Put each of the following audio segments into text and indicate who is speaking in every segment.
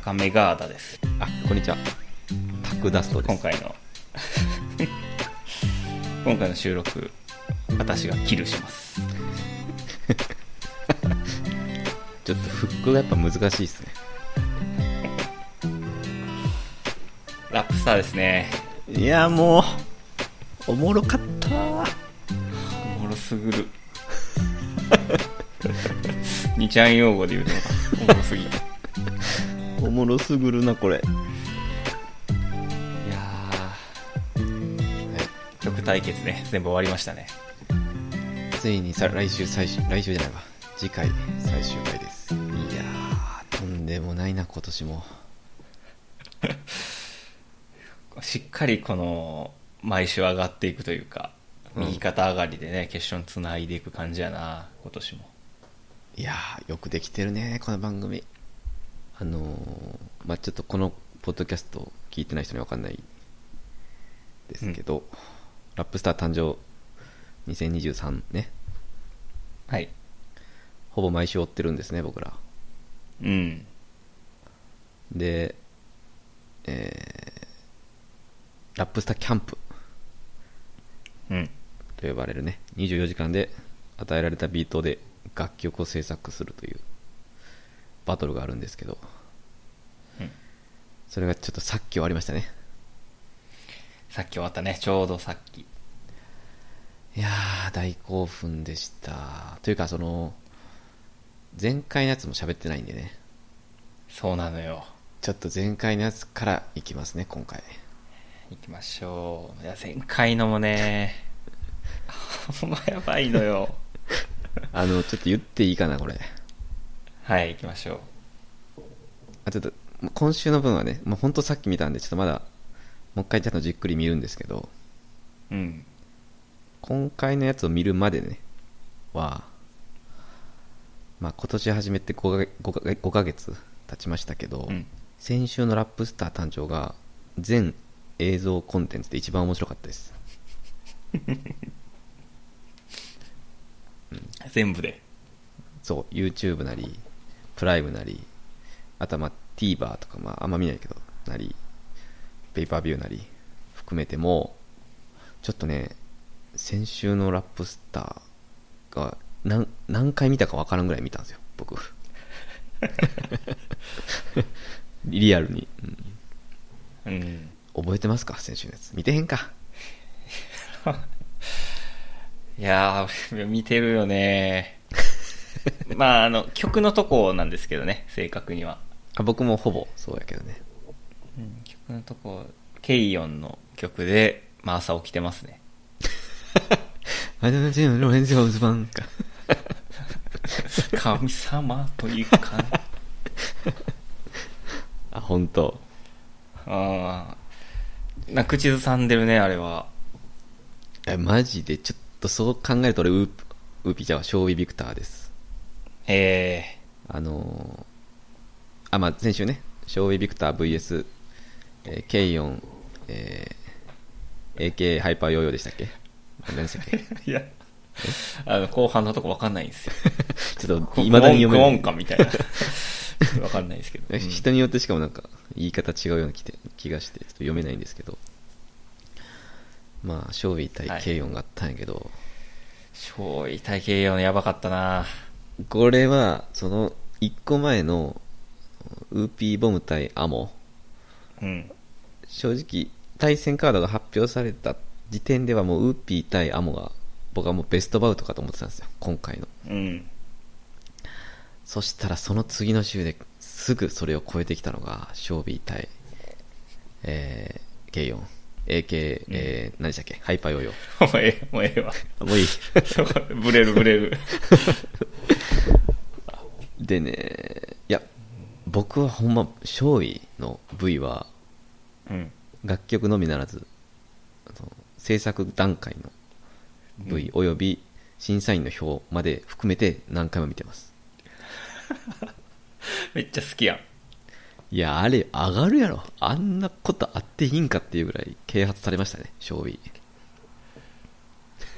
Speaker 1: 高めガーダです。
Speaker 2: あ、こんにちは。タクダストです。
Speaker 1: 今回の収録、私がキルします。
Speaker 2: ちょっとフックがやっぱ難しいですね。
Speaker 1: ラップスターですね。
Speaker 2: いやもうおもろかったー。
Speaker 1: おもろすぐる。2ちゃん用語で言うとおもろすぎて。
Speaker 2: おもろすぐるなこれ。い
Speaker 1: やー、曲対決ね、全部終わりましたね。
Speaker 2: ついに来週じゃないわ、次回最終回です。いやー、とんでもないな今年も。
Speaker 1: しっかりこの毎週上がっていくというか、右肩上がりでね、決勝につないでいく感じやな今年も。
Speaker 2: いやー、よくできてるねこの番組。まあ、ちょっとこのポッドキャスト聞いてない人には分かんないですけど、ラップスター誕生2023ね。
Speaker 1: はい。
Speaker 2: ほぼ毎週追ってるんですね僕ら。
Speaker 1: うん。
Speaker 2: で、ラップスターキャンプと呼ばれるね、24時間で与えられたビートで楽曲を制作するというバトルがあるんですけど、それがちょっとさっき終わりましたね。
Speaker 1: さっき終わったね、ちょうどさっき。
Speaker 2: いやー、大興奮でした。というか、その前回のやつも喋ってないんでね。
Speaker 1: そうなのよ。
Speaker 2: ちょっと前回のやつからいきますね今回。
Speaker 1: いきましょう。いや、前回のもねほんまやばいのよ。
Speaker 2: ちょっと言っていいかなこれ。
Speaker 1: はい、行きましょう。
Speaker 2: ちょっと今週の分はね、ほんとさっき見たんでちょっとまだもう一回ちゃんとじっくり見るんですけど、今回のやつを見るまでねは、まあ、今年始めて5ヶ月経ちましたけど、先週のラップスター誕生が全映像コンテンツで一番面白かったです。
Speaker 1: 全部で。
Speaker 2: そう、YouTube なりプライムなり、あとはまあ TVer とか、まああんま見ないけどなり、ペーパービューなり含めても、ちょっとね、先週のラップスターが何回見たか分からんぐらい見たんですよ僕。リアルに、覚えてますか先週のやつ。見てへんか。
Speaker 1: いやー、見てるよね。まあ曲のとこなんですけどね、正確には。
Speaker 2: 僕もほぼそうやけどね。
Speaker 1: 曲のとこケイヨンの曲で、まあ、朝起きてますね。神様というか
Speaker 2: あ、本当。
Speaker 1: 口ずさんでるねあれは。
Speaker 2: マジでちょっとそう考えると俺ウーピーちゃんはショーウィビクターです。まあ先週ね、ショーウィビクター VS、ケイヨン、AK ハイパーヨーヨーでしたっけ。何でしたっけ。
Speaker 1: いや、後半のとこ分かんないんですよ。
Speaker 2: ちょっと未だに読めない。
Speaker 1: クオンかみたいな。分かんないですけど。
Speaker 2: 人によってしかもなんか言い方違うような気がしてちょっと読めないんですけど、まあショーウィ対ケイヨンがあったんやけど、
Speaker 1: ショーウィ対ケイヨンやばかったな。
Speaker 2: これはその1個前のウーピーボム対アモ、正直対戦カードが発表された時点ではもうウーピー対アモが僕はもうベストバウトかと思ってたんですよ今回の。そしたらその次の週ですぐそれを超えてきたのがショービー対、ケイヨン AK、何でしたっけ、ハイパーヨーヨー。
Speaker 1: もうええわ。
Speaker 2: もういい。
Speaker 1: ブレる。
Speaker 2: でね、いや僕はほんまショーイの V は、楽曲のみならず制作段階の V および審査員の票まで含めて何回も見てます。
Speaker 1: めっちゃ好きやん。
Speaker 2: いや、あれ上がるやろ、あんなことあっていいんかっていうぐらい啓発されましたねショーイ。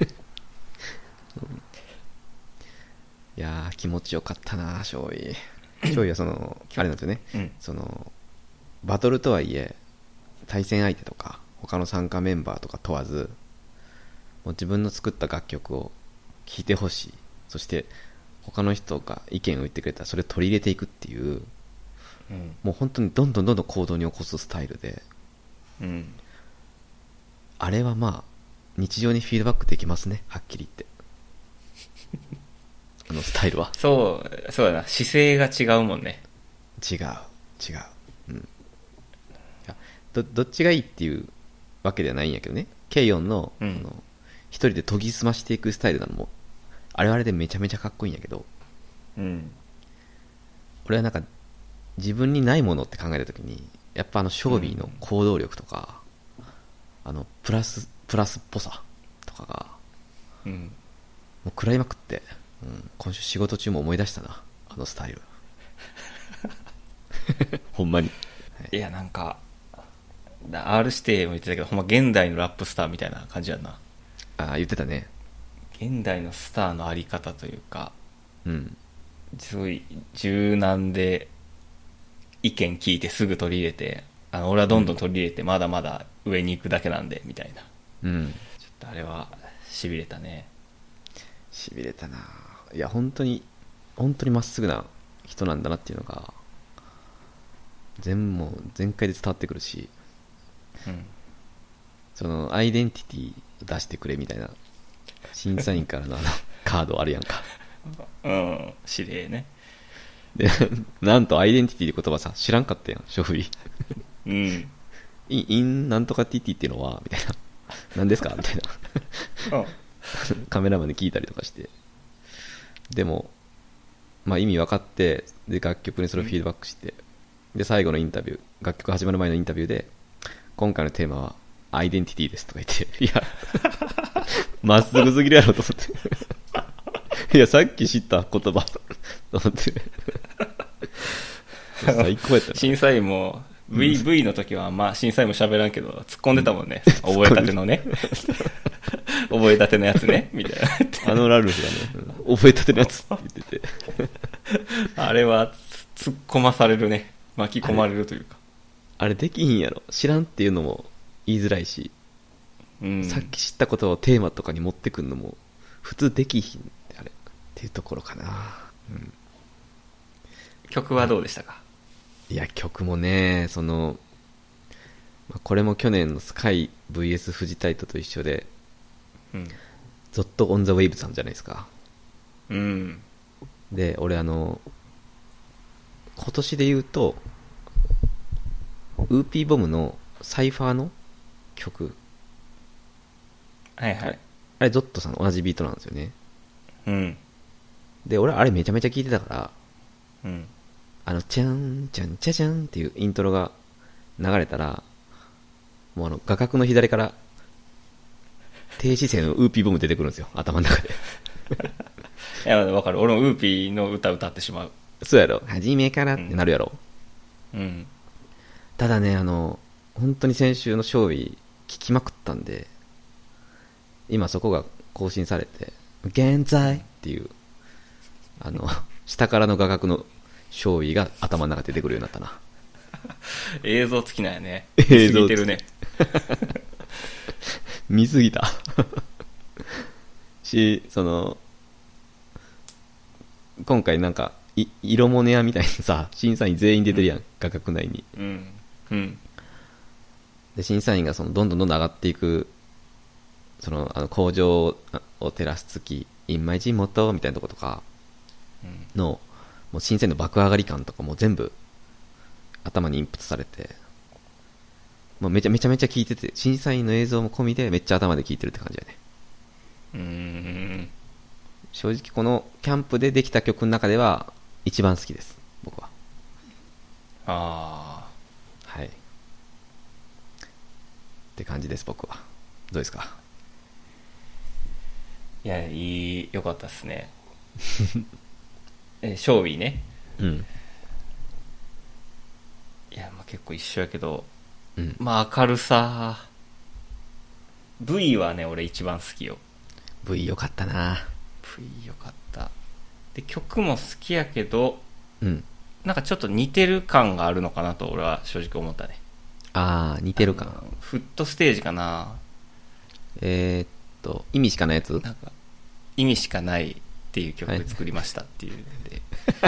Speaker 2: いやー気持ちよかったなショーイ。 勝利はそのあれなんですよね、
Speaker 1: うん
Speaker 2: そのバトルとはいえ対戦相手とか他の参加メンバーとか問わず、もう自分の作った楽曲を聴いてほしい、そして他の人が意見を言ってくれたらそれを取り入れていくっていう、
Speaker 1: うん
Speaker 2: もう本当にどんどん行動に起こすスタイルで、
Speaker 1: うん
Speaker 2: あれはまあ日常にフィードバックできますね、はっきり言ってあのスタイルは
Speaker 1: そうだな、姿勢が違うもんね。
Speaker 2: 違う、うん、いやどっちがいいっていうわけではないんやけどね、ケイオンの、
Speaker 1: うん
Speaker 2: その一人で研ぎ澄ましていくスタイルなのもあれはあれでめちゃめちゃかっこいいんやけど、
Speaker 1: うん
Speaker 2: 俺はなんか自分にないものって考えた時にやっぱショービーの行動力とか、プラスっぽさとかが
Speaker 1: うん
Speaker 2: もう食らいまくって、今週仕事中も思い出したな、あのスタイルほんまに、はい
Speaker 1: いやなんかR 指定も言ってたけど、ほんま現代のラップスターみたいな感じやな。
Speaker 2: ああ言ってたね、
Speaker 1: 現代のスターのあり方というか、
Speaker 2: うん
Speaker 1: すごい柔軟で意見聞いてすぐ取り入れて、俺はどんどん取り入れてまだまだ上に行くだけなんでみたいな。
Speaker 2: うん
Speaker 1: ちょっとあれはしびれたね。
Speaker 2: しびれたな。いや本当にまっすぐな人なんだなっていうのがもう全開で伝わってくるし、
Speaker 1: うん
Speaker 2: そのアイデンティティ出してくれみたいな審査員からのカードあるやんか
Speaker 1: うん指令ね。
Speaker 2: でなんとアイデンティティって言葉さ知らんかったやん、ショフビ
Speaker 1: うん
Speaker 2: インなんとかティティっていうのはみたいな何ですかみたいなカメラマンに聞いたりとかして、でもまあ意味分かって、で楽曲にそれをフィードバックして、で最後のインタビュー、楽曲始まる前のインタビューで今回のテーマはアイデンティティですとか言って、いやまっすぐすぎるやろと思っていやさっき知った言葉と思って最高やったな。
Speaker 1: 審査員も V の時はまあ審査員も喋らんけど突っ込んでたもんね、覚えたてのね覚えたてのやつねみたいな
Speaker 2: ラルフがね、覚えたてのやつって言ってて
Speaker 1: あれは突っ込まされるね、巻き込まれるというか、
Speaker 2: あれできひんやろ、知らんっていうのも言いづらいし、
Speaker 1: うん、
Speaker 2: さっき知ったことをテーマとかに持ってくんのも普通できひんあれっていうところかな、
Speaker 1: 曲はどうでしたか？
Speaker 2: いや曲もね、これも去年のスカイ VS フジタイトと一緒で、
Speaker 1: うん
Speaker 2: ゾットオンザウェイブさんじゃないですか。
Speaker 1: うん
Speaker 2: で俺今年で言うとウーピーボムのサイファーの曲、
Speaker 1: はいはい、
Speaker 2: あれゾットさんの同じビートなんですよね。
Speaker 1: うん
Speaker 2: で俺あれめちゃめちゃ聴いてたから、
Speaker 1: うん
Speaker 2: チャンチャンチャチャンっていうイントロが流れたら、もう画角の左から低姿勢のウーピーボム出てくるんですよ、頭の中で
Speaker 1: いや分かる、俺もウーピーの歌歌ってしまう。
Speaker 2: そうやろ、初めからってなるやろ、
Speaker 1: うん
Speaker 2: ただね本当に先週の勝利聞きまくったんで、今そこが更新されて現在っていう下からの画角の勝利が頭の中で出てくるようになったな。
Speaker 1: 映像付きなんやね。
Speaker 2: 映像
Speaker 1: 見すぎてるね。
Speaker 2: 見すぎたし、今回なんか色モネアみたいにさ、審査員全員出てるやん、画角内に。
Speaker 1: うんうん
Speaker 2: で審査員がどんどん上がっていく工場を照らす月インマイ地元みたいなとことかの、もう審査員の爆上がり感とかも全部頭にインプットされて、もうめちゃめちゃ聞いてて、審査員の映像も込みでめっちゃ頭で聞いてるって感じだね。正直このキャンプでできた曲の中では一番好きです、僕は。
Speaker 1: ああ、
Speaker 2: はいって感じです、僕は。どうですか？
Speaker 1: いや、よかったっすねショービーね。
Speaker 2: うん。
Speaker 1: いや、まあ、結構一緒やけど、
Speaker 2: うん、
Speaker 1: まあ明るさ V はね俺一番好きよ。
Speaker 2: V よかったな。
Speaker 1: V よかった。で曲も好きやけど、
Speaker 2: うん、
Speaker 1: なんかちょっと似てる感があるのかなと俺は正直思ったね。
Speaker 2: ああ、似てるか。
Speaker 1: フットステージかな。
Speaker 2: 意味しかないやつ。
Speaker 1: なんか意味しかないっていう曲作りましたっていうんで、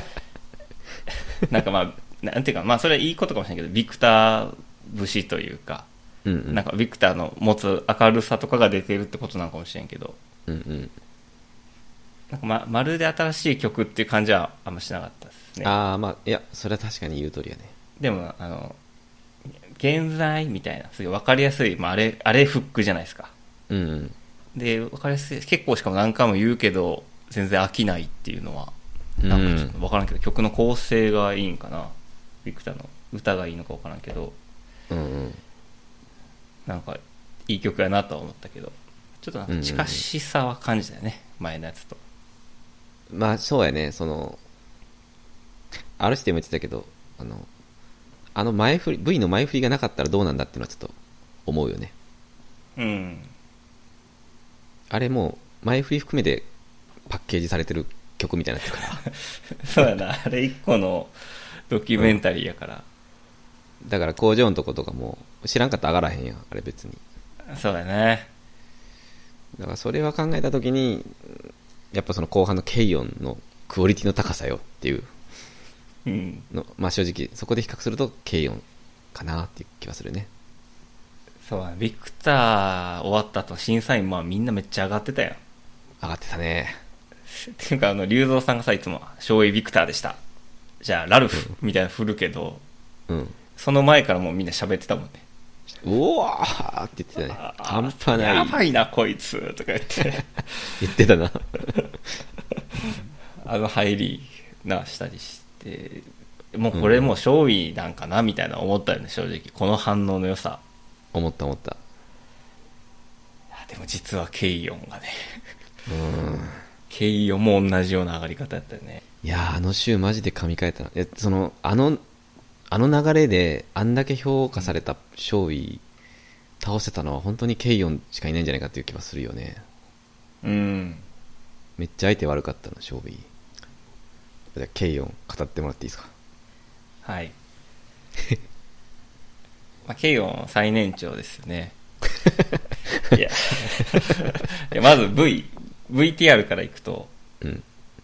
Speaker 1: なんかまあなんていうか、まあそれはいいことかもしれないけど、ビクター節というか、
Speaker 2: うんうん。
Speaker 1: なんかビクターの持つ明るさとかが出てるってことなのかもしれんけど、
Speaker 2: うんうん。
Speaker 1: なんかまるで新しい曲っていう感じはあんましなかったですね。
Speaker 2: ああ、まあ、いや、それは確かに言う通りやね。
Speaker 1: でも現在みたいな、すごい分かりやすい、まあ、あれフックじゃないですか。
Speaker 2: うんうん。
Speaker 1: で、分かりやすい、結構しかも何回も言うけど、全然飽きないっていうのは、なんかちょっと分からんけど、曲の構成がいいんかな。ビクターの歌がいいのか分からんけど、
Speaker 2: うんうん。
Speaker 1: なんかいい曲やなとは思ったけど、ちょっとなんか近しさは感じたよね、前のやつと。
Speaker 2: まあ、そうやね、R 指定も言ってたけど、前振り、V の前振りがなかったらどうなんだっていうのはちょっと思うよね。
Speaker 1: うん。
Speaker 2: あれもう、前振り含めてパッケージされてる曲みたいになってるから。
Speaker 1: そうやな、あれ一個のドキュメンタリーやから。
Speaker 2: だから工場のとことかも、知らんかったら上がらへんやん、あれ別に。
Speaker 1: そうやね。
Speaker 2: だからそれは考えたときに、やっぱその後半のケイオンのクオリティの高さよっていう
Speaker 1: うん。
Speaker 2: の、まあ正直、そこで比較するとケイオンかなっていう気はするね。
Speaker 1: そうや、ビクター終わった後、審査員まあみんなめっちゃ上がってたやん。
Speaker 2: 上がってたね。
Speaker 1: っていうか、龍造さんがさ、いつも、勝利ビクターでした。じゃあ、ラルフみたいなの振るけど、
Speaker 2: うん。
Speaker 1: その前からもうみんな喋ってたもんね。
Speaker 2: うわーって言ってたね。半端ない。
Speaker 1: やばいな、こいつとか言って。
Speaker 2: 言ってたな。
Speaker 1: 入りな、したりして、もうこれもう勝利なんかな、みたいな思ったよね、正直。この反応の良さ。
Speaker 2: 思った思った。
Speaker 1: でも実はケイオンがね。ケイオンも同じような上がり方やったよね。
Speaker 2: いやー、あの週マジで神回ったな。いや、あの流れであんだけ評価された勝利倒せたのは本当にケイオンしかいないんじゃないかっていう気はするよね。
Speaker 1: うん。
Speaker 2: めっちゃ相手悪かったの、勝利。じゃあケイオン語ってもらっていいですか。
Speaker 1: はい。まあ、ケイオン最年長ですよね。いやいや、まず VTR からいくと、
Speaker 2: うん。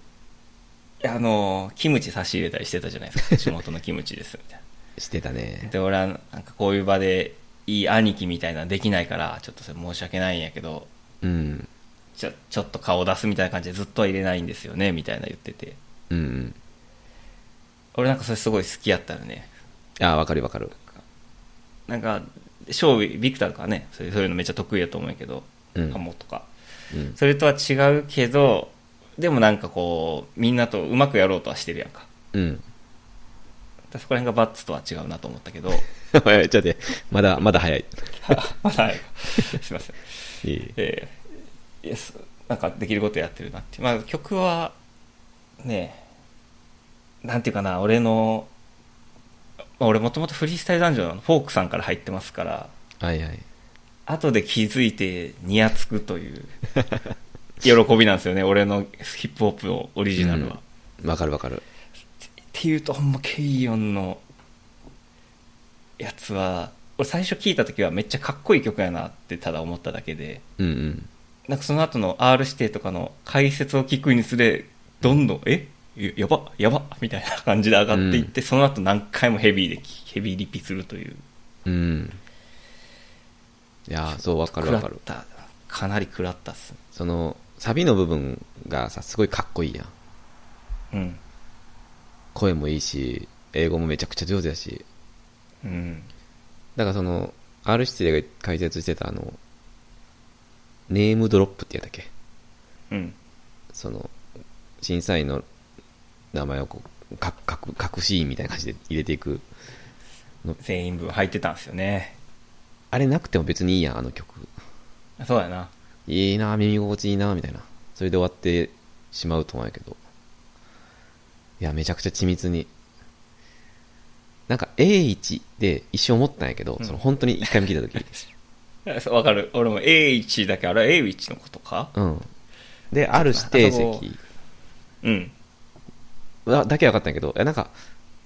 Speaker 1: キムチ差し入れたりしてたじゃないですか。地元のキムチですみたい
Speaker 2: してたね
Speaker 1: な。。で、俺はなんかこういう場でいい兄貴みたいなのできないから、ちょっとそれ申し訳ないんやけど、
Speaker 2: うん。
Speaker 1: ちょっと顔出すみたいな感じでずっとは入れないんですよね、みたいな言ってて。
Speaker 2: うんうん。
Speaker 1: 俺なんかそれすごい好きやったよね。
Speaker 2: ああ、わかるわかる。
Speaker 1: なんか、勝利、ビクターとかね、そういうのめっちゃ得意やと思うんやけど、
Speaker 2: うん
Speaker 1: カモとか。
Speaker 2: うん。
Speaker 1: それとは違うけど、でもなんかこう、みんなとうまくやろうとはしてるやんか。
Speaker 2: うん。
Speaker 1: そこら辺がバッツとは違うなと思ったけど。
Speaker 2: ちょっと待って、まだ早い。
Speaker 1: まだ、すいません。
Speaker 2: いい。
Speaker 1: イエス、なんかできることやってるなって。まあ曲は、ね、なんていうかな、俺もともとフリースタイルダンジョンのフォークさんから入ってますから、
Speaker 2: はいはい。
Speaker 1: 後で気づいてニヤつくという喜びなんですよね、俺のヒップホップのオリジナルは。
Speaker 2: わかるわかる。
Speaker 1: っていうと、ほんまケイオンのやつは、俺最初聞いた時はめっちゃかっこいい曲やなってただ思っただけで、
Speaker 2: うんうん。
Speaker 1: なんかその後の R 指定とかの解説を聞くにつれ、どんどん、やばみたいな感じで上がっていって、その後何回もヘビーリピするという。
Speaker 2: うん。いやー、そう、わかるわかる。
Speaker 1: かなり食らったっす。
Speaker 2: サビの部分がさ、すごいかっこいいやん。
Speaker 1: うん。
Speaker 2: 声もいいし、英語もめちゃくちゃ上手やし。
Speaker 1: うん。
Speaker 2: だからR 指定が解説してたネームドロップってやったっけ。
Speaker 1: うん。
Speaker 2: 審査員の名前をこう、隠しみたいな感じで入れていくの。
Speaker 1: 全員分入ってたんですよね。
Speaker 2: あれなくても別にいいやん、あの曲。
Speaker 1: そうやな。
Speaker 2: いいな、耳心地いいな、みたいな。それで終わってしまうと思うんやけど。いや、めちゃくちゃ緻密に。なんか A1 で一瞬思ったんやけど、本当に一回目聞いた時。
Speaker 1: わかる。俺も A1 だけ、あれは A1 のことか。
Speaker 2: うん。で、ある指定席。
Speaker 1: うん。
Speaker 2: だけは分かったんやけど、なんか、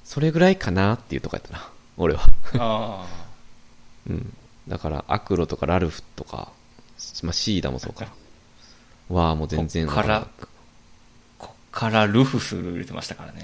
Speaker 2: それぐらいかなっていうとこやったな俺は。
Speaker 1: あ
Speaker 2: うん、だからアクロとかラルフとか、まあ、シーダもそうかはもう全然
Speaker 1: こっからルフス入れてましたからね。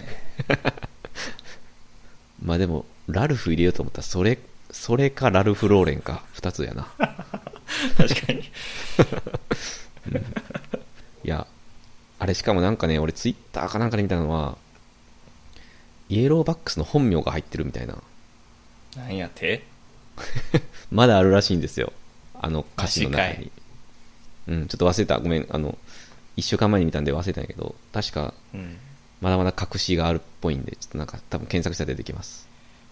Speaker 2: まあでもラルフ入れようと思ったらそれかラルフローレンか2つやな。
Speaker 1: 確かに。
Speaker 2: うん、いやあれしかもなんかね、俺ツイッターかなんかで見たのはイエローバックスの本名が入ってるみたいな。
Speaker 1: なんやって
Speaker 2: まだあるらしいんですよ、あの歌詞の中に。うん、ちょっと忘れた、ごめん、1週間前に見たんで忘れたんやけど、確かまだまだ隠しがあるっぽいんで、ちょっとなんか多分検索したら出てきます。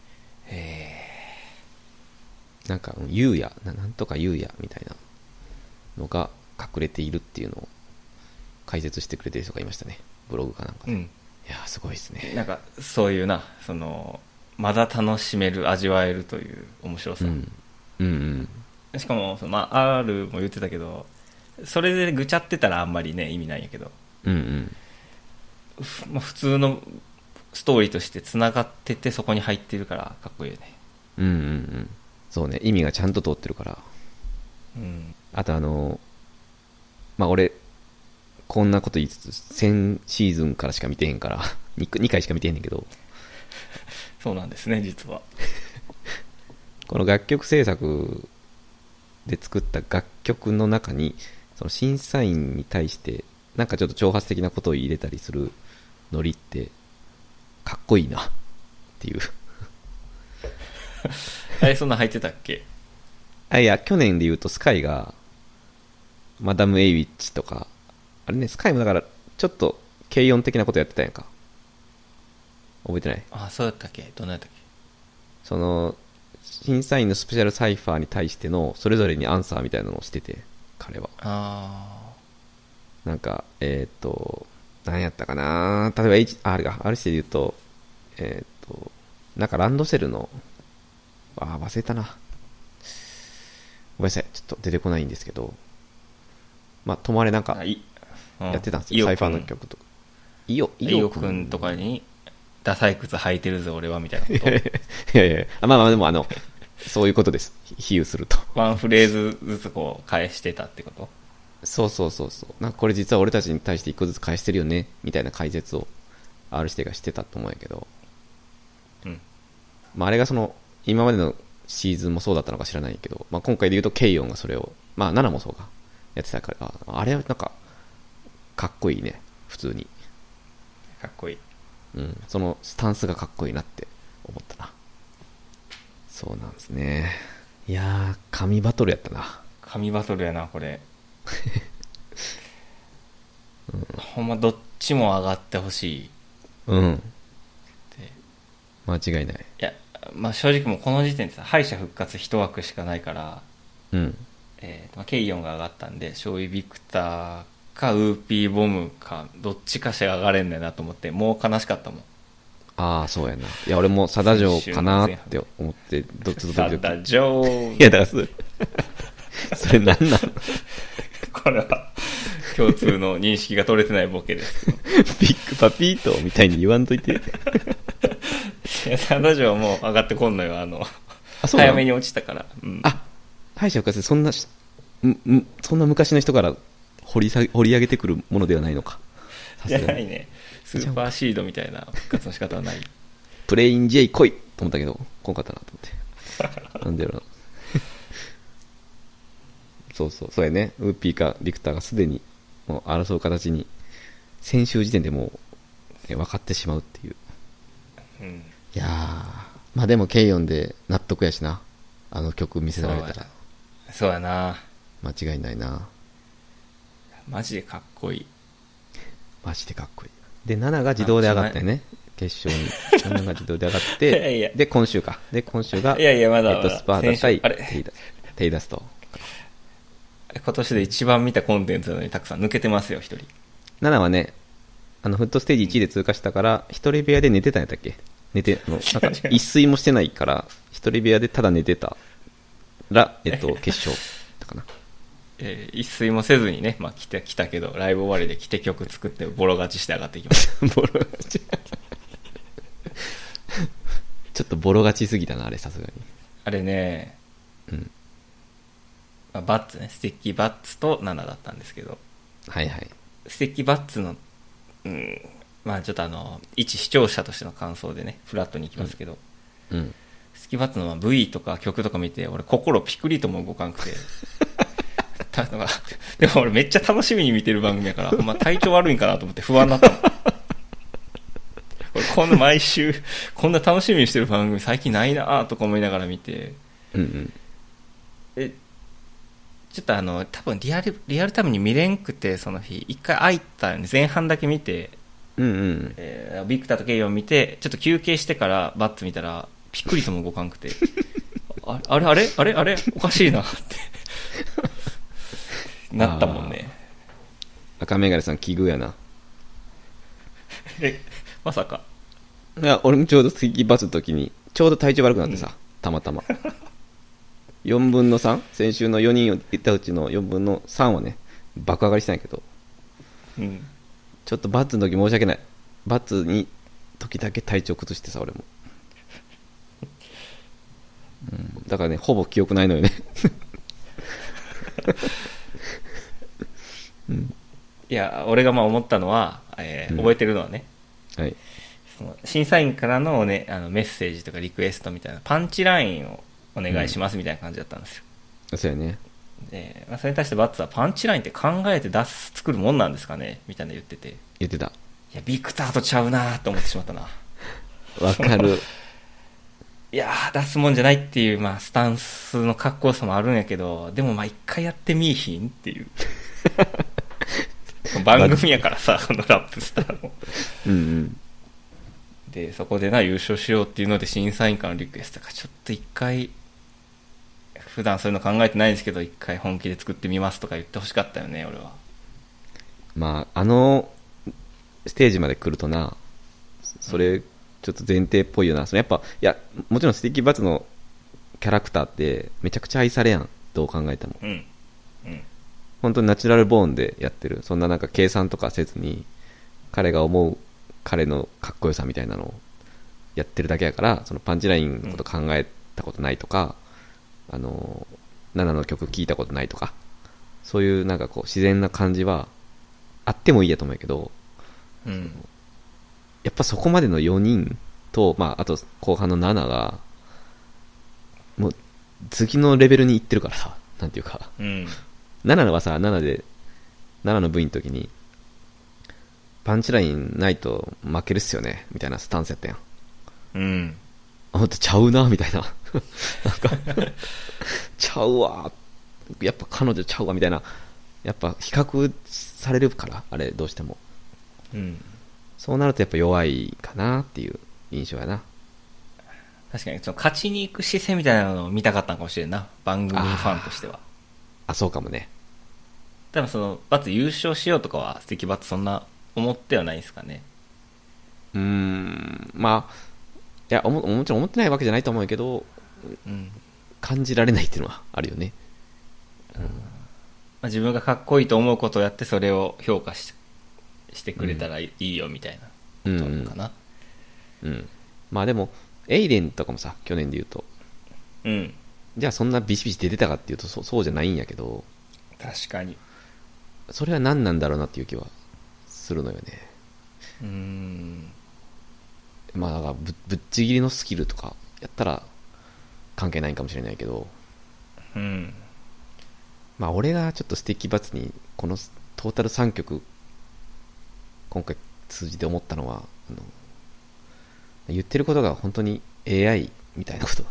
Speaker 2: なんかゆうやなんとかゆうやみたいなのが隠れているっていうのを解説してくれてる人がいましたね、ブログかなんかで。いやすごいですね。
Speaker 1: なんかそういうな、まだ楽しめる、味わえるという面白さ、
Speaker 2: うんうんうん、
Speaker 1: しかもR も言ってたけど、それでぐちゃってたらあんまりね意味ないんやけど、
Speaker 2: うんうん
Speaker 1: 普通のストーリーとしてつながっててそこに入ってるからかっこいいよね。
Speaker 2: うんうんうん、そうね、意味がちゃんと通ってるから。あとまあ俺こんなこと言いつつ1000シーズンからしか見てへんから2回しか見てへんねんけど、
Speaker 1: そうなんですね実は。
Speaker 2: この楽曲制作で作った楽曲の中にその審査員に対してなんかちょっと挑発的なことを入れたりするノリってかっこいいなっていう。
Speaker 1: そんな入ってたっけ？
Speaker 2: いや去年で言うとスカイがマダム・エイウィッチとか、あれね、スカイもだからちょっと軽音的なことやってたやんか、覚えてない？
Speaker 1: あ、そうだったっけ？どんなやったっけ？
Speaker 2: その審査員のスペシャルサイファーに対してのそれぞれにアンサーみたいなのをしてて、彼はなんか何やったかな、例えば RC で言うとなんかランドセルの忘れたな、ごめんなさいちょっと出てこないんですけど、まあ止まれなんかやってたんですよ、サイファーの曲とか。イオ
Speaker 1: くんとかにダサい靴履いてるぜ俺はみたいなこと。
Speaker 2: いやいや、まあまあでもそういうことです、比喩すると。
Speaker 1: ワンフレーズずつこう返してたってこと？
Speaker 2: そうなんかこれ実は俺たちに対して一個ずつ返してるよねみたいな解説を R 指定がしてたと思うんやけど、まああれが今までのシーズンもそうだったのか知らないけど、まあ、今回で言うとケイオンがそれを、まあ7もそうかやってたから、あれはなんかかっこいいね、普通に
Speaker 1: かっこいい。
Speaker 2: そのスタンスがかっこいいなって思ったな。そうなんですね。いやー神バトルやったな。
Speaker 1: 神バトルやなこれ。ほんまどっちも上がってほしい。
Speaker 2: 間違いない。
Speaker 1: いや、まあ正直もうこの時点でさ、敗者復活一枠しかないから、ケイヨンが上がったんで、ショイビクターかウーピーボムかどっちかしか上がれんねんなと思って、もう悲しかったもん。
Speaker 2: そうやな。いや俺もサダジョーかなって思ってどっち
Speaker 1: サダジョー。
Speaker 2: いやだからそれなんなの？
Speaker 1: これは共通の認識が取れてないボケです。
Speaker 2: ビッグパピートみたいに言わんといて。
Speaker 1: いやサダジョーも上がってこんのよ、早めに落ちたから。
Speaker 2: 敗者復活でそんな昔の人から掘り上げてくるものではないのか。
Speaker 1: じゃないね。スーパーシードみたいな復活の仕方はない。
Speaker 2: プレイン J 来いと思ったけど来んかったなと思ってなんでやろな。そうやね。ウーピーかビクターがすでにもう争う形に先週時点でもう分かってしまうっていう。いやー、まあでもケイオンで納得やしな、あの曲見せられたら。
Speaker 1: そうやな、
Speaker 2: 間違いないな。
Speaker 1: マジでかっこいい。
Speaker 2: マジでかっこいい。で7が自動で上がったよね、決勝に。7が自動で上がって
Speaker 1: いや
Speaker 2: で今週が
Speaker 1: まだ
Speaker 2: スパーダ対テイダスト。
Speaker 1: 今年で一番見たコンテンツなのにたくさん抜けてますよ、一人。
Speaker 2: 7はね、フットステージ1位で通過したから一人部屋で寝てたんやったっけ。なんか一睡もしてないから一人部屋でただ寝てたら決勝だかな。
Speaker 1: 一睡もせずにね、来たけどライブ終わりで来て曲作ってボロ勝ちして上がっていきました。
Speaker 2: ボロ勝ちちょっとボロ勝ちすぎたな、あれ、さすがに。
Speaker 1: あれね、
Speaker 2: うん。
Speaker 1: まあバッツね、スティッキーバッツと7だったんですけど、
Speaker 2: はいはい。
Speaker 1: スティッキーバッツの、まあちょっと一視聴者としての感想でね、フラットに行きますけど、
Speaker 2: うん。
Speaker 1: スティッキーバッツのV とか曲とか見て、俺心ピクリとも動かんくて、でも俺めっちゃ楽しみに見てる番組やから、ほんま体調悪いんかなと思って不安になったの。俺こんな毎週、こんな楽しみにしてる番組最近ないなとか思いながら見て、
Speaker 2: うんうん。
Speaker 1: ちょっと多分リアルタイムに見れんくて、その日、一回空いたよね、前半だけ見て、
Speaker 2: うんうん。
Speaker 1: ビクターとケイヨン見て、ちょっと休憩してからバッツ見たら、ピックリとも動かんくて、あれおかしいなってなったもんね。
Speaker 2: 赤メガネさん奇遇やな。
Speaker 1: まさか。
Speaker 2: いや、俺もちょうど次バスの時に、ちょうど体調悪くなってさ、たまたま。4分の 3? 先週の4人いたうちの4分の3はね、爆上がりしたんやけど、ちょっとバッツの時申し訳ない。バッツに時だけ体調崩してさ、俺も。だからね、ほぼ記憶ないのよね。
Speaker 1: いや、俺がまあ思ったのは、覚えてるのはね、
Speaker 2: はい。
Speaker 1: その審査員からの、ね、メッセージとかリクエストみたいなパンチラインをお願いしますみたいな感じだったんですよ。
Speaker 2: そうやね。
Speaker 1: で、それに対してバッツはパンチラインって考えて作るもんなんですかねみたいな言ってて、
Speaker 2: 言ってた。
Speaker 1: いやビクターとちゃうなと思ってしまったな。
Speaker 2: わかる。
Speaker 1: いや出すもんじゃないっていう、まあ、スタンスのかっこよさもあるんやけど、でもまあ一回やってみいひんっていう番組やからさ、このラップスターの
Speaker 2: うんうん。
Speaker 1: でそこでな優勝しようっていうので審査員からのリクエストがちょっと一回、普段そういうの考えてないんですけど、一回本気で作ってみますとか言ってほしかったよね、俺は。
Speaker 2: まあ、ステージまで来るとな、それ、ちょっと前提っぽいよな。やっぱ、いや、もちろんスティッキーバツのキャラクターってめちゃくちゃ愛されやん。どう考えても。本当にナチュラルボーンでやってる。そんななんか計算とかせずに、彼が思う彼のかっこよさみたいなのをやってるだけやから、そのパンチラインのこと考えたことないとか、ナナの曲聴いたことないとか、そういうなんかこう自然な感じはあってもいいやと思うけど、やっぱそこまでの4人と、まあ、あと後半の7が、もう次のレベルに行ってるからさ、なんていうか、7はさ、7の部員の時に、パンチラインないと負けるっすよね、みたいなスタンスやったやん。あ、ほんとちゃうな、みたいな。なんか、ちゃうわ、やっぱ彼女ちゃうわ、みたいな。やっぱ比較されるから、あれ、どうしても。そうなるとやっぱ弱いかなっていう印象やな。
Speaker 1: 確かにその勝ちに行く姿勢みたいなのを見たかったのかもしれんな、番組ファンとしては。
Speaker 2: そうかもね。
Speaker 1: 多分そのバツ優勝しようとかは素敵バツそんな思ってはないですかね。
Speaker 2: まあいや、もちろん思ってないわけじゃないと思うけど、感じられないっていうのはあるよね。
Speaker 1: まあ、自分がかっこいいと思うことをやってそれを評価してくれたらいいよみたいなことかな。
Speaker 2: まあでもエイデンとかもさ、去年で言うと、じゃあそんなビシビシ出てたかっていうとそうじゃないんやけど、
Speaker 1: 確かに
Speaker 2: それは何なんだろうなっていう気はするのよね。まあだからぶっちぎりのスキルとかやったら関係ないんかもしれないけど、まあ俺がちょっとステッキバツにこのトータル3曲今回通じて思ったのは、言ってることが本当に AI みたいなことで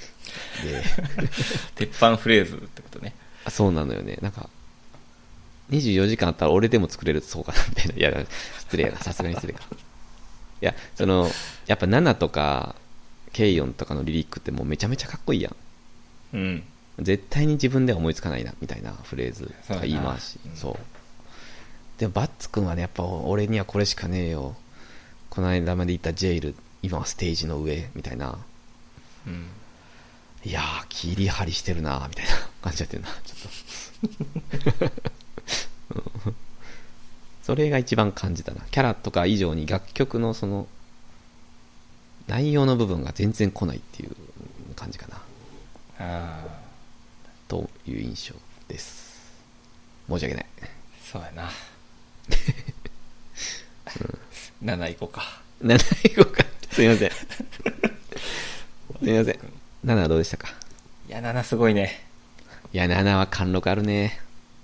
Speaker 1: 鉄板フレーズってことね。
Speaker 2: そうなのよね。なんか24時間あったら俺でも作れるそうかなみたいな。いや失礼やな、さすがに失礼か。いややっぱ7とかケイヨンとかのリリックってもうめちゃめちゃかっこいいやん。絶対に自分では思いつかないなみたいなフレーズとか言い回し、そうでもバッツくんはね、やっぱ俺にはこれしかねえよ、この間まで言ったジェイル、今はステージの上みたいな、いやー切り張りしてるなみたいな感じやってるな、ちょっとそれが一番感じたな。キャラとか以上に楽曲のその内容の部分が全然来ないっていう感じかな
Speaker 1: あ
Speaker 2: という印象です。申し訳ない。
Speaker 1: そうやな、7いこうか。
Speaker 2: 7いこうか。すいません。すいません。7はどうでしたか？
Speaker 1: いや7すごいね。
Speaker 2: いや、7は貫禄あるね。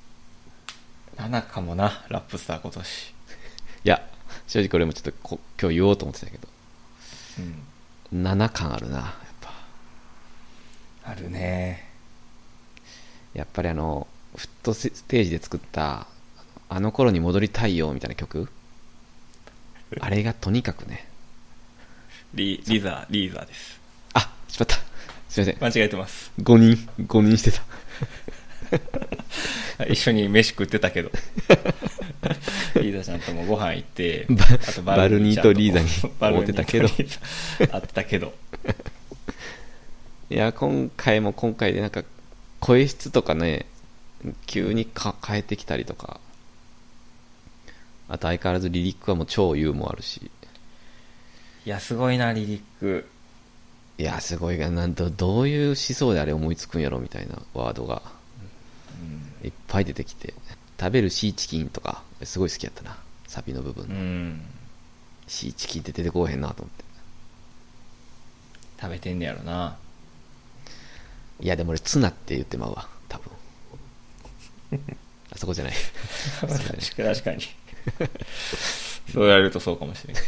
Speaker 1: 7かもな、ラップスター今年。
Speaker 2: いや、正直俺もちょっと今日言おうと思ってたけど、7感あるな、やっぱ。
Speaker 1: あるね。
Speaker 2: やっぱりフットステージで作ったあの頃に戻りたいよみたいな曲、あれがとにかくね。
Speaker 1: リーザーです。
Speaker 2: あ、しまった。すいません。
Speaker 1: 間違えてます。
Speaker 2: 5人してた。
Speaker 1: 一緒に飯食ってたけど。リーザちゃんともご飯行って、あと
Speaker 2: バルニーとリーザに思ってたけど。
Speaker 1: あったけど。
Speaker 2: いや、今回でなんか、声質とかね、急に変えてきたりとか、あと相変わらずリリックはもう超ユーモアあるし。
Speaker 1: いや、すごいな、リリック。
Speaker 2: いや、すごいが、どういう思想であれ思いつくんやろみたいなワードが、いっぱい出てきて。食べるシーチキンとか、すごい好きやったな、サビの部分。シーチキンって出てこうへんなと思って。
Speaker 1: 食べてんねやろな。
Speaker 2: いや、でも俺、ツナって言ってまうわ、多分。あそこじゃない。
Speaker 1: 確かに。そうやるとそうかもしれない。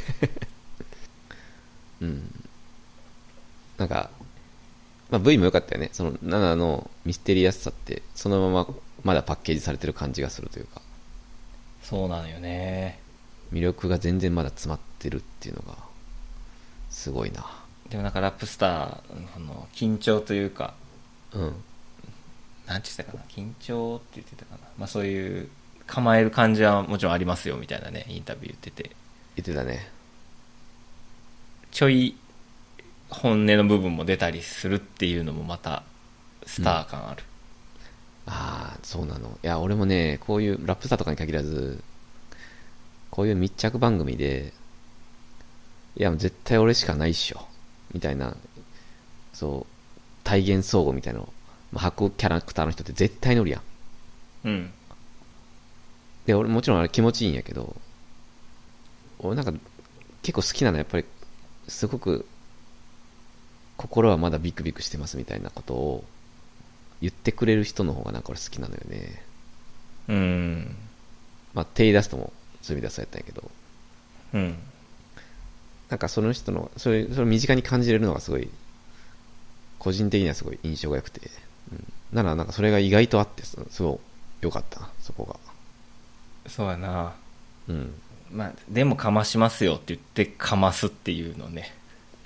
Speaker 2: なんか、まあ、V も良かったよね。その7のミステリアスさって、そのまままだパッケージされてる感じがするというか。
Speaker 1: そうなのよね。
Speaker 2: 魅力が全然まだ詰まってるっていうのが、すごいな。
Speaker 1: でもなんかラップスターの緊張というか、なんて言ってたかな、緊張って言ってたかな。まあそういう構える感じはもちろんありますよみたいなね、インタビュー
Speaker 2: 言ってたね。
Speaker 1: ちょい本音の部分も出たりするっていうのもまたスター感ある。
Speaker 2: ああ、そうなの。いや、俺もね、こういうラップスターとかに限らず、こういう密着番組で、いや、絶対俺しかないっしょ。みたいな、そう、体現相互みたいなの、吐くキャラクターの人って絶対乗るやん。で、俺もちろんあれ気持ちいいんやけど、俺なんか結構好きなのはやっぱり、すごく、心はまだビクビクしてますみたいなことを言ってくれる人の方がなんか俺好きなのよね。まあ、テイダストもそういう意味ではそうやったんやけど、なんかその人のそれを身近に感じれるのがすごい個人的にはすごい印象が良くて、ならなんかそれが意外とあってすごい良かったな、そこが。
Speaker 1: そうやな。まあでもかましますよって言ってかますっていうのね。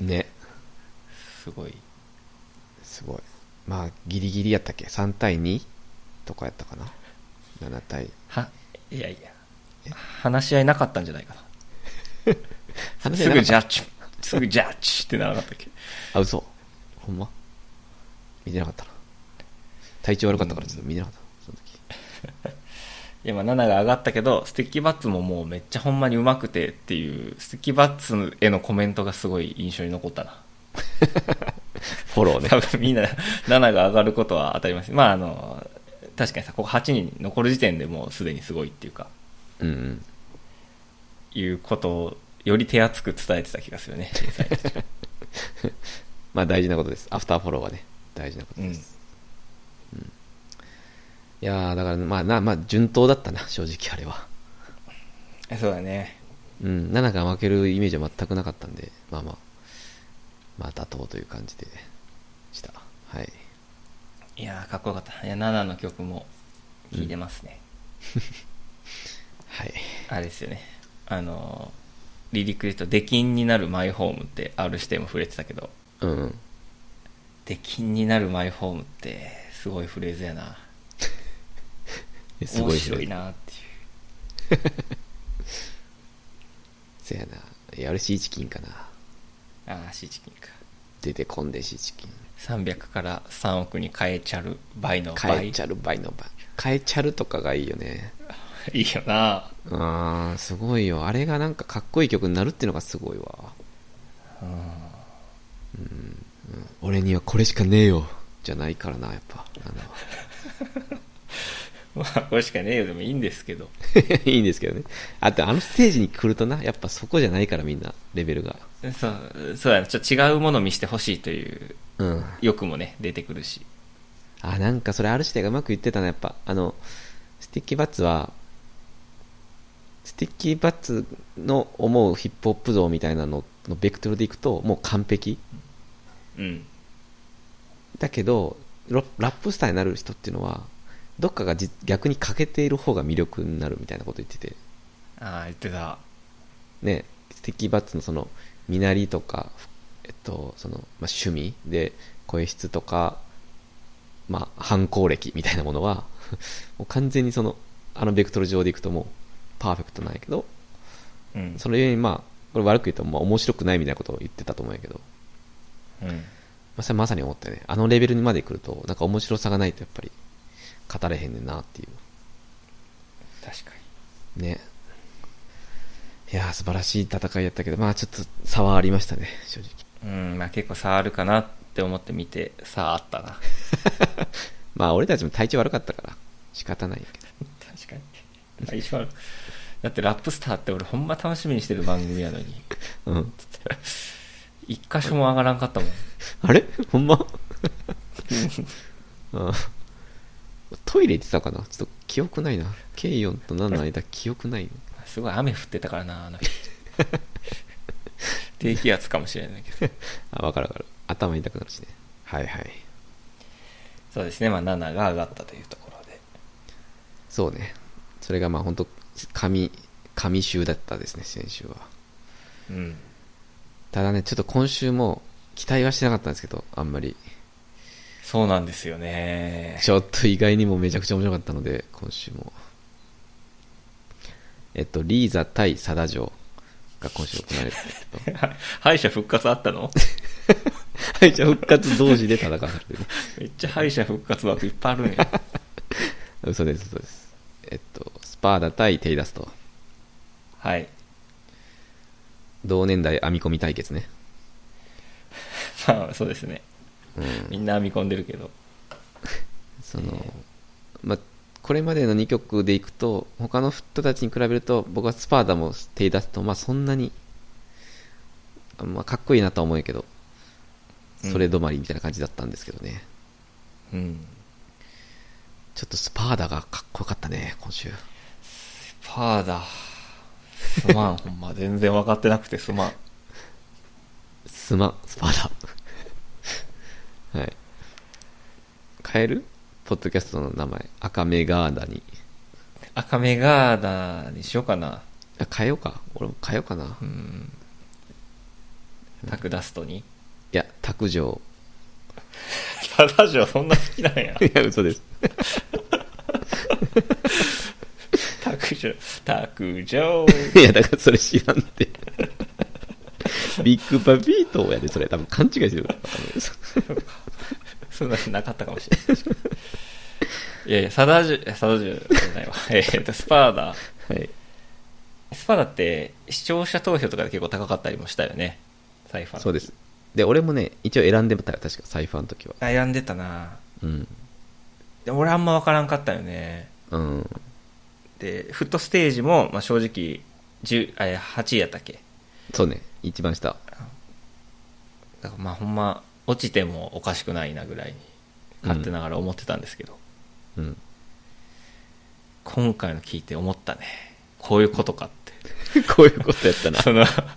Speaker 1: すごい。まあギリギリやったっけ、3対2とかやったかな、7対。いや話し合いなかったんじゃないかな。すぐジャッジってならなかったっけ。
Speaker 2: あ、嘘。ほんま見てなかったな。体調悪かったからちょっと見てなかった、その時。
Speaker 1: いや、まあ7が上がったけど、スティッキーバッツももうめっちゃほんまに上手くてっていう、スティッキーバッツへのコメントがすごい印象に残ったな。
Speaker 2: フォローね。
Speaker 1: 多分みんな7が上がることは当たり前です。まあ確かにさ、ここ8人残る時点でもうすでにすごいっていうか、いうことをより手厚く伝えてた気がするね。
Speaker 2: まあ大事なことです。アフターフォローはね、大事なことです。いやー、だからまあ順当だったな、正直あれは。
Speaker 1: そうだね。
Speaker 2: 7が負けるイメージは全くなかったんで、まあ妥当という感じでした。はい。
Speaker 1: いやー、かっこよかった。いや、7の曲も聴いてますね。
Speaker 2: はい。
Speaker 1: あれですよね。リリックで言うと、出禁になるマイホームって R 指定も触れてたけど、出禁になるマイホームってすごいフレーズやな。面白いなっていう。
Speaker 2: せやな。いや、あれシーチキンかな。
Speaker 1: シーチキンか。
Speaker 2: 出てこんでシーチキン。
Speaker 1: 300から3億に変えちゃる倍の倍。
Speaker 2: 変えちゃる倍の倍。変えちゃるとかがいいよね。
Speaker 1: いいよな。
Speaker 2: すごいよ。あれがなんかかっこいい曲になるっていうのがすごいわ。 俺にはこれしかねえよじゃないからな、やっぱ
Speaker 1: まあこれしかねえよでもいいんですけど。
Speaker 2: いいんですけどね。あとステージに来るとな、やっぱそこじゃないからみんなレベルが。
Speaker 1: そうだね、ちょっと違うものを見せてほしいという
Speaker 2: うん
Speaker 1: 欲もね出てくるし。
Speaker 2: なんかそれ R 指定がうまく言ってたな。やっぱスティッキーバッツはスティッキーバッツの思うヒップホップ像みたいなののベクトルでいくともう完璧
Speaker 1: うん
Speaker 2: だけど、ラップスターになる人っていうのはどっかが逆に欠けている方が魅力になるみたいなこと言ってて、
Speaker 1: ああ言ってた
Speaker 2: ね、スティッキーバッツのその身なりとか、趣味で声質とか、犯行歴みたいなものはもう完全にベクトル上でいくともうパーフェクトなんやけど、
Speaker 1: うん
Speaker 2: それにこれ悪く言うと面白くないみたいなことを言ってたと思うんやけど、
Speaker 1: うん
Speaker 2: それまさに思ったよね。レベルにまで来るとなんか面白さがないとやっぱり語れへんねんなっていう。
Speaker 1: 確か
Speaker 2: ね。いやー素晴らしい戦いやったけど、ちょっと差はありましたね、正直。
Speaker 1: に。結構差あるかなって思って見て差あったな。
Speaker 2: 俺たちも体調悪かったから仕方ないんやけど。
Speaker 1: 確かに体調ある。だってラップスターって俺ほんま楽しみにしてる番組やのに
Speaker 2: うん
Speaker 1: 一箇所も上がらんかったもん。
Speaker 2: あれほんまトイレ行ってたかな、ちょっと記憶ないな。K4 と7の間記憶ないの。
Speaker 1: すごい雨降ってたからな、低気圧かもしれないけど。
Speaker 2: わかるわかる。頭痛くなるしね。はいはい。
Speaker 1: そうですね、7が上がったというところで。
Speaker 2: そうね。それが本当神週だったですね、先週は。
Speaker 1: うん。
Speaker 2: ただね、ちょっと今週も期待はしてなかったんですけど、あんまり。
Speaker 1: そうなんですよね。
Speaker 2: ちょっと意外にもめちゃくちゃ面白かったので、今週も。リーザ対サダジョが今週行われてたけど。
Speaker 1: 敗者復活あったの？
Speaker 2: 敗者復活同時で戦われてる。
Speaker 1: めっちゃ敗者復活枠いっぱいあるんや。
Speaker 2: 嘘です、嘘です。スパーダ対テイダスト。
Speaker 1: はい。
Speaker 2: 同年代編み込み対決ね。
Speaker 1: そうですね。
Speaker 2: うん、
Speaker 1: みんな編み込んでるけど。
Speaker 2: これまでの2曲でいくと他の人たちに比べると僕はスパーダもテイダストそんなに、かっこいいなとは思うけど、それ止まりみたいな感じだったんですけどね。
Speaker 1: うん。
Speaker 2: ちょっとスパーダがかっこよかったね、今週。
Speaker 1: スパーダ。すまん、ほんま。全然分かってなくてすまん。
Speaker 2: スパーダ。はい。変えるポッドキャストの名前。赤メガーダに。
Speaker 1: 赤メガーダにしようかな。
Speaker 2: 変えようか。俺も変えようかな。
Speaker 1: タクダストに。
Speaker 2: いや、卓上。
Speaker 1: サダジョそんな好きなんや。
Speaker 2: いや、嘘です。
Speaker 1: 卓上。
Speaker 2: いや、だからそれ知らんって。ビッグパピートやで、それ。多分勘違いしてる。
Speaker 1: そんなのなかったかもしれない。いやいや、サダジュじゃないわ。スパーダ。
Speaker 2: はい。
Speaker 1: スパーダって視聴者投票とかで結構高かったりもしたよね。サイファー。
Speaker 2: そうです。で、俺もね、一応選んでたよ、確か、サイファーの時は。
Speaker 1: 選んでたな。
Speaker 2: うん。
Speaker 1: で俺あんま分からんかったよね。
Speaker 2: うん。
Speaker 1: で、フットステージも、正直、8位やったっけ？
Speaker 2: そうね、一番下。
Speaker 1: だからほんま、落ちてもおかしくないなぐらいに、勝手ながら思ってたんですけど。
Speaker 2: うん。
Speaker 1: 今回の聞いて思ったね。こういうことかって。
Speaker 2: こういうことやったな。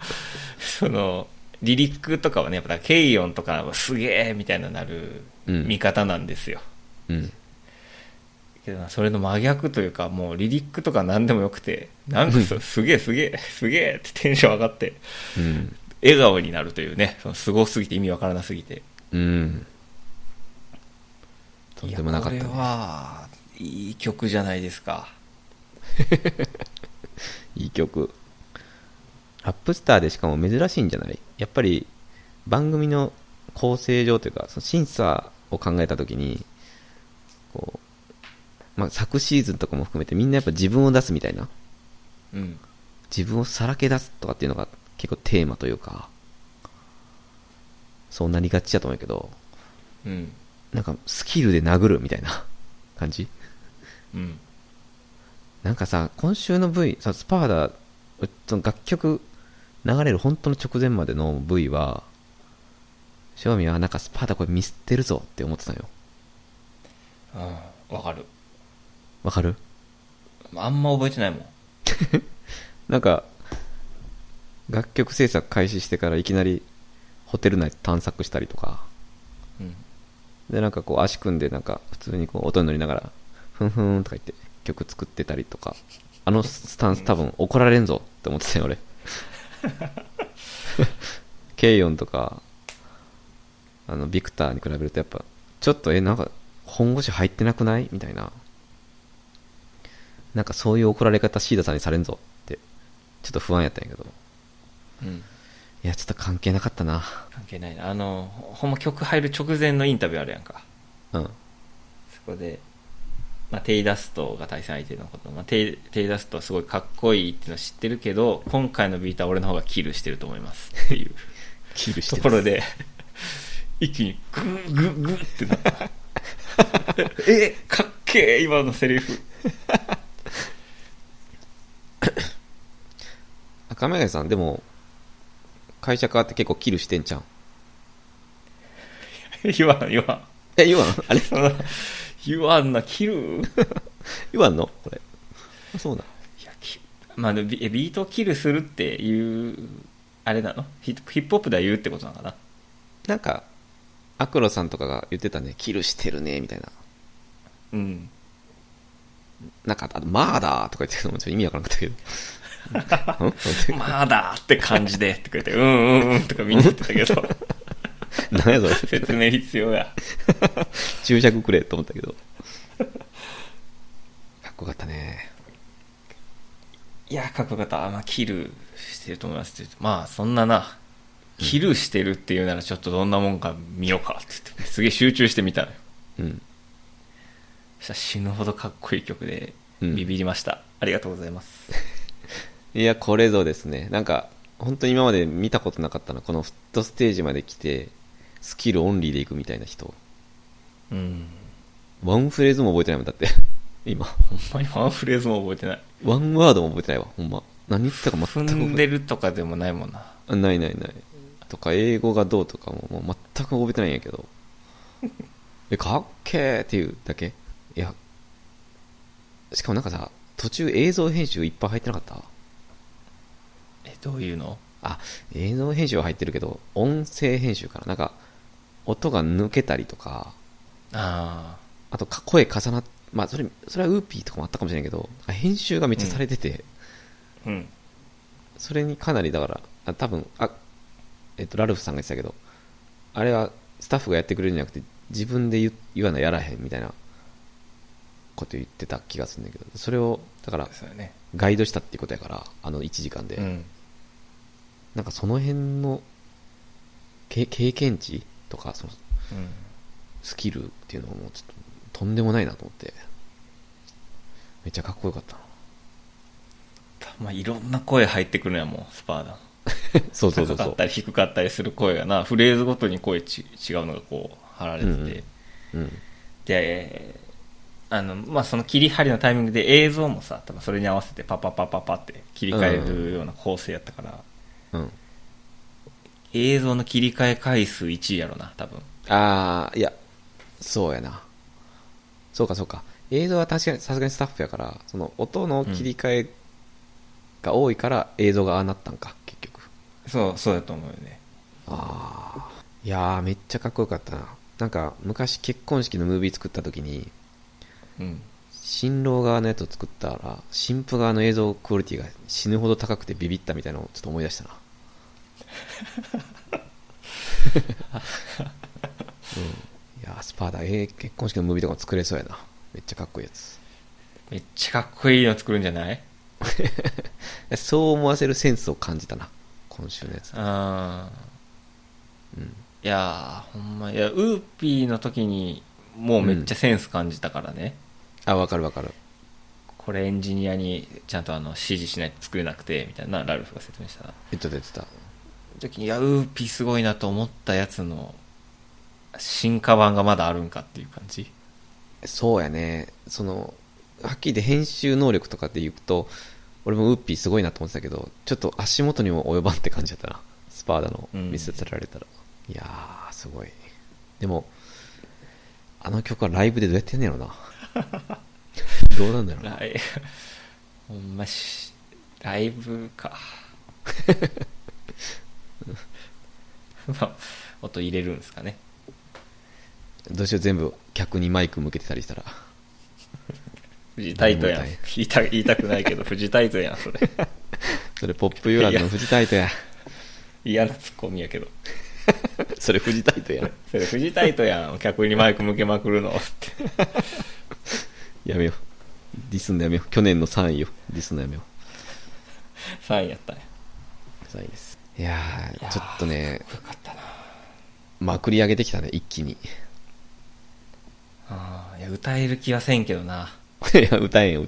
Speaker 1: リリックとかはね、やっぱケイオンとかすげえみたいななる見方なんですよ。
Speaker 2: うん。
Speaker 1: けどそれの真逆というか、もうリリックとか何でもよくて、なんかすげえってテンション上がって、
Speaker 2: うん、
Speaker 1: 笑顔になるというね、すごすぎて意味わからなすぎて。
Speaker 2: うん。とんでもなかったね。
Speaker 1: これはいい曲じゃないですか。
Speaker 2: いい曲。アップスターでしかも珍しいんじゃない？やっぱり番組の構成上というか、その審査を考えたときにこう、昨シーズンとかも含めてみんなやっぱ自分を出すみたいな、
Speaker 1: うん、
Speaker 2: 自分をさらけ出すとかっていうのが結構テーマというか、 そうなりがちだと思うけど、
Speaker 1: うん
Speaker 2: なんかスキルで殴るみたいな感じ。
Speaker 1: うん
Speaker 2: なんかさ、今週の V、さ、スパーダ、その楽曲流れる本当の直前までの V は、正味はなんかスパーダこれミスってるぞって思ってたのよ。
Speaker 1: わかる。
Speaker 2: わかる？
Speaker 1: あんま覚えてないもん。
Speaker 2: なんか、楽曲制作開始してからいきなりホテル内探索したりとか、
Speaker 1: うん
Speaker 2: で、なんかこう足組んでなんか普通にこう音に乗りながら、ふんふんとか言って曲作ってたりとか、あのスタンス多分怒られんぞって思ってたよ俺。ケイヨンとか、ビクターに比べるとやっぱ、ちょっとなんか本腰入ってなくないみたいな。なんかそういう怒られ方シーダさんにされんぞってちょっと不安やったんやけど、
Speaker 1: うん
Speaker 2: いやちょっと関係なかったな。
Speaker 1: 関係ないな。ほんま曲入る直前のインタビューあるやんか。
Speaker 2: うん
Speaker 1: そこで、まあ、テイダストが対戦相手のこと、まあ、テイダストはすごいかっこいいっていうのは知ってるけど、今回のビーターは俺の方がキルしてると思いますっていう
Speaker 2: キルしてる
Speaker 1: ところで一気にグーグーグーってなったかっけー今のセリフ。
Speaker 2: 赤目さんでも会社変わって結構キルしてんちゃん。
Speaker 1: 言わん
Speaker 2: 言わんあれ
Speaker 1: その言わんな、キル
Speaker 2: 言わんのこれ。あ、そうだ。
Speaker 1: いやまあ、ビートをキルするっていうあれなの？ヒップホップでは言うってことなのかな。
Speaker 2: なんかアクロさんとかが言ってたね、キルしてるねみたいな。
Speaker 1: うん
Speaker 2: なんかマーダーとか言ってるのもちょっと意味わからなかったけど
Speaker 1: まだって感じでって言ってうんとかみんな言ってたけど
Speaker 2: 何やそれ
Speaker 1: 説明必要や。
Speaker 2: 注釈くれと思ったけどかっこよかったね。
Speaker 1: いやかっこよかった。まあキルしてると思いますって。まあそんななキルしてるっていうならちょっとどんなもんか見ようかって言ってすげえ集中してみたのよ。
Speaker 2: うん
Speaker 1: そしたら死ぬほどかっこいい曲で
Speaker 2: うん
Speaker 1: ビビりました、ありがとうございます。
Speaker 2: いやこれぞですね。なんか本当に今まで見たことなかったな、このフットステージまで来てスキルオンリーでいくみたいな人。
Speaker 1: うん
Speaker 2: ワンフレーズも覚えてないもんだって今
Speaker 1: ほんまにワンフレーズも覚えてない。
Speaker 2: ワンワードも覚えてないわほんま。何言ってたか全く覚えてない。
Speaker 1: 踏んでるとかでもないもんな。
Speaker 2: ないとか英語がどうとかもう全く覚えてないんやけどかっけーっていうだけ。いやしかもなんかさ、途中映像編集いっぱい入ってなかった？
Speaker 1: どういうの？
Speaker 2: あ、映像編集は入ってるけど音声編集かな。なんか音が抜けたりとか、
Speaker 1: あ
Speaker 2: と声重なっ、まあそれはウーピーとかもあったかもしれないけど編集がめっちゃされてて、
Speaker 1: うん
Speaker 2: それにかなりだから多分ラルフさんが言ってたけど、あれはスタッフがやってくれるんじゃなくて自分で言わなやらへんみたいなこと言ってた気がするんだけど、それをだから
Speaker 1: そうやね。
Speaker 2: ガイドしたっていうことやから、1時間で、
Speaker 1: うん
Speaker 2: なんかその辺の経験値とかその
Speaker 1: うん
Speaker 2: スキルっていうのもちょっととんでもないなと思ってめっちゃかっこよかったな。
Speaker 1: まあいろんな声入ってくるんやもんスパーダ。
Speaker 2: そう
Speaker 1: 高かったり低かったりする声がな、フレーズごとに声違うのがこう貼られてて、
Speaker 2: うん
Speaker 1: でまあその切り張りのタイミングで映像もさ多分それに合わせてパパパパパって切り替えるような構成やったから、
Speaker 2: うん
Speaker 1: 映像の切り替え回数1位やろな多分。
Speaker 2: いやそうやな。そうか映像は確かにさすがにスタッフやから、その音の切り替えが多いから映像がああなったんか結局。
Speaker 1: そうだと思うよね。
Speaker 2: いやーめっちゃかっこよかったな。なんか昔結婚式のムービー作った時に
Speaker 1: うん
Speaker 2: 新郎側のやつを作ったら新婦側の映像クオリティが死ぬほど高くてビビったみたいなのをちょっと思い出したな。いやスパーダ結婚式のムービーとかも作れそうやな。めっちゃかっこいいやつ。
Speaker 1: めっちゃかっこいいの作るんじゃない？
Speaker 2: そう思わせるセンスを感じたな今週のやつ。
Speaker 1: いやほんま、いやウーピーの時にもうめっちゃセンス感じたからね、
Speaker 2: わかる
Speaker 1: これエンジニアにちゃんと指示しないと作れなくてみたいなラルフが説明したな。
Speaker 2: 言ってた
Speaker 1: 時に、いや、ウーピーすごいなと思ったやつの進化版がまだあるんかっていう感じ。
Speaker 2: そうやね。はっきり言って編集能力とかで言うと、俺もウーピーすごいなと思ってたけど、ちょっと足元にも及ばんって感じだったな。スパーダの見せられたら。いやー、すごい。でも、あの曲はライブでどうやってやんねやろな。どうなんだろうな。
Speaker 1: ほんまライブか。まあ、音入れるんですかね。
Speaker 2: どうしよう、全部客にマイク向けてたりしたら。
Speaker 1: 藤タイトやん。言いたくないけど、藤タイトやん、それ。
Speaker 2: それポップユーランドの藤タイトや。
Speaker 1: 嫌なツッコミやけど。
Speaker 2: それ藤タイトやん。
Speaker 1: それ藤タイトやん。客にマイク向けまくるのって。
Speaker 2: やめよう。ディスんのやめよう。去年の3位よ。ディスんのやめよう。
Speaker 1: 3位やったんや。
Speaker 2: 3位です。いやー、ちょっとね、
Speaker 1: よかったな。
Speaker 2: まくり上げてきたね、一気に。
Speaker 1: いや、歌える気はせんけどな。
Speaker 2: いや、歌えん。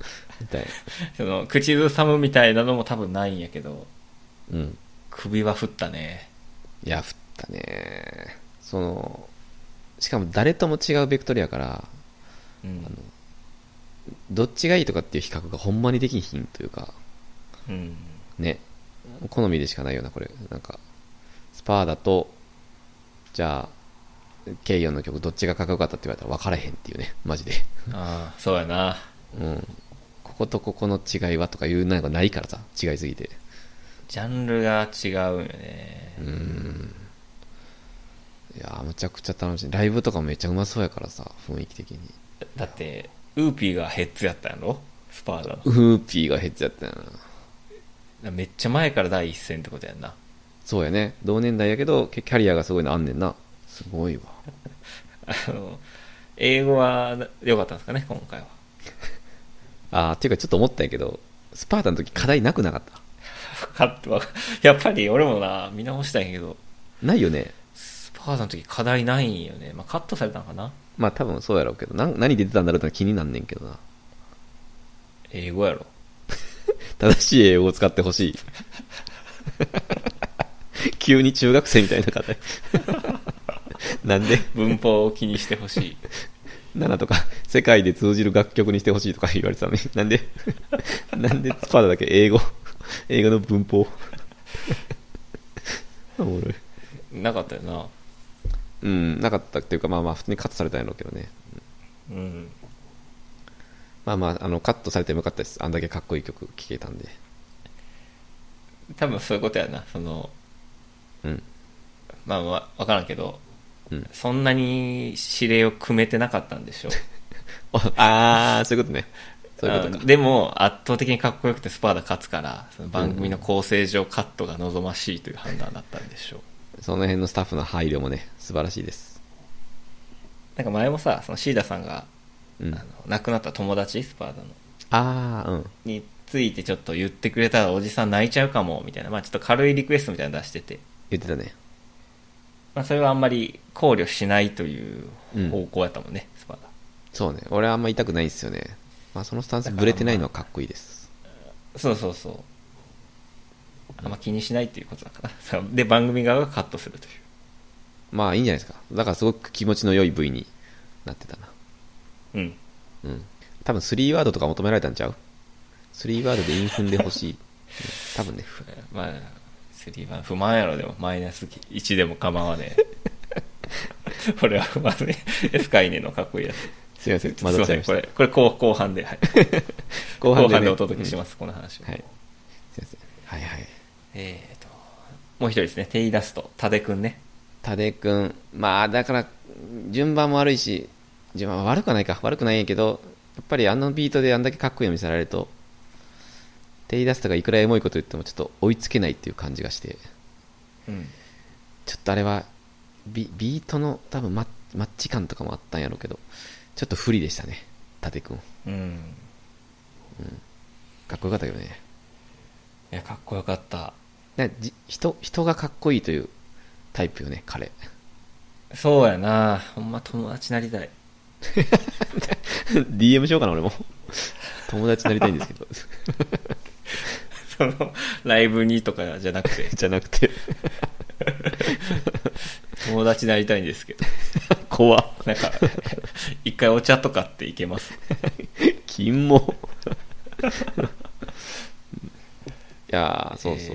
Speaker 1: 口ずさむみたいなのも多分ないんやけど、
Speaker 2: うん。
Speaker 1: 首は振ったね。
Speaker 2: いや、振ったね。しかも誰とも違うベクトルやから、
Speaker 1: うん、
Speaker 2: どっちがいいとかっていう比較がほんまにできひんというか、
Speaker 1: うん、
Speaker 2: ね。好みでしかないよな、これ。なんか、スパーダと、じゃあ、ケイヨンの曲どっちがかっこよかったって言われたら分からへんっていうね、マジで。
Speaker 1: ああ、そうやな。
Speaker 2: うん。こことここの違いはとかいうなんかないからさ、違いすぎて。
Speaker 1: ジャンルが違うよね。
Speaker 2: いやー、むちゃくちゃ楽しい。ライブとかめっちゃうまそうやからさ、雰囲気的に。
Speaker 1: だって、ウーピーがヘッズやったんやろ、スパーダの。
Speaker 2: ウーピーがヘッズやったんやな。
Speaker 1: めっちゃ前から第一線ってことやんな。
Speaker 2: そうやね。同年代やけど、キャリアがすごいのあんねんな。すごいわ。
Speaker 1: 英語は良かったんですかね、今回は。
Speaker 2: っていうかちょっと思ったんやけど、スパータの時課題なくなかった？
Speaker 1: やっぱり俺もな、見直したんやけど。
Speaker 2: ないよね。
Speaker 1: スパータの時課題ないんよね。まあ、カットされたのかな。
Speaker 2: まあ多分そうやろうけど、何出てたんだろうって気になんねんけどな。
Speaker 1: 英語やろ。
Speaker 2: 正しい英語を使ってほしい。急に中学生みたいな課題。なんで
Speaker 1: 文法を気にしてほしい。
Speaker 2: 7とか世界で通じる楽曲にしてほしいとか言われてたのに、なんでスパーダだけ英語の文法。おもろい。
Speaker 1: なかったよな。
Speaker 2: うん、なかったっていうか、まあ普通にカットされたんやろうけどね。
Speaker 1: うん。
Speaker 2: カットされてもよかったです。あんだけかっこいい曲聴けたんで。
Speaker 1: 多分そういうことやな。
Speaker 2: うん。
Speaker 1: まあ、わからんけど、
Speaker 2: うん、
Speaker 1: そんなに指令を組めてなかったんでしょう。
Speaker 2: そういうことね。そういうことか。
Speaker 1: でも圧倒的にかっこよくてスパーダ勝つから、その番組の構成上カットが望ましいという判断だったんでしょう。
Speaker 2: その辺のスタッフの配慮もね、素晴らしいです。
Speaker 1: なんか前もさ、そのシーダさんが、
Speaker 2: うん、
Speaker 1: 亡くなった友達、スパーダのについてちょっと言ってくれたらおじさん泣いちゃうかもみたいな、まあちょっと軽いリクエストみたいなの出してて、
Speaker 2: 言ってたね。
Speaker 1: まあそれはあんまり考慮しないという方向やったもんね、スパーダ。
Speaker 2: そうね、俺はあんま痛くないんですよね。まあそのスタンスブレてないのはかっこいいです。
Speaker 1: そうそうそう。あんま気にしないっていうことだからで、番組側がカットするという。
Speaker 2: まあいいんじゃないですか。だからすごく気持ちの良い V になってたな。
Speaker 1: うん。
Speaker 2: 多分3ワードとか求められたんちゃう？ 3 ワードでインフンでほしい。多分ね。
Speaker 1: まあ3は不満やろ。でもマイナス1でも構わねえ。これは不満ね。スカイネのかっこいいやつ。
Speaker 2: すいません、混ざっちゃいました。
Speaker 1: これ後半で、はい、後半でお届けします、この話を。
Speaker 2: はい。すいません。はいはい。
Speaker 1: もう一人ですね、テイダスト、タデくんね。
Speaker 2: タデくん、まあだから順番も悪いし、順番は悪くはないか、悪くないんやけど、やっぱりあのビートであんだけかっこいいの見せられると、テイダストがいくらエモいこと言ってもちょっと追いつけないっていう感じがして、ちょっとあれはビートの多分マッチ感とかもあったんやろうけど、ちょっと不利でしたね、タデくん。かっこよかったけどね。
Speaker 1: いや、かっこよかった。
Speaker 2: 人がかっこいいというタイプよね、彼。
Speaker 1: そうやな、ほんま友達なりたい。
Speaker 2: DM しようかな、俺も。友達になりたいんですけど。
Speaker 1: そのライブにとかじゃなくて
Speaker 2: じゃなくて
Speaker 1: 友達になりたいんですけど
Speaker 2: 怖っ。
Speaker 1: なんか一回お茶とかっていけます？
Speaker 2: 金もいやー、そうそう、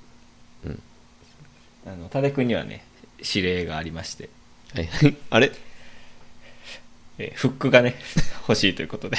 Speaker 1: 多部君にはね指令がありまして、
Speaker 2: はいあれ
Speaker 1: フックがね欲しいということで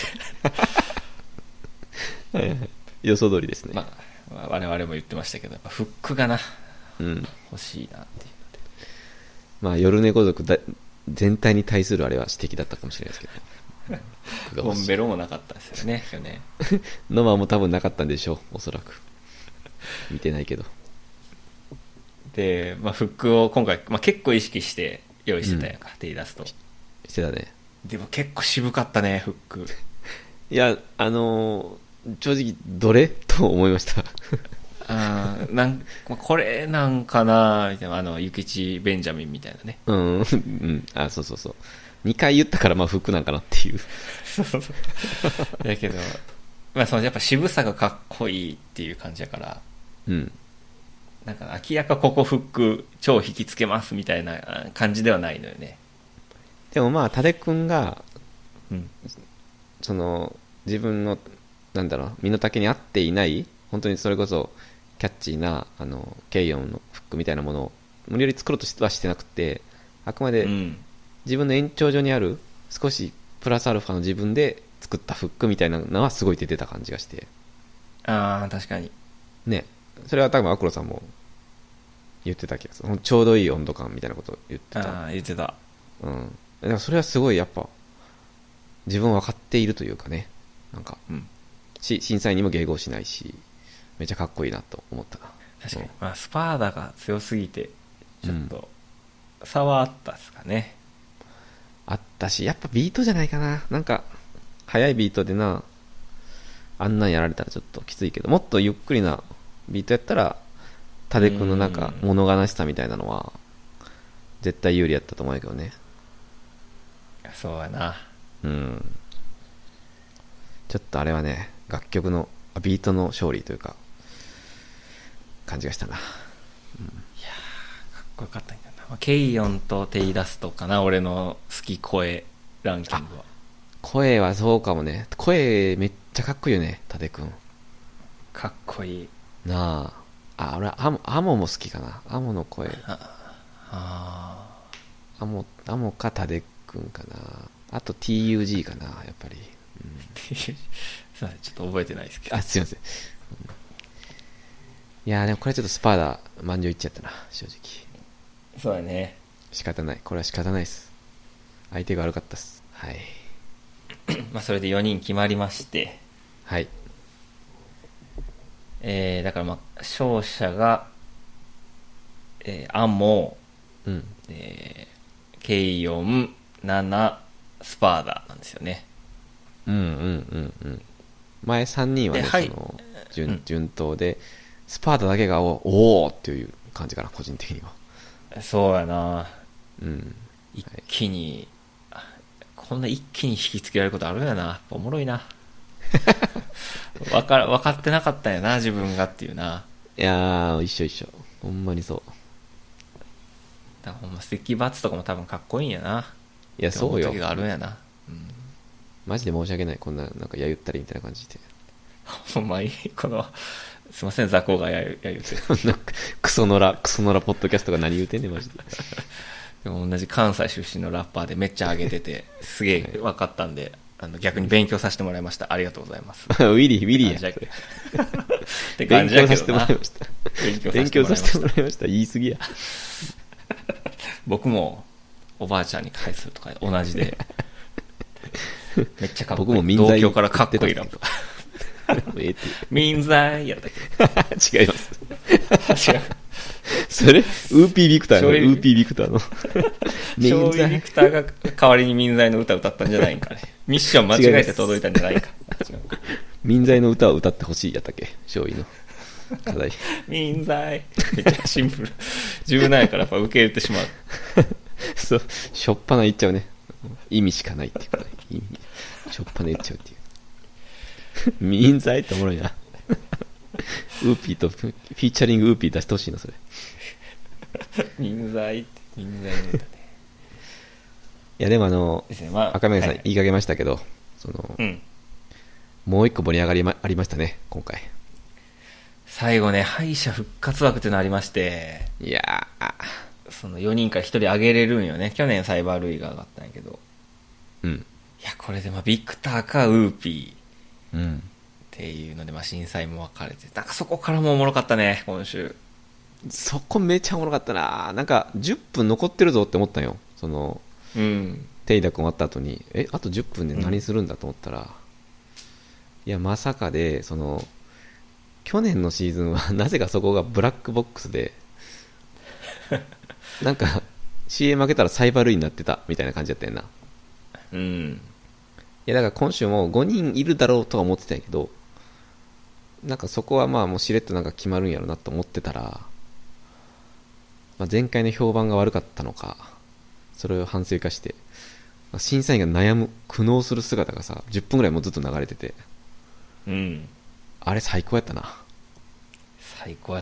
Speaker 2: はいはい、予想通りですね。
Speaker 1: まあ我々も言ってましたけど、やっぱフックがな、
Speaker 2: うん
Speaker 1: 欲しいなっていうので、
Speaker 2: まあ夜寝孤独全体に対するあれは指摘だったかもしれないですけど
Speaker 1: ボンベロもなかったですよね去年
Speaker 2: ノマも多分なかったんでしょう、おそらく。見てないけど。
Speaker 1: で、まあ、フックを今回、まあ、結構意識して用意してたやんか、手出すと。
Speaker 2: してたね。
Speaker 1: でも結構渋かったねフック。
Speaker 2: いや、正直どれと思いました
Speaker 1: これなんかなみたいな、諭吉ベンジャミンみたいなね。
Speaker 2: うん、うん、あ、そうそうそう。2回言ったから、まあ、フックなんかなっていう。
Speaker 1: そうそうそう。だけど、まあ、そのやっぱ渋さがかっこいいっていう感じだから、
Speaker 2: うん。
Speaker 1: なんか明らかここフック超引きつけますみたいな感じではないのよね。
Speaker 2: でもまあ、タデ君が、
Speaker 1: うん。
Speaker 2: その、自分の、なんだろう、身の丈に合っていない、本当にそれこそ、キャッチーな、ケイヨンのフックみたいなものを、無理やり作ろうとはしてなくて、あくまで、
Speaker 1: うん。
Speaker 2: 自分の延長上にある少しプラスアルファの自分で作ったフックみたいなのはすごい出てた感じがして
Speaker 1: ああ、確かに。
Speaker 2: ね。それは多分アクロさんも言ってた気がする。ちょうどいい温度感みたいなことを言ってた。
Speaker 1: ああ、言ってた。
Speaker 2: うん。だからそれはすごいやっぱ自分分かっているというかね、なんか、
Speaker 1: うん。
Speaker 2: 審査員にも迎合しないし、めちゃかっこいいなと思ったな。
Speaker 1: 確かに。まあ、スパーダが強すぎて、ちょっと、差はあったっすかね。
Speaker 2: あったし、やっぱビートじゃないかな。なんか、速いビートでな、あんなんやられたらちょっときついけど、もっとゆっくりなビートやったら、タデ君のなんか、物悲しさみたいなのは、絶対有利やったと思うけどね。
Speaker 1: そうやな。
Speaker 2: うん。ちょっとあれはね、楽曲の、ビートの勝利というか、感じがしたな。
Speaker 1: かっこよかったんだな。まあ、ケイヨンとテイダストかな、俺の好き声ランキングは。
Speaker 2: 声はそうかもね。声めっちゃかっこいいよね、タデ君。
Speaker 1: かっこいい。
Speaker 2: なあ。俺アモも好きかな。アモの声。アモかタデ君かな。あと TUG かな、やっぱり。うん、
Speaker 1: すいません、ちょっと覚えてないですけど。
Speaker 2: あ、すいません。いやーでもこれちょっとスパーダ満場いっちゃったな、正直。
Speaker 1: そうだね。
Speaker 2: 仕方ない。これは仕方ないです。相手が悪かったっす。はい。
Speaker 1: まあそれで4人決まりまして。
Speaker 2: はい。
Speaker 1: だからまあ勝者が、アモ、
Speaker 2: うん。
Speaker 1: ケイヨン、ナナ、スパーダなんですよね。
Speaker 2: うんうんうんうん。前3人はね、
Speaker 1: はい、
Speaker 2: その順当で、スパーダだけがおーっていう感じかな、個人的には。
Speaker 1: そうやな。
Speaker 2: うん。
Speaker 1: 一気に、はい、こんな一気に引きつけられることあるんやな。やっぱおもろいな。分かってなかったんやな、自分がっていうな。
Speaker 2: いやー、一緒。ほんまにそう。
Speaker 1: だからほんま、石バツとかも多分かっこいいんやな。
Speaker 2: いや、そうよ。
Speaker 1: 時があるんやな。うん。
Speaker 2: マジで申し訳ない。こんな、なんか、やゆったりみたいな感じで。
Speaker 1: ほんまに、すいません、雑魚がやゆって。
Speaker 2: クソノラポッドキャストが何言うてんねん、マジで。
Speaker 1: でも同じ関西出身のラッパーでめっちゃ上げてて、すげえ分かったんで、逆に勉強させてもらいました。ありがとうございます。
Speaker 2: ウィリーや。
Speaker 1: って感じやけどな。
Speaker 2: 勉強させてもらいました。言い過ぎや。
Speaker 1: 僕も、おばあちゃんに返すとか同じで、めっちゃかっこいい。
Speaker 2: 僕も民剤
Speaker 1: 同郷からかっこいいラップ。民剤やったっ
Speaker 2: け。違います。
Speaker 1: 違う。
Speaker 2: それウーピービクターの。ウーピービクターの。
Speaker 1: 醤油ビクターが代わりに民剤の歌歌ったんじゃないんかね。ミッション間違えて届いたんじゃないか。
Speaker 2: 民剤の歌を歌ってほしいやったっけ、醤油の課題。
Speaker 1: 民剤。めっちゃシンプル。柔軟やからやっぱ受け入れてしまう。
Speaker 2: そう、しょっぱな言っちゃうね。意味しかないっていうか、ね、しょっぱな言っちゃうっていう。民剤っておもろいな。 ウーピーとフィーチャリングウーピー出してほしいなそれ。
Speaker 1: 人材って人材ネタね。
Speaker 2: いやでも
Speaker 1: ですね、まあ、
Speaker 2: 赤目さん
Speaker 1: はい
Speaker 2: 言いかけましたけど、
Speaker 1: うん。
Speaker 2: もう一個盛り上がり、ありましたね今回。
Speaker 1: 最後ね、敗者復活枠っていうのありまして、
Speaker 2: いや
Speaker 1: その4人から1人上げれるんよね。去年サイバールイが上がったんやけど。
Speaker 2: うん。
Speaker 1: いや、これでまあビクターかウーピー
Speaker 2: うん。
Speaker 1: っていうので、まあ審査員も分かれて、なんかそこからもおもろかったね、今週。
Speaker 2: そこめちゃおもろかったな。なんか10分残ってるぞって思ったんよ。
Speaker 1: うん。
Speaker 2: テイダ君終わった後に、あと10分で何するんだと思ったら、いやまさかで去年のシーズンはなぜかそこがブラックボックスでなんか CA 負けたらサイバルになってたみたいな感じだったよな。
Speaker 1: うん。
Speaker 2: いやだから今週も5人いるだろうとは思ってたんやけど、なんかそこはまあもうしれっとなんか決まるんやろなと思ってたら、まあ、前回の評判が悪かったのか、それを反省化して、まあ審査員が悩む苦悩する姿がさ10分ぐらいもうずっと流れてて、
Speaker 1: うん。
Speaker 2: あれ最高やったな。
Speaker 1: 最高やった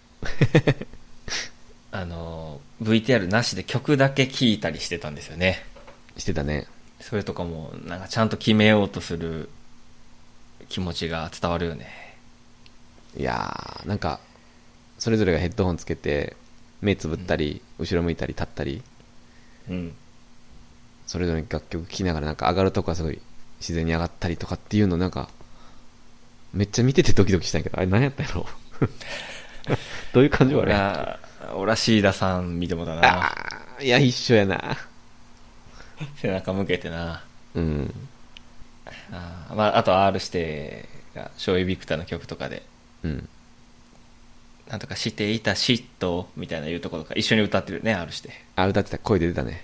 Speaker 1: 。VTR なしで曲だけ聴いたりしてたんですよね。
Speaker 2: してたね。
Speaker 1: それとかも、なんかちゃんと決めようとする気持ちが伝わるよね。
Speaker 2: いやーなんかそれぞれがヘッドホンつけて目つぶったり、後ろ向いたり立ったり、
Speaker 1: うん。
Speaker 2: それぞれ楽曲聴きながらなんか上がるとこはすごい自然に上がったりとかっていうのなんかめっちゃ見ててドキドキしたんやけど、あれ何やったんやろどういう感情あれ。
Speaker 1: 俺はシーダさん見てもだな。
Speaker 2: いや一緒やな。
Speaker 1: 背中向けてな。
Speaker 2: うん。
Speaker 1: まあ、あと R 指定がショーイビクターの曲とかで、
Speaker 2: うん。
Speaker 1: なんとかしていた嫉妬みたいな言うところとか一緒に歌ってるね、R して。
Speaker 2: 歌ってた。声出てたね。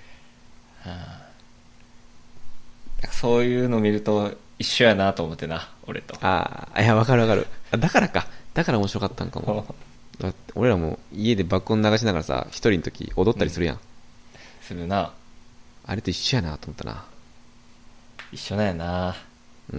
Speaker 1: なんかそういうの見ると一緒やなと思ってな、俺と。
Speaker 2: いやわかるわかる。だからか。だから面白かったんかも。だって俺らも家で爆音流しながらさ、一人の時踊ったりするやん。
Speaker 1: するな。
Speaker 2: あれと一緒やなと思ったな。
Speaker 1: 一緒なんやな。
Speaker 2: うん。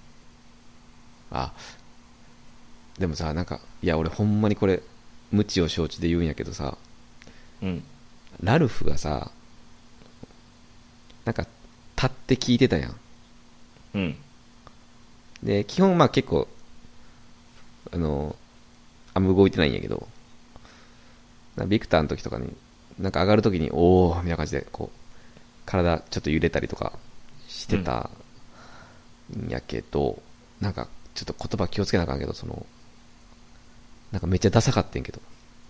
Speaker 2: でもさ、なんか、いや俺ほんまにこれ無知を承知で言うんやけどさ、
Speaker 1: うん。
Speaker 2: ラルフがさ、なんか立って聞いてたやん。
Speaker 1: うん。
Speaker 2: で基本まあ結構あんま動いてないんやけど、ビクターの時とかになんか上がる時におーみたいな感じでこう体ちょっと揺れたりとかしてたんやけど、なんかちょっと言葉気をつけなあかんけど、なんかめっちゃダサかってんけど。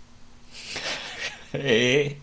Speaker 1: え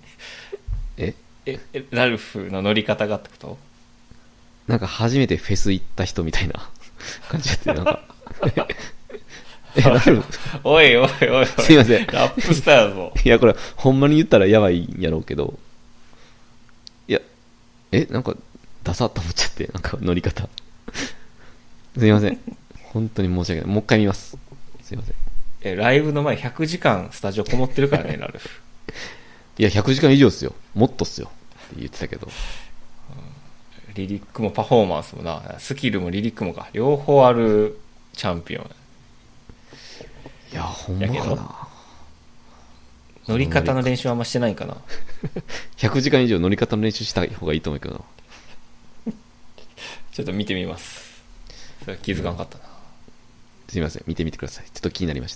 Speaker 1: ラルフの乗り方がってこと？
Speaker 2: なんか初めてフェス行った人みたいな感じやって、なんかラルフ
Speaker 1: おいおいおいおい、
Speaker 2: すいません、
Speaker 1: ラップスターやぞ。
Speaker 2: いやこれほんまに言ったらやばいんやろうけど、いやなんかダサっと思っちゃって、なんか乗り方すいません、本当に申し訳ない。もう一回見ます。すいません。
Speaker 1: ライブの前100時間スタジオこもってるからね、ラルフ。
Speaker 2: いや100時間以上っすよ、もっとっすよって言ってたけど、
Speaker 1: リリックもパフォーマンスもな、スキルもリリックもか、両方あるチャンピオン。
Speaker 2: いやほんまかな。
Speaker 1: 乗り方の練習はあんましてないかな。
Speaker 2: 100時間以上乗り方の練習した方がいいと思うけどな。
Speaker 1: ちょっと見てみます。それは気づかなかったな。
Speaker 2: すいません、見てみてください。ちょっと気になりました。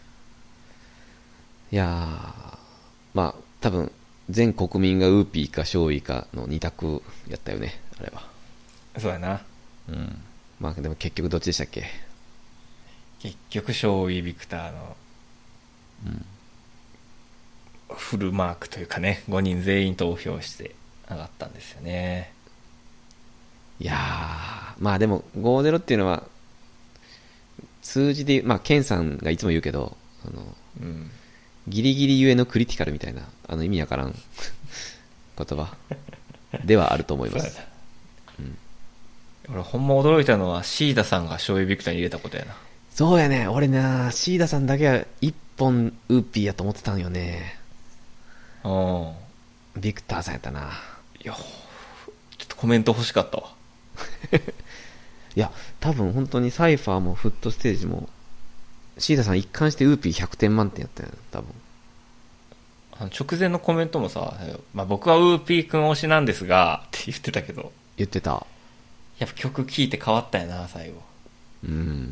Speaker 2: いやー、まあ多分全国民がウーピーか勝利かの2択やったよね、あれは。
Speaker 1: そうやな。
Speaker 2: うん。まあでも結局どっちでしたっけ？
Speaker 1: 結局ショーイビクターのフルマークというかね、5人全員投票して上がったんですよね。
Speaker 2: いやー、まあでも5-0っていうのは数字で、まあケンさんがいつも言うけど、ギリギリゆえのクリティカルみたいな、意味わからん言葉ではあると思います。
Speaker 1: 俺ほんま驚いたのはシーダさんがショーイビクターに入れたことやな。
Speaker 2: そうやね、俺な、シーダさんだけは一本ウーピーやと思ってたんよね。ビクターさんやったな。
Speaker 1: いや、ちょっとコメント欲しかったわ。
Speaker 2: いや多分本当にサイファーもフットステージもシータさん一貫してウーピー100点満点やったよ多分。
Speaker 1: 直前のコメントもさ、まあ、僕はウーピーくん推しなんですがって言ってたけど、
Speaker 2: 言ってた。
Speaker 1: やっぱ曲聴いて変わったよな最後。
Speaker 2: うん。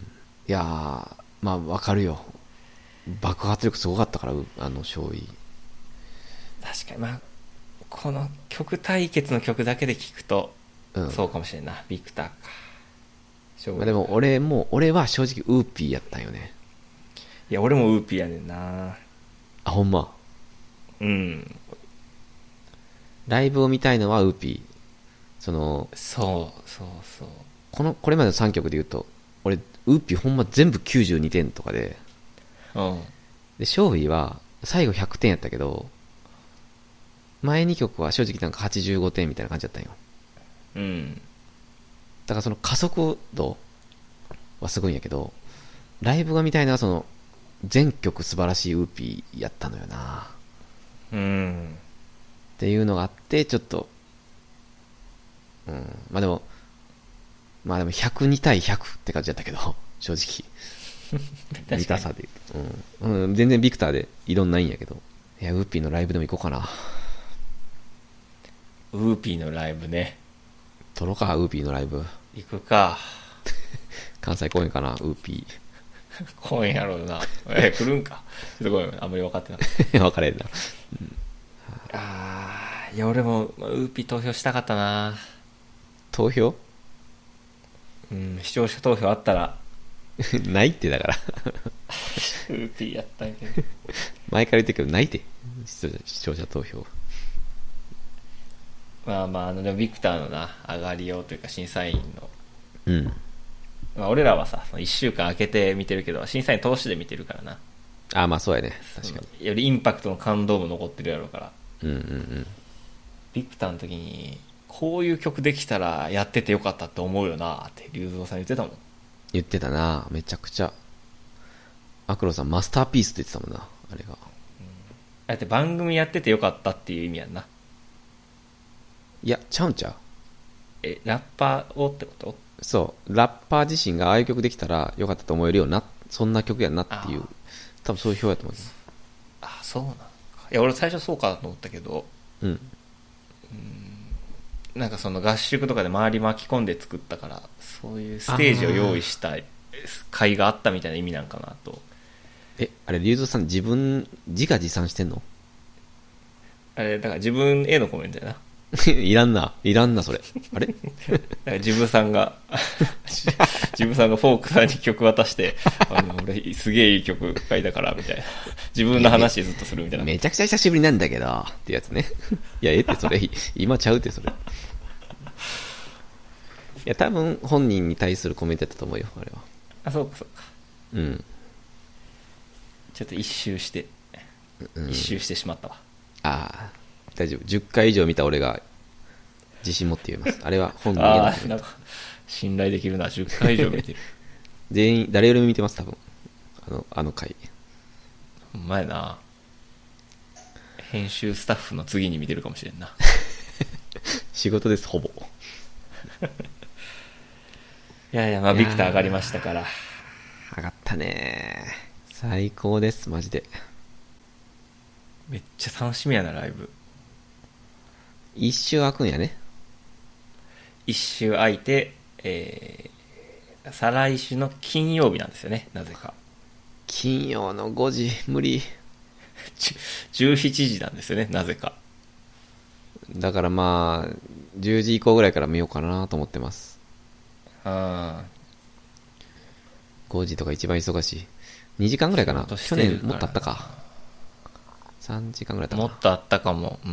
Speaker 2: いやー、まあわかるよ。爆発力すごかったから、勝利。
Speaker 1: 確かに、まあこの曲対決の曲だけで聴くと、
Speaker 2: うん。
Speaker 1: そうかもしれんな。ビクターか。
Speaker 2: まあ、でも俺は正直ウーピーやったんよね。
Speaker 1: いや俺もウーピーやねんな。
Speaker 2: あ、ほんま。
Speaker 1: うん。
Speaker 2: ライブを見たいのはウーピー。
Speaker 1: そうそうそう。
Speaker 2: これまでの3曲で言うと、俺、ウーピーほんま全部92点とかで、
Speaker 1: うん
Speaker 2: で、勝利は最後100点やったけど、前2曲は正直なんか85点みたいな感じだったんよ。
Speaker 1: うん。
Speaker 2: だからその加速度はすごいんやけど、ライブが見たいのは全曲素晴らしいウーピーやったのよな。
Speaker 1: うん。
Speaker 2: っていうのがあって、ちょっと、うん、まあでも102対100って感じだったけど、正直。見たさで言うと。うん。全然ビクターで異論ないんやけど。いや、ウーピーのライブでも行こうかな。
Speaker 1: ウーピーのライブね。
Speaker 2: 撮ろうか、ウーピーのライブ。
Speaker 1: 行くか。
Speaker 2: 関西公演かな、ウーピ
Speaker 1: 公演やろうな。来るんか。ちょっとごめん、あんまり分かってなかっ
Speaker 2: ー。分かれんな。
Speaker 1: た。いや、俺もウーピー投票したかったな。
Speaker 2: 投票
Speaker 1: うん、視聴者投票あったら。
Speaker 2: ないってだから。
Speaker 1: ウーピーやったんやけど。
Speaker 2: 前から言ってるけど、ないって。視聴者投票。
Speaker 1: まあまあ、でもビクターのな、上がりようというか審査員の。
Speaker 2: うん。
Speaker 1: まあ俺らはさ、1週間空けて見てるけど、審査員通しで見てるからな。
Speaker 2: あ、まあそうやね。確かに。
Speaker 1: よりインパクトの感動も残ってるやろうから。
Speaker 2: うんうんうん。
Speaker 1: ビクターの時に、こういう曲できたらやっててよかったって思うよなって龍造さん言ってたもん。
Speaker 2: 言ってたな。めちゃくちゃ。アクロさんマスターピースって言ってたもんな、あれが。
Speaker 1: あれって番組やっててよかったっていう意味やんな。
Speaker 2: いや、ちゃうんちゃう。
Speaker 1: ラッパーをってこと？
Speaker 2: そう。ラッパー自身がああいう曲できたらよかったと思えるような、そんな曲やなっていう。多分そういう表やと思う。
Speaker 1: そうなんか。いや、俺最初そうかと思ったけど、
Speaker 2: うん。
Speaker 1: なんかその合宿とかで周り巻き込んで作ったから、そういうステージを用意した会があったみたいな意味なんかなと。
Speaker 2: あれ、龍造さん自画自賛してんの？
Speaker 1: あれ、だから自分へのコメントやな。
Speaker 2: いらんな、それ。あれ
Speaker 1: だからジブさんがフォークさんに曲渡して、俺すげえいい曲書いたから、みたいな。自分の話ずっとするみたいな。
Speaker 2: めちゃくちゃ久しぶりなんだけど、ってやつね。いや、ってそれ、今ちゃうってそれ。いや、多分本人に対するコメントやったと思うよ、あれは。
Speaker 1: そうかそうか。
Speaker 2: うん。
Speaker 1: ちょっと一周してしまったわ。
Speaker 2: ああ、大丈夫。10回以上見た俺が自信持って言います。あれは本人へのコメント。
Speaker 1: なんか信頼できるな。10回以上見てる。
Speaker 2: 全員、誰よりも見てます、多分。あの回。
Speaker 1: ほんまやな。編集スタッフの次に見てるかもしれんな。
Speaker 2: 仕事です、ほぼ。
Speaker 1: いやいや、まあビクター上がりましたから。
Speaker 2: 上がったね。最高です、マジで。
Speaker 1: めっちゃ楽しみやな、ライブ。
Speaker 2: 一周開くんやね。
Speaker 1: 一周空いて、再来週の金曜日なんですよね、なぜか。
Speaker 2: 金曜の5時、無理。
Speaker 1: 17時なんですよね、なぜか。
Speaker 2: だからまあ、10時以降ぐらいから見ようかなと思ってます。
Speaker 1: 5
Speaker 2: 5時とか一番忙しい。2時間ぐらいかな。去年もっとあったか。3時間ぐらいあったかな。
Speaker 1: もっとあったかも。うん。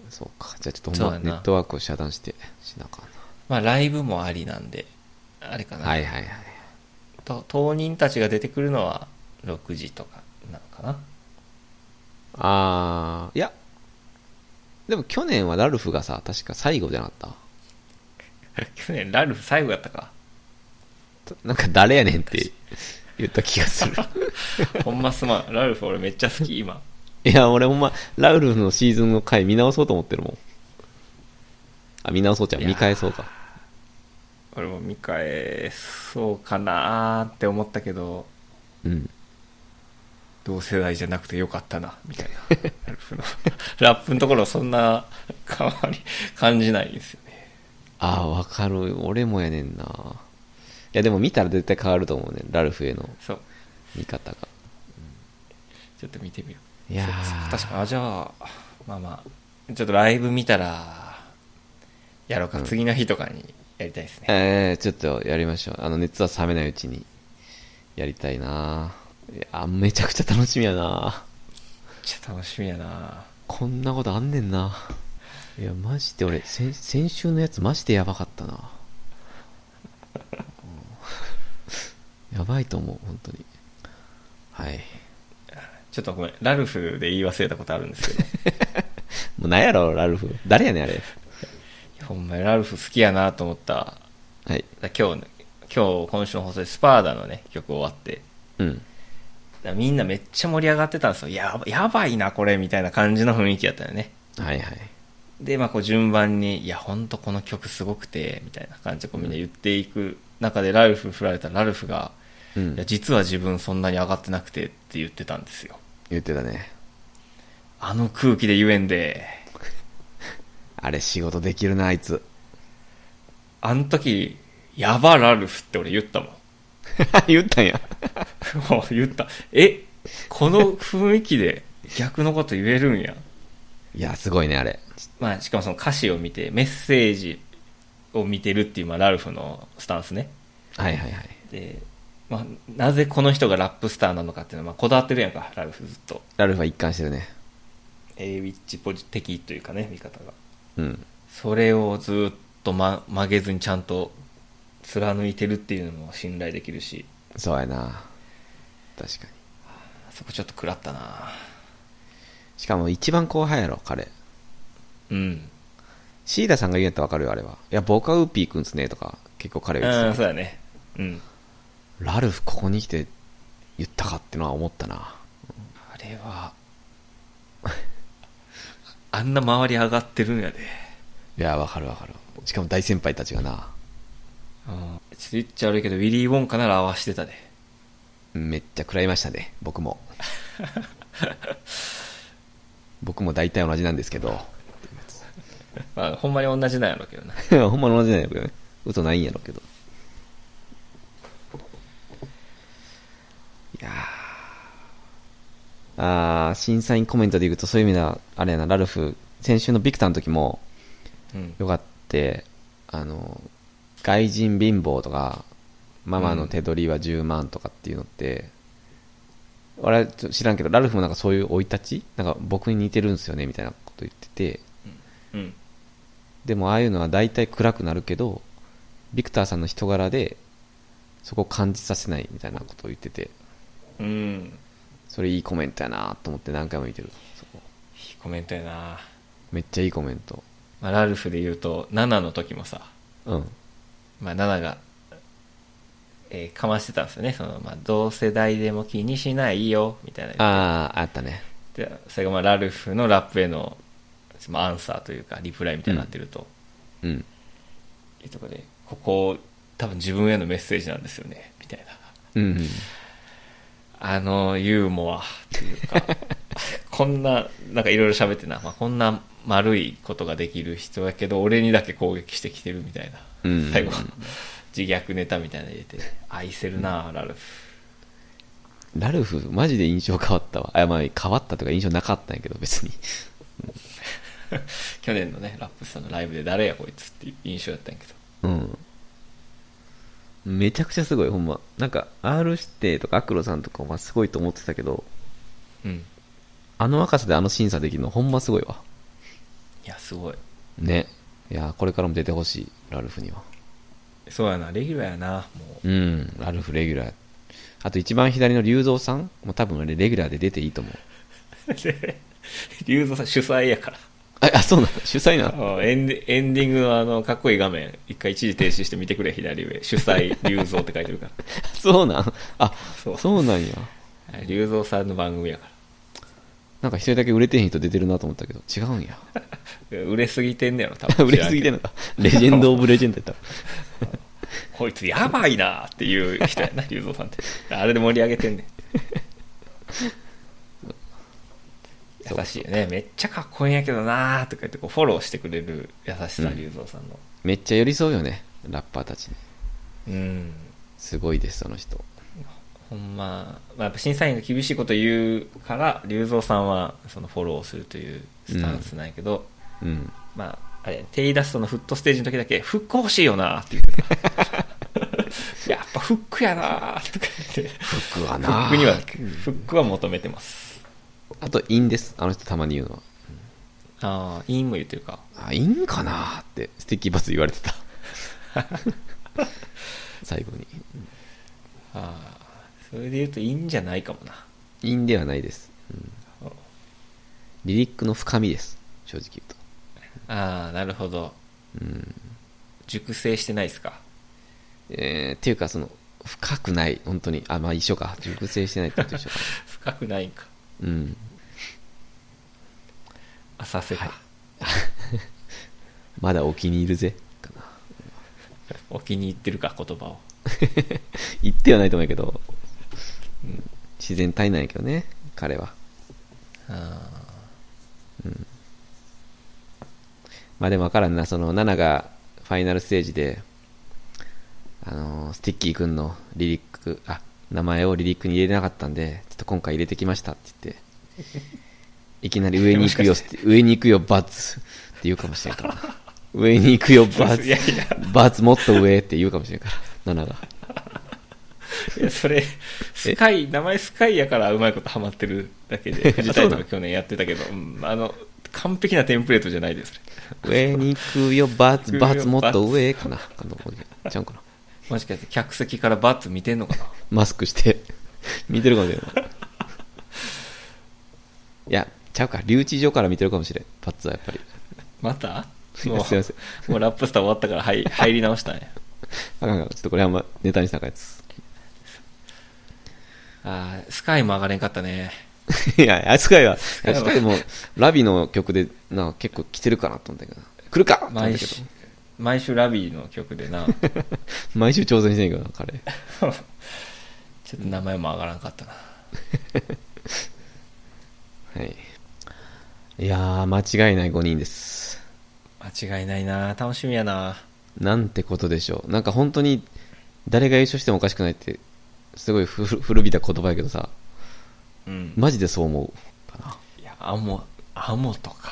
Speaker 2: そうか。じゃあちょっとほんまネットワークを遮断してしなあかんな。
Speaker 1: まあライブもありなんで、あれかな。
Speaker 2: はいはいはい。
Speaker 1: 当人たちが出てくるのは6時とかなのかな。
Speaker 2: いや。でも去年はラルフがさ、確か最後じゃなか
Speaker 1: った去年ラルフ最後やったか。
Speaker 2: なんか誰やねんって言った気がする。
Speaker 1: ほんますまん。ラルフ俺めっちゃ好き、今。
Speaker 2: いや、俺ほんま、ラルフのシーズンの回見直そうと思ってるもん。見直そうじゃん。見返そうか。
Speaker 1: 俺も見返そうかなーって思ったけど、
Speaker 2: うん。
Speaker 1: 同世代じゃなくてよかったなみたいなラルフのラップのところそんな変わり感じないんですよね。
Speaker 2: ああ、わかる。俺もやねんな。いやでも見たら絶対変わると思うね、ラルフへの
Speaker 1: そう
Speaker 2: 見方が。
Speaker 1: ちょっと見てみる。
Speaker 2: いやー
Speaker 1: そう確かじゃあまあまあちょっとライブ見たらやろうか、次の日とかにやりたいですね。
Speaker 2: ちょっとやりましょう。熱は冷めないうちにやりたいな。いや、めちゃくちゃ楽しみやな。
Speaker 1: めっちゃ楽しみやな。
Speaker 2: こんなことあんねんな。いやマジで俺先週のやつマジでやばかったな。やばいと思う本当に。はい。
Speaker 1: ちょっとごめん、ラルフで言い忘れたことあるんですけど
Speaker 2: もうなんやろラルフ。誰やねんあれ。
Speaker 1: ほんまにラルフ好きやなと思った。
Speaker 2: はい。
Speaker 1: 今週の放送でスパーダのね曲終わって、
Speaker 2: うん。
Speaker 1: みんなめっちゃ盛り上がってたんですよ。やばいなこれみたいな感じの雰囲気だったよね。
Speaker 2: はいはい。
Speaker 1: でまあこう順番にいやほんとこの曲すごくてみたいな感じでこうみんな言っていく中でラルフ振られたらラルフが、
Speaker 2: うん、
Speaker 1: いや実は自分そんなに上がってなくてって言ってたんですよ。
Speaker 2: 言ってたね。
Speaker 1: あの空気で言えんで
Speaker 2: あれ仕事できるなあいつ。
Speaker 1: あの時やばラルフって俺言ったもん
Speaker 2: 言ったんや
Speaker 1: 言った。この雰囲気で逆のこと言えるんや。
Speaker 2: いやすごいねあれ。
Speaker 1: まあしかもその歌詞を見てメッセージを見てるっていう、まあ、ラルフのスタンスね。
Speaker 2: はいはいはい。
Speaker 1: で、まあ、なぜこの人がラップスターなのかっていうのは、まあ、こだわってるやんかラルフずっと。
Speaker 2: ラルフは一貫してるね。
Speaker 1: ウィッチポジ的というかね見方が。
Speaker 2: うん。
Speaker 1: それをずっと、曲げずにちゃんと貫いてるっていうのも信頼できるし。
Speaker 2: そうやな。確かに。
Speaker 1: そこちょっと食らったな。
Speaker 2: しかも一番後輩やろ彼。
Speaker 1: うん。
Speaker 2: シーダさんが言うんやったら分かるよあれは。いや僕はウーピーくんすねとか結構彼が言ってた。
Speaker 1: そうだね。うん。
Speaker 2: ラルフここに来て言ったかってのは思ったな。
Speaker 1: あれはあんな周り上がってるんやで。
Speaker 2: いや分かる分かる。しかも大先輩たちがな。
Speaker 1: ちょっと言っちゃ悪いけどウィリー・ウォンカなら合わしてたで。
Speaker 2: めっちゃ食らいましたね僕も僕も大体同じなんですけど
Speaker 1: まあほんまに同じなんやろうけどな
Speaker 2: ほんまに同じなんやろうけどね。嘘ないんやろうけど。いや審査員コメントで言うとそういう意味ではあれやな、ラルフ先週のビクターの時もよかった、外人貧乏とかママの手取りは10万とかっていうのって、俺は知らんけどラルフもなんかそういう生い立ちなんか僕に似てるんですよねみたいなこと言ってて、でもああいうのは大体暗くなるけどビクターさんの人柄でそこを感じさせないみたいなことを言ってて、それいいコメントやなと思って何回も見てる。そこ
Speaker 1: いいコメントやな。
Speaker 2: めっちゃいいコメント。
Speaker 1: まあ、ラルフで言うと7の時もさ、まあ、7が、かましてたんですよね。まあ、同世代でも気にしないよみたいな。
Speaker 2: あったね。
Speaker 1: で最後まあラルフのラップへの、まあ、アンサーというかリプライみたいになってると、いいとこでここ多分自分へのメッセージなんですよねみたいな、ユーモアっていうかこんななんかいろいろ喋ってな、まあ、こんな丸いことができる人やけど俺にだけ攻撃してきてるみたいな、最後自虐ネタみたいなの入れて愛せるな、ラルフ。
Speaker 2: ラルフマジで印象変わったわ。まあ変わったとか印象なかったんやけど別に
Speaker 1: 去年のねラップスターのライブで誰やこいつっていう印象だったんやけど、
Speaker 2: めちゃくちゃすごいほんま。なんか R 指定とかアクロさんとかはすごいと思ってたけど、あの若さであの審査できるのほんますごいわ。
Speaker 1: いやすごい
Speaker 2: ね。いやこれからも出てほしいラルフには。
Speaker 1: そうやな、レギュラーやなもう。
Speaker 2: ラルフレギュラー。あと一番左の龍造さんも多分あれレギュラーで出ていいと思う
Speaker 1: 龍造さん主催やから
Speaker 2: そうなの主催な
Speaker 1: の。エンディングのかっこいい画面一回一時停止して見てくれ。左上主催龍造って書いてるから
Speaker 2: そうなんそうなんや。
Speaker 1: 龍造さんの番組やから。
Speaker 2: なんか一人だけ売れてへん人出てるなと思ったけど違うんや
Speaker 1: 売れすぎてんねやろ多分
Speaker 2: 売れすぎてんのか。レジェンドオブレジェンドやった
Speaker 1: こいつやばいなっていう人やな龍造さんって。あれで盛り上げてんねん優しいよね。めっちゃかっこいいんやけどなーとか言ってこうフォローしてくれる優しさ、龍造さんの。
Speaker 2: めっちゃ寄り添うよね、ラッパーたちに。
Speaker 1: うん。
Speaker 2: すごいです、その人。
Speaker 1: ほんま、まあ、やっぱ審査員が厳しいこと言うから、龍造さんはそのフォローをするというスタンスなんやけど、
Speaker 2: うん。
Speaker 1: まあ、あれ、テイダストのフットステージの時だけ、フック欲しいよなって言ってた。やっぱフックやなとか言って。
Speaker 2: フックはな
Speaker 1: フックは求めてます。
Speaker 2: あと、インです。あの人たまに言うのは。
Speaker 1: ああ、インも言ってるか。
Speaker 2: あ、インかなって、スティッキーバス言われてた。最後に。
Speaker 1: ああ、それで言うとインじゃないかもな。
Speaker 2: インではないです。うん、リリックの深みです。正直言うと。
Speaker 1: ああ、なるほど。
Speaker 2: うん。
Speaker 1: 熟成してないですか。
Speaker 2: っていうか、その、深くない。本当に。あ、まあ一緒か。熟成してないって一緒か。
Speaker 1: 深くないんか。
Speaker 2: うん。
Speaker 1: 浅瀬か、はい、
Speaker 2: まだお気に入るぜかな。
Speaker 1: お気に入ってるか、言葉を。
Speaker 2: 言ってはないと思うけど、うん、自然体なんやけどね、彼は。うん。まあでも分からんな、その7がファイナルステージで、スティッキーくんのリリック、名前をリリックに入れれなかったんで、ちょっと今回入れてきましたって言って、いきなり上に行くよ、上に行くよ、バツって言うかもしれんからな。上に行くよ、バツ、バツもっと上って言うかもしれんから、7が。
Speaker 1: いや、それ、スカイ、名前スカイやからうまいことハマってるだけで、藤谷とか去年やってたけど、完璧なテンプレートじゃないです。
Speaker 2: 上に行くよ、バツ、バツもっと上かな。ちゃうかな。
Speaker 1: もしかして客席からバツ見てんのかな。
Speaker 2: マスクして、見てるかもしれない。いや、ちゃうか、留置所から見てるかもしれん、パッツはやっぱり。
Speaker 1: また
Speaker 2: すいません。
Speaker 1: もうラップスター終わったから入り直したね。
Speaker 2: あかん、ちょっとこれあんまネタにしたかやつ。
Speaker 1: スカイも上がれんかったね。
Speaker 2: いや、スカイも、ラビの曲で、結構来てるかなと思ったけど、来るか
Speaker 1: 毎週ラビの曲でな。
Speaker 2: 毎週挑戦してんけどな、彼。
Speaker 1: ちょっと名前も上がらんかったな。
Speaker 2: はい。いやー、間違いない5人です。
Speaker 1: 間違いないな。楽しみやな。
Speaker 2: なんてことでしょう。なんか本当に、誰が優勝してもおかしくないって、すごい古びた言葉やけどさ、うん、マジでそう思うかな。
Speaker 1: いや、アモとか。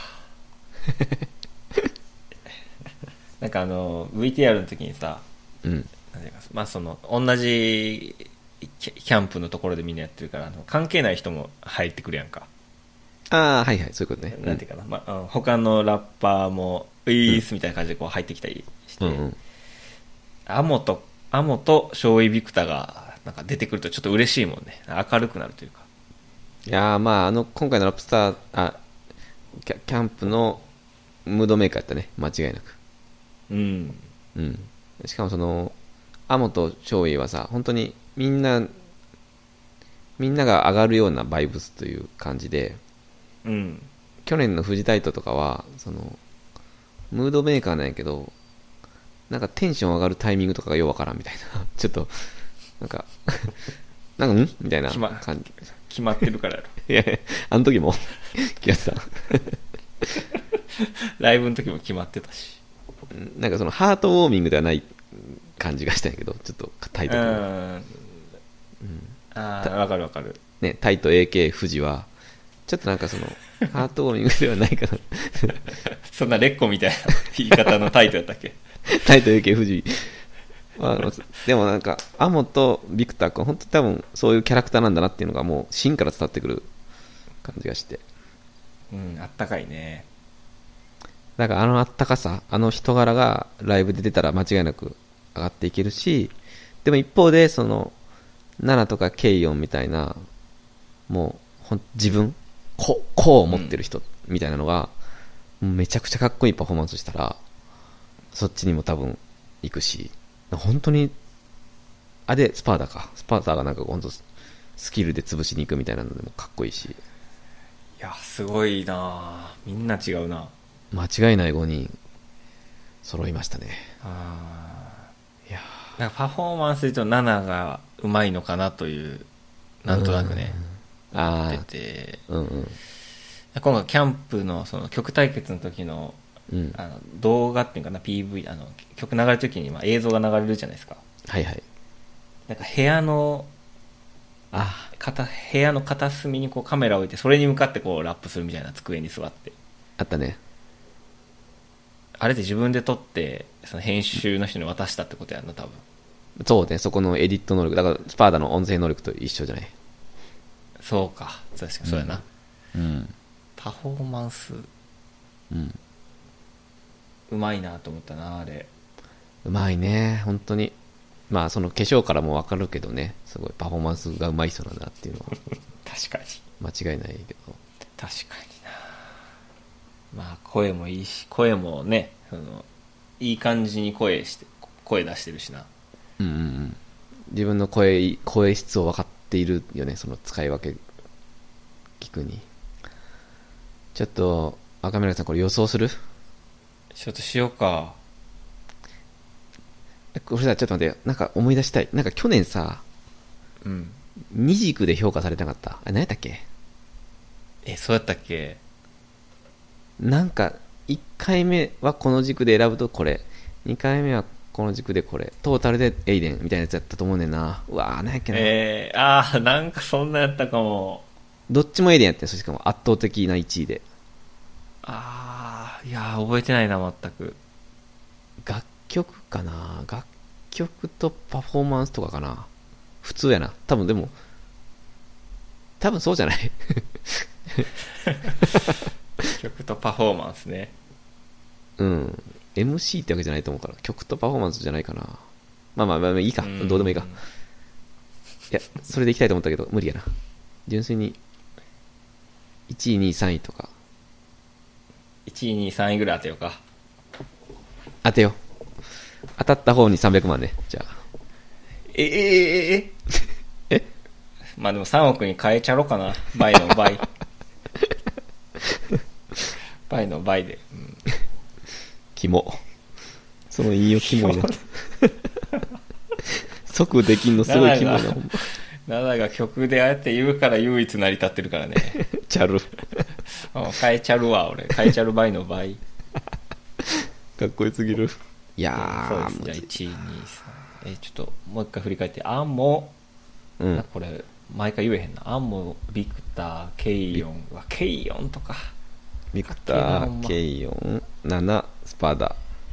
Speaker 1: なんかVTR の時にさ、
Speaker 2: うん。
Speaker 1: まあ同じキャンプのところでみんなやってるから、関係ない人も入ってくるやんか。
Speaker 2: ああ、はいはい、そういうことね。
Speaker 1: なんていうかな、まあ、他のラッパーも、ウィースみたいな感じでこう入ってきたりして、うんうん、アモとショーイビクタがなんか出てくるとちょっと嬉しいもんね。明るくなるというか。
Speaker 2: いやー、まあ、今回のラップスター、キャンプのムードメーカーやったね、間違いなく。
Speaker 1: うん。
Speaker 2: うん。しかもアモとショーイはさ、本当にみんなが上がるようなバイブスという感じで、
Speaker 1: うん、
Speaker 2: 去年のフジタイトとかはムードメーカーなんやけど、なんかテンション上がるタイミングとかがようわからんみたいなちょっとなんかみたいな感じ。
Speaker 1: 決まってるからやろ。
Speaker 2: いやあの時も気がした
Speaker 1: ライブの時も決まってたし、
Speaker 2: なんかハートウォーミングではない感じがしたんやけど、ちょっとタイトル、
Speaker 1: わかるわかる
Speaker 2: ね。タイト AK 富士はちょっとなんかハートウォーミングではないかな
Speaker 1: そんなレッコみたいな言い方のタイトやったっけ
Speaker 2: タイト AK 富士でもなんかアモとビクター君本当に多分そういうキャラクターなんだなっていうのがもう芯から伝わってくる感じがして、
Speaker 1: あったかいね。
Speaker 2: だからあったかさ、人柄がライブで出たら間違いなく上がっていけるし、でも一方でナナとかケイヨンみたいなもう自分こう思ってる人みたいなのが、めちゃくちゃかっこいいパフォーマンスしたらそっちにも多分行くし、本当にでスパーターがなんか本当スキルで潰しに行くみたいなのでもかっこいいし、
Speaker 1: いやすごいな。みんな違うな。
Speaker 2: 間違いない5人揃いましたね。いや
Speaker 1: なんかパフォーマンスで言うと7がうまいのかなという、なんとなくね、思ってて、 今回キャンプのその曲対決の時の、
Speaker 2: うん。
Speaker 1: 動画っていうかな、 PV、曲流れる時に映像が流れるじゃないですか。
Speaker 2: はいはい。
Speaker 1: なんか部屋の
Speaker 2: あ、
Speaker 1: 部屋の片隅にこうカメラを置いて、それに向かってこうラップするみたいな、机に座って。
Speaker 2: あったね。
Speaker 1: あれで自分で撮ってその編集の人に渡したってことやんな、多分。
Speaker 2: そうね、そこのエディット能力。だからスパーダの音声能力と一緒じゃない。
Speaker 1: そうか、確かにそうやな、
Speaker 2: うん。
Speaker 1: パフォーマンス
Speaker 2: うん。
Speaker 1: うまいなと思ったな、あれ。
Speaker 2: うまいね、本当に。まあ、その化粧からもわかるけどね、すごいパフォーマンスがうまい人なんだっていうのは
Speaker 1: 確かに
Speaker 2: 間違いないけど。
Speaker 1: 確かにな。まあ声もいいし、声もね、いい感じに声出してるしな。
Speaker 2: うんうんうん。自分の声質を分かっているよね、その使い分け聞くに。ちょっと赤嶺さん、これ予想する？
Speaker 1: ちょっとしようか。
Speaker 2: これさ、ちょっと待ってよ、なんか思い出したい。なんか去年さ、
Speaker 1: うん。
Speaker 2: 二軸で評価されてなかった？あれ何やったっけ？
Speaker 1: そうやったっけ？
Speaker 2: なんか1回目はこの軸で選ぶとこれ、2回目はこの軸でこれ、トータルでエイデンみたいなやつやったと思うねんな。うわー、何やっけな。
Speaker 1: なんかそんなやったかも。
Speaker 2: どっちもエイデンやってん、そしかも圧倒的な1位で。
Speaker 1: いやー、覚えてないな、全く。
Speaker 2: 楽曲かな、楽曲とパフォーマンスとかかな。普通やな。多分でも、多分そうじゃない？
Speaker 1: 曲とパフォーマンスね。
Speaker 2: うん。MC ってわけじゃないと思うから、曲とパフォーマンスじゃないかな。まあまあまあいいか。どうでもいいか。いや、それでいきたいと思ったけど、無理やな。純粋に、1位、2位、3位とか。
Speaker 1: 1位、2位、3位ぐらい当てようか。
Speaker 2: 当てよう。当たった方に300万ね。じゃあ。
Speaker 1: えまあでも3億に変えちゃろうかな。倍の倍。倍の倍で。うん、
Speaker 2: キモ。その引用キモいな。即できんのすごいキモいな、ほんま。
Speaker 1: 7が曲でああやって言うから唯一成り立ってるからね。
Speaker 2: チャル。
Speaker 1: 変えちゃるわ、俺。変えちゃる倍の倍。
Speaker 2: かっこよすぎる。いやー、
Speaker 1: そうです。じゃあ1位、2位、3位。ちょっともう一回振り返って。アンモ、
Speaker 2: うん。
Speaker 1: これ、毎回言えへんな。アンモ、ビクター、ケイヨン。ケイヨンとか。
Speaker 2: ビクター、ケイヨン、7、スパダ。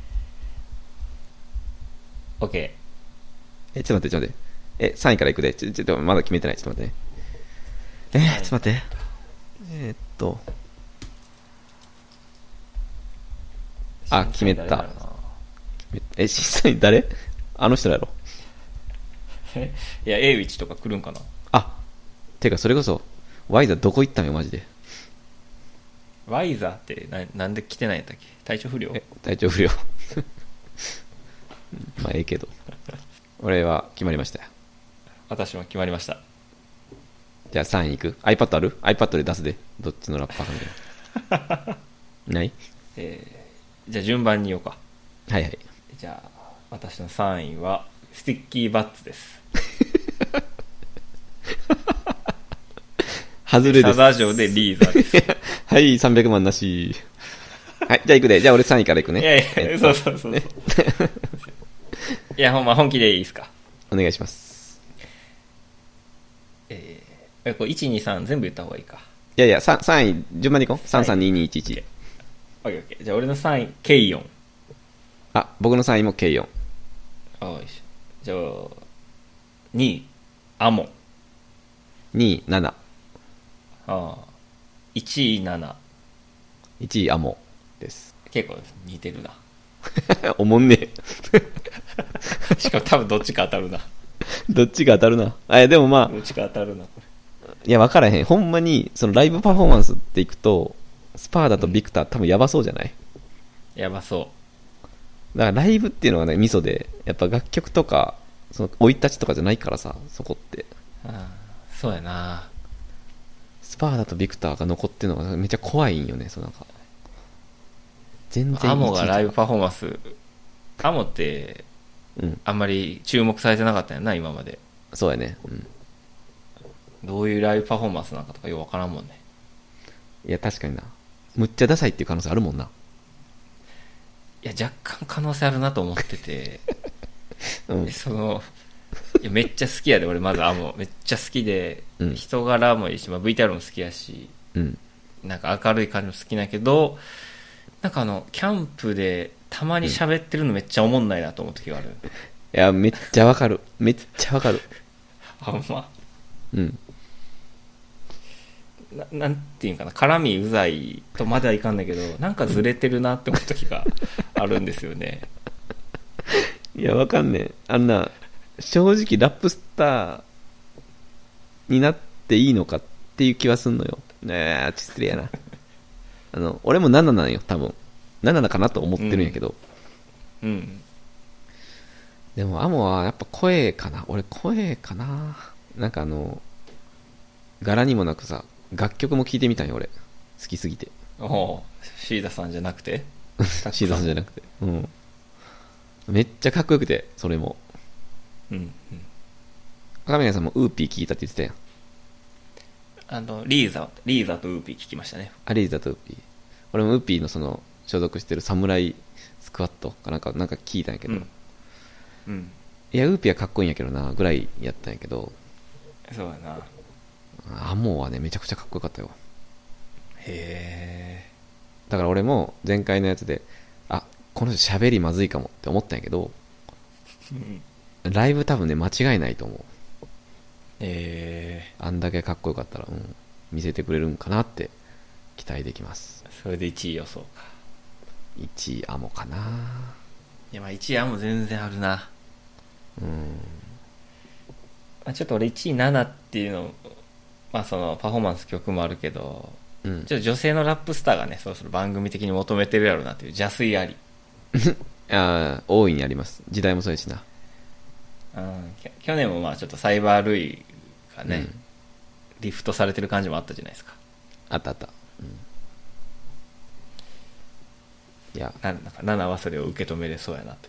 Speaker 1: オッケ
Speaker 2: ー。ちょっと待って。3位からいくで。ちょっとまだ決めてない。ちょっと待ってね。ちょっと待って。決めた。審査員誰？あの人だろ。
Speaker 1: いや、エイウィッチとか来るんかな。
Speaker 2: てかそれこそ、ワイザどこ行ったんよ、マジで。
Speaker 1: ワイザーってなんで来てないんだっけ？体調不良？
Speaker 2: 体調不良。まあ、ええけど。俺は決まりましたよ。
Speaker 1: 私も決まりました。
Speaker 2: じゃあ3位いく？ iPad ある？ iPad で出すで。どっちのラッパーかみたいな。ない？
Speaker 1: じゃあ順番に言おうか。
Speaker 2: はいはい。
Speaker 1: じゃあ、私の3位は、スティッキーバッツです。
Speaker 2: 外れです。
Speaker 1: サダ城でリーザーです。
Speaker 2: はい、300万なし。はい、じゃあ行くで。じゃあ俺3位から行くね。
Speaker 1: いやいや、そう。ね、いや、ほんま本気でいいですか？
Speaker 2: お願いします。
Speaker 1: これ1、2、3全部言った方がいいか。
Speaker 2: いやいや、3位、順番に行こう。3、3、2、2、1、1。
Speaker 1: オッケー。じゃあ俺の3位、ケイヨン。
Speaker 2: 僕の3位もケイヨン。
Speaker 1: じゃあ、2位、アモン。
Speaker 2: 2位、7。
Speaker 1: 1位、7。
Speaker 2: 1位、アモです。
Speaker 1: 結構似てるな。
Speaker 2: おもんね
Speaker 1: え。しかも多分どっちか当たるな。
Speaker 2: どっちが当たるな。でもまあ。
Speaker 1: どっちか当たるな、こ
Speaker 2: れ。いや、分からへん。ほんまに、そのライブパフォーマンスっていくと、スパーダとビクター、多分やばそうじゃない？
Speaker 1: やばそう。
Speaker 2: だからライブっていうのがね、ミソで、やっぱ楽曲とか、その生い立ちとかじゃないからさ、そこって。
Speaker 1: そうやな。
Speaker 2: スパーダとビクターが残ってるのがめっちゃ怖いんよね、なんか。全然
Speaker 1: アモがライブパフォーマンス、アモって、あんまり注目されてなかったよな、今まで。
Speaker 2: そうやね。
Speaker 1: どういうライブパフォーマンスなのかとかよくわからんもんね。
Speaker 2: いや確かにな、むっちゃダサいっていう可能性あるもんな。
Speaker 1: いや若干可能性あるなと思ってて
Speaker 2: うん
Speaker 1: いやめっちゃ好きやで俺。まずめっちゃ好きで、
Speaker 2: うん、
Speaker 1: 人柄もいいし、まあ、VTR も好きやし、
Speaker 2: うん、
Speaker 1: なんか明るい感じも好きだけど、なんかキャンプでたまに喋ってるのめっちゃおもんないなと思う時がある。
Speaker 2: いやめっちゃわかる、めっちゃわかる。
Speaker 1: あんま
Speaker 2: うん、
Speaker 1: なんていうんかな、絡みうざいとまではいかんだけど、なんかずれてるなって思う時があるんですよね。
Speaker 2: いやわかんねえ、あんな正直ラップスターになっていいのかっていう気はすんのよ。ねえ失礼やな。俺も7なんよ多分。7かなと思ってるんやけど、
Speaker 1: うん。
Speaker 2: でもアモはやっぱ声かな。俺声かな。なんか柄にもなくさ、楽曲も聴いてみたんよ俺。好きすぎて。
Speaker 1: おう、シーダさんじゃなくて
Speaker 2: シーザーさんじゃなくて。うん。めっちゃかっこよくて、それも。
Speaker 1: うんうん。
Speaker 2: 赤嶺さんもウーピー聞いたって言ってたやん。
Speaker 1: リーザとウーピー聞きましたね。
Speaker 2: アリーザとウーピー。俺もウーピーの所属してるサムライスクワットかなんか聞いたんやけど、
Speaker 1: うんうん。
Speaker 2: いやウーピーはかっこいいんやけどなぐらいやったんやけど、
Speaker 1: そうやな。
Speaker 2: アモはねめちゃくちゃかっこよかったよ。
Speaker 1: へ
Speaker 2: だから俺も前回のやつで、あ、この人喋りまずいかもって思ったんやけど、ライブ多分ね間違いないと思う。あんだけかっこよかったら、見せてくれるんかなって期待できます。
Speaker 1: それで1位予想か。
Speaker 2: 1位アモかな。
Speaker 1: いやまあ1位はもう全然あるな。まあ、ちょっと俺1位7っていうの、まあそのパフォーマンス曲もあるけど、ちょっと女性のラップスターがね、そろそろ番組的に求めてるやろうなっていう邪推あり。
Speaker 2: 大いにあります。時代もそうやしな。
Speaker 1: 去年もまあちょっとサイバー類がね、リフトされてる感じもあったじゃないですか。
Speaker 2: あったあった。いや
Speaker 1: なんか7はそれを受け止めれそうやなという。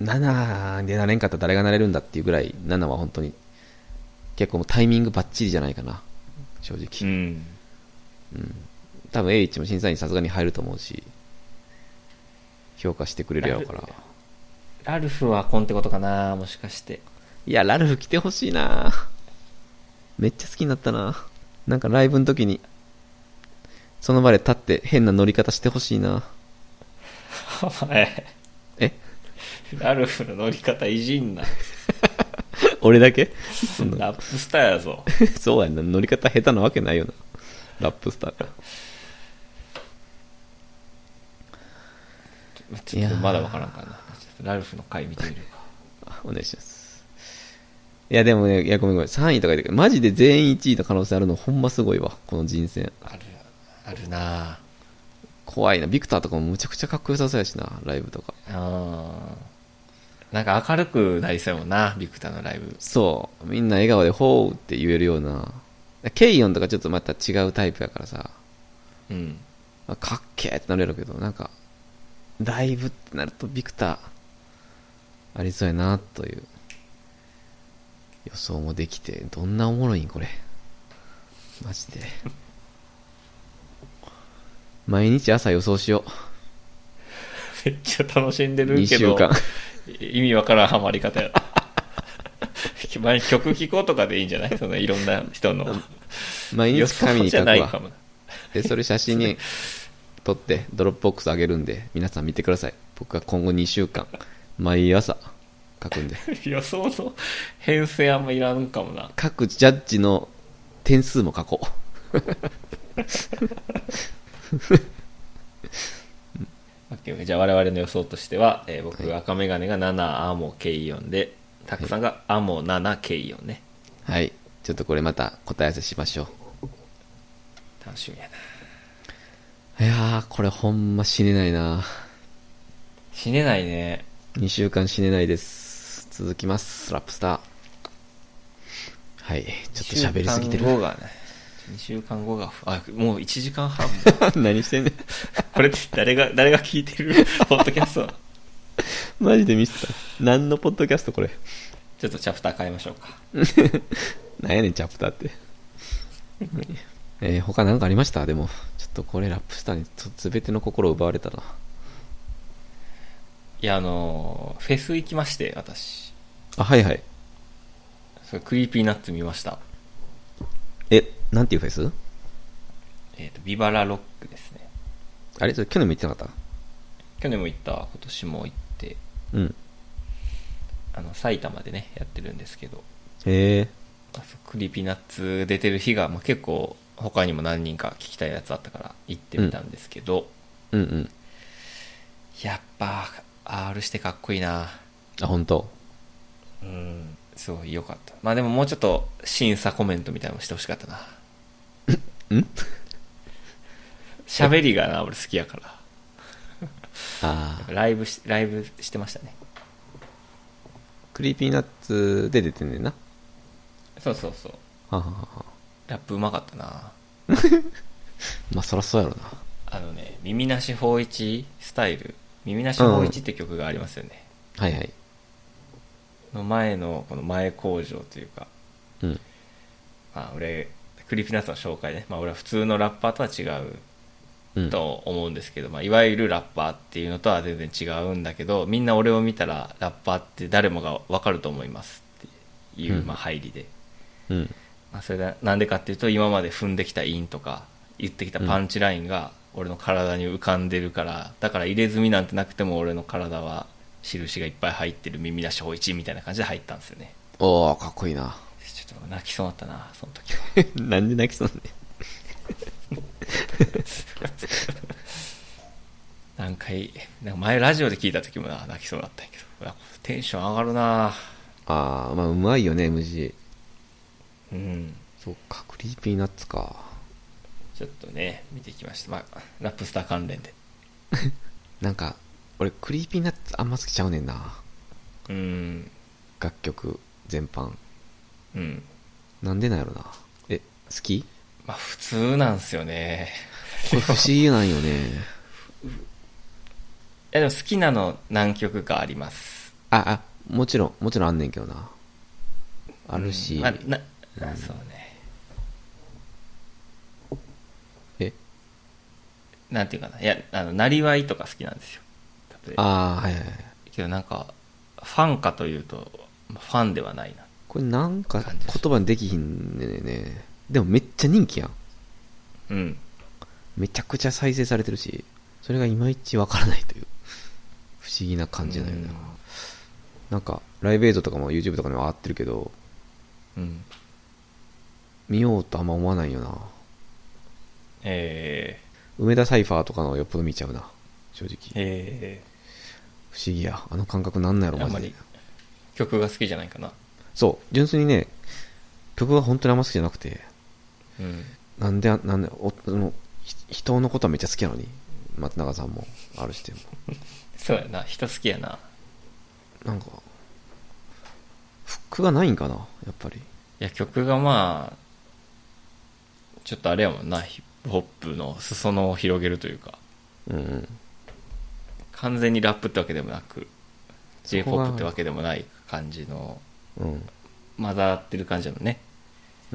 Speaker 2: 7でなれんかったら誰がなれるんだっていうぐらい、7は本当に結構もうタイミングバッチリじゃないかな、正直。多分 H も審査員さすがに入ると思うし、評価してくれるやろうから。
Speaker 1: ラルフはコンってことかな、もしかして。
Speaker 2: いやラルフ来てほしいな。めっちゃ好きになったな。なんかライブの時にその場で立って変な乗り方してほしいな。
Speaker 1: お前ラルフの乗り方いじんな。
Speaker 2: 俺だけ
Speaker 1: ラップスターやぞ。
Speaker 2: そうやな、乗り方下手なわけないよな、ラップスターが。
Speaker 1: ちょっとまだわからんかな。ラルフの回見てみるか。
Speaker 2: お願いします。いやでもね、いやごめん3位とか言ってマジで全員1位の可能性あるのほんますごいわ、この人選。
Speaker 1: あるな。
Speaker 2: 怖いな。ビクターとかもむちゃくちゃかっこよさそうやしな、ライブとか。
Speaker 1: なんか明るくなりそうやもんな、ビクターのライブ。
Speaker 2: そう、みんな笑顔でホーって言えるような。ケイヨンとかちょっとまた違うタイプやからさ、かっけーってなるやろうけど、なんかライブってなるとビクターありそうやなという予想もできて、どんなおもろいんこれマジで。毎日朝予想しよ
Speaker 1: う。めっちゃ楽しんでるけど
Speaker 2: 2週間
Speaker 1: 意味わからんハマり方や。前曲聴こうとかでいいんじゃない、そのいろんな人の
Speaker 2: 毎日紙に書くわ。でそれ写真に撮ってドロップボックスあげるんで皆さん見てください。僕は今後2週間毎朝書くんで。
Speaker 1: 予想の編成あんまいらんかもな。
Speaker 2: 各ジャッジの点数も書こう。
Speaker 1: じゃあ我々の予想としては、僕が赤メガネが7、アモ、ケイヨンで、タクさんがアモ、7、ケイヨンね。
Speaker 2: はい。ちょっとこれまた答え合わせしましょう。
Speaker 1: 楽しみや
Speaker 2: な。いやー、これほんま死ねないな。
Speaker 1: 死ねないね。
Speaker 2: 2週間死ねないです。続きます、ラップスター。はい。ちょっと喋りすぎてる。
Speaker 1: 2週間後が、もう1時間半も。
Speaker 2: 何してんねん。
Speaker 1: これって誰が聞いてるポッドキャスト
Speaker 2: マジでミスった。何のポッドキャストこれ。
Speaker 1: ちょっとチャプター変えましょうか。
Speaker 2: 何やねんチャプターって。 他何かありました？でもちょっとこれラップスターに全ての心を奪われたな。
Speaker 1: いや、フェス行きまして、私。
Speaker 2: あ、はいはい。
Speaker 1: それクリーピーナッツ見ました。
Speaker 2: なんていうフェス？
Speaker 1: ビバラロックですね。
Speaker 2: あれそれ去年も言ってなかっ
Speaker 1: 去年も行った、今年も行って、
Speaker 2: た？うん。
Speaker 1: 埼玉でね、やってるんですけど、
Speaker 2: へえ。
Speaker 1: クリーピーナッツ出てる日が、まあ、結構、他にも何人か聞きたいやつあったから行ってみたんですけど、
Speaker 2: うんうん。
Speaker 1: やっぱ、R してかっこいいな。
Speaker 2: あ、本当。
Speaker 1: うん、すごい良かった。まあでももうちょっと審査コメントみたいなのしてほしかったな。喋りがな、俺好きやから。
Speaker 2: ああ。
Speaker 1: ライブしてましたね。
Speaker 2: クリーピーナッツで出てんねんな。
Speaker 1: そうそうそう。
Speaker 2: はははは。
Speaker 1: ラップうまかったな。
Speaker 2: まあそらそうやろな。
Speaker 1: 耳なし芳一スタイル。耳なし芳一って曲がありますよね。
Speaker 2: はいはい。
Speaker 1: の前の、この前工場というか、
Speaker 2: うん。
Speaker 1: まあ俺、クリーピーナッツの紹介ね。まあ俺は普通のラッパーとは違う
Speaker 2: うん。
Speaker 1: と思うんですけど、まあいわゆるラッパーっていうのとは全然違うんだけど、みんな俺を見たらラッパーって誰もがわかると思いますっていう、
Speaker 2: うん
Speaker 1: まあ入りで。
Speaker 2: うん。
Speaker 1: まあそれがなんでかっていうと、今まで踏んできた韻とか、言ってきたパンチラインが俺の体に浮かんでるから、だから入れ墨なんてなくても俺の体は印がいっぱい入ってる耳なし芳一みたいな感じで入ったんですよね。
Speaker 2: おー、かっこいいな。
Speaker 1: ちょっと泣きそうだったな、その時は。
Speaker 2: なんで泣きそうなんね。
Speaker 1: 何回、なんか前ラジオで聞いた時も泣きそうだったんやけど、テンション上がるな。
Speaker 2: あー、まあうまいよね、MG。
Speaker 1: うん。
Speaker 2: そっか、クリーピーナッツか。
Speaker 1: ちょっとね、見てきました。まあ、ラップスター関連で。
Speaker 2: なんか、俺クリーピーナッツあんま好きちゃうねんな。
Speaker 1: うん。
Speaker 2: 楽曲全般。
Speaker 1: うん。
Speaker 2: なんでなんやろな。好き？
Speaker 1: まあ、普通なんすよね。
Speaker 2: これ不思議なんよね。
Speaker 1: いや、でも好きなの何曲かあります。
Speaker 2: もちろんあんねんけどな。あるし。
Speaker 1: まあ、
Speaker 2: うん
Speaker 1: そうね。なんていうかな。いや、なりわいとか好きなんですよ。例えば。
Speaker 2: はいはい。
Speaker 1: けどなんか、ファンかというと、ファンではないな。
Speaker 2: これなんか言葉にできひんねんね。でもめっちゃ人気やん。
Speaker 1: うん。
Speaker 2: めちゃくちゃ再生されてるし、それがいまいちわからないという、不思議な感じだよね。なんか、ライブ映像とかも YouTube とかにも上がってるけど、
Speaker 1: うん。
Speaker 2: 見ようとあんま思わないよな。梅田サイファーとかのよっぽど見ちゃうな、正直。不思議や。あの感覚なんなんやろ、マジで。
Speaker 1: あんまり曲が好きじゃないかな。
Speaker 2: そう、純粋にね、曲が本当にあんま好きじゃなくて、
Speaker 1: うん。
Speaker 2: なんで、人のことはめっちゃ好きなのに、松永さんも、あるしても。
Speaker 1: そうやな、人好きやな。
Speaker 2: なんか、フックがないんかな、やっぱり。
Speaker 1: いや、曲がまあ、ちょっとあれやもんな、ヒップホップの裾野を広げるというか、
Speaker 2: うんうん。
Speaker 1: 完全にラップってわけでもなく、J-POP ってわけでもない感じの、
Speaker 2: うん。
Speaker 1: 混ざってる感じなのね。
Speaker 2: うん。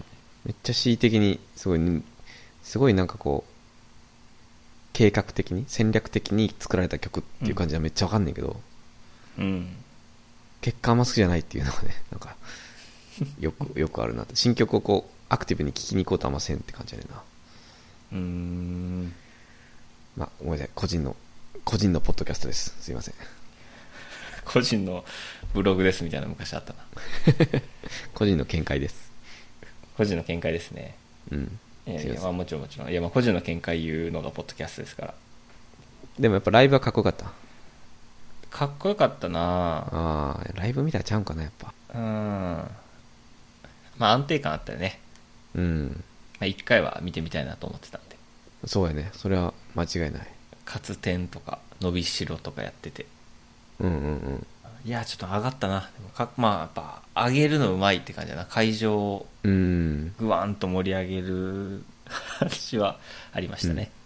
Speaker 2: めっちゃ恣意的に、すごいなんかこう、計画的に、戦略的に作られた曲っていう感じはめっちゃわかんねんけど、
Speaker 1: うん。
Speaker 2: 結果あんま好きじゃないっていうのがね、なんか、よくあるなって。新曲をこう、アクティブに聴きに行こうとあんませんって感じやねんな。まあ、ごめんなさい。個人のポッドキャストです。すいません。
Speaker 1: 個人のブログですみたいなの昔あったな。
Speaker 2: 個人の見解です。
Speaker 1: 個人の見解ですね。
Speaker 2: うん。
Speaker 1: いや、まあもちろん。いや、まあ個人の見解言うのがポッドキャストですから。
Speaker 2: でもやっぱライブはかっこよかった。
Speaker 1: かっこよかったな。
Speaker 2: ライブ見たらちゃうんかな、やっぱ。
Speaker 1: まあ安定感あったよね。
Speaker 2: うん。
Speaker 1: まあ一回は見てみたいなと思ってたんで。
Speaker 2: そうやね。それは間違いない。
Speaker 1: カツテンとか、伸びしろとかやってて。
Speaker 2: うんうんうん。
Speaker 1: いや、ちょっと上がったな。でもまあやっぱ、上げるのうまいって感じだな。会場をぐわーんと盛り上げる話はありましたね。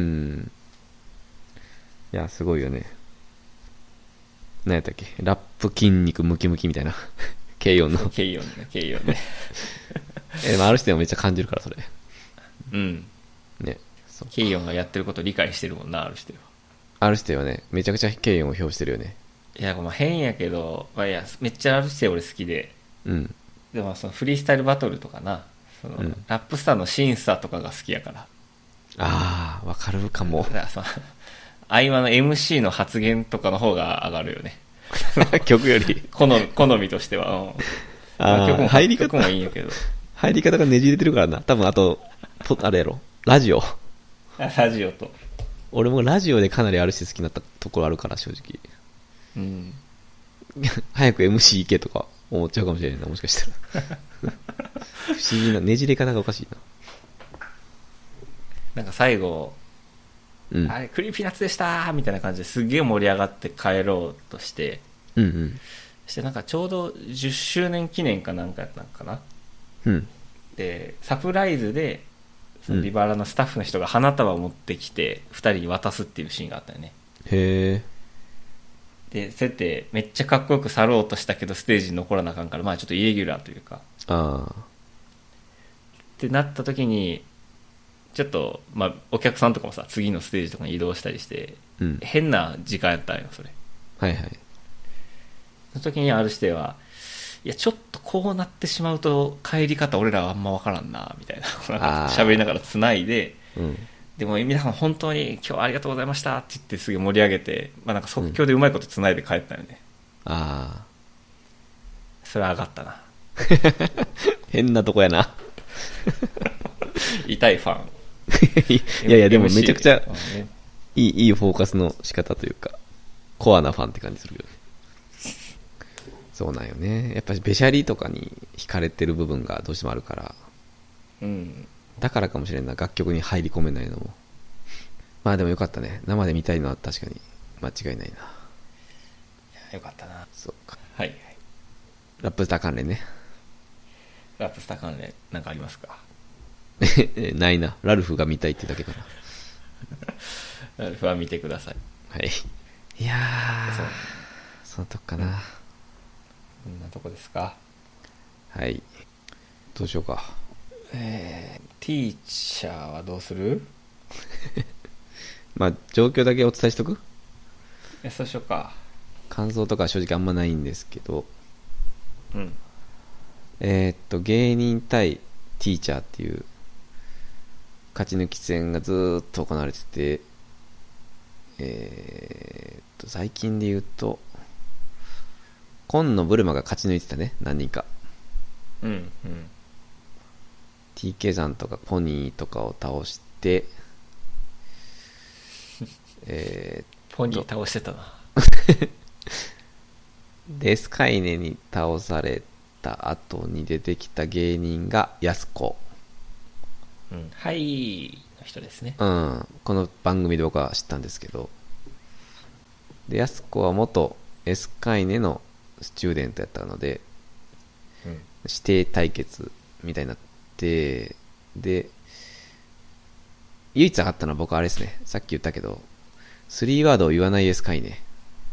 Speaker 2: いや、すごいよね。何やったっけ、ラップ筋肉ムキムキみたいな。軽音の。
Speaker 1: 軽音ね。
Speaker 2: ある人でもめっちゃ感じるから、それ。
Speaker 1: うん
Speaker 2: ね。そう。
Speaker 1: ケイヨンがやってることを理解してるもんな、ある人は。
Speaker 2: ある人はね、めちゃくちゃケイヨンを評してるよね。
Speaker 1: いや、まあ変やけど、まあ、いやめっちゃある人俺好きで、
Speaker 2: うん。
Speaker 1: でもそのフリースタイルバトルとかな、その
Speaker 2: うん
Speaker 1: ラップスターの審査とかが好きやから。
Speaker 2: ああ、わかるかも
Speaker 1: だ。からその合間の MC の発言とかの方が上がるよね。
Speaker 2: 曲より。
Speaker 1: 好みとしては。うん、
Speaker 2: あ
Speaker 1: 曲も
Speaker 2: あ、入り
Speaker 1: 曲
Speaker 2: 方、
Speaker 1: もいいんやけど。
Speaker 2: 入り方がねじれてるからな。多分あと、あれやろ。ラジオ。
Speaker 1: ラジオと。
Speaker 2: 俺もラジオでかなりあるし好きになったところあるから、正直。
Speaker 1: うん。
Speaker 2: 早く MC 行けとか思っちゃうかもしれないな、もしかしたら。不思議な、ねじれ方がおかしい
Speaker 1: なんか最後、
Speaker 2: な。うん。
Speaker 1: あれ、クリーピーナッツでしたーみたいな感じですげえ盛り上がって帰ろうとして、
Speaker 2: うんうん。
Speaker 1: そしてなんかちょうど10周年記念かなんかやったのかな。
Speaker 2: うん。
Speaker 1: で、サプライズで、そのビバラのスタッフの人が花束を持ってきて、2人に渡すっていうシーンがあったよね。
Speaker 2: へえ。
Speaker 1: で、そうやってめっちゃかっこよく去ろうとしたけど、ステージに残らなあかんから、まあちょっとイレギュラーというか。
Speaker 2: ああ。
Speaker 1: ってなった時に、ちょっと、まあお客さんとかもさ、次のステージとかに移動したりして、
Speaker 2: うん。
Speaker 1: 変な時間やったんよ、それ。
Speaker 2: はいはい。
Speaker 1: その時にある人は、いや、ちょっとこうなってしまうと、帰り方俺らはあんまわからんな、みたいな。なんか喋りながら繋いで、
Speaker 2: うん。
Speaker 1: でも皆さん本当に今日はありがとうございましたって言ってすげえ盛り上げて、まあなんか即興でうまいこと繋いで帰ったよね。
Speaker 2: ああ。
Speaker 1: それは上がったな。
Speaker 2: 変なとこやな。
Speaker 1: 痛いファン。
Speaker 2: いやいや、でもめちゃくちゃ
Speaker 1: MC ね
Speaker 2: いいフォーカスの仕方というか、コアなファンって感じするけどね。そうなんよね。やっぱりベシャリとかに惹かれてる部分がどうしてもあるから、
Speaker 1: うん。
Speaker 2: だからかもしれんな、楽曲に入り込めないのも。まあでもよかったね。生で見たいのは確かに間違いないな。
Speaker 1: よかったな。
Speaker 2: そうか。
Speaker 1: はいはい。
Speaker 2: ラップスター関連ね。
Speaker 1: ラップスター関連なんかありますか？
Speaker 2: ないな。ラルフが見たいってだけかな。
Speaker 1: ラルフは見てください。
Speaker 2: はい。いや
Speaker 1: そう
Speaker 2: ー、そのとこかな。
Speaker 1: こんなとこですか？
Speaker 2: はい。どうしようか。
Speaker 1: ティーチャーはどうする？
Speaker 2: まあ、状況だけお伝えしとく？
Speaker 1: そうしようか。
Speaker 2: 感想とか正直あんまないんですけど、
Speaker 1: うん。
Speaker 2: 芸人対ティーチャーっていう勝ち抜き戦がずーっと行われてて、最近で言うと、紺のブルマが勝ち抜いてたね、何人か。
Speaker 1: うんうん。
Speaker 2: TK さんとかポニーとかを倒して、
Speaker 1: ポニー倒してたな。
Speaker 2: で、スカイネに倒された後に出てきた芸人がヤスコ。
Speaker 1: うん。はいの人ですね。
Speaker 2: うん。この番組で僕は知ったんですけど。で、ヤスコは元エスカイネのスチューデントやったので、
Speaker 1: うん。
Speaker 2: 指定対決みたいになって、で、唯一上がったのは僕はあれですね。さっき言ったけど、3ワードを言わないエスカイネ。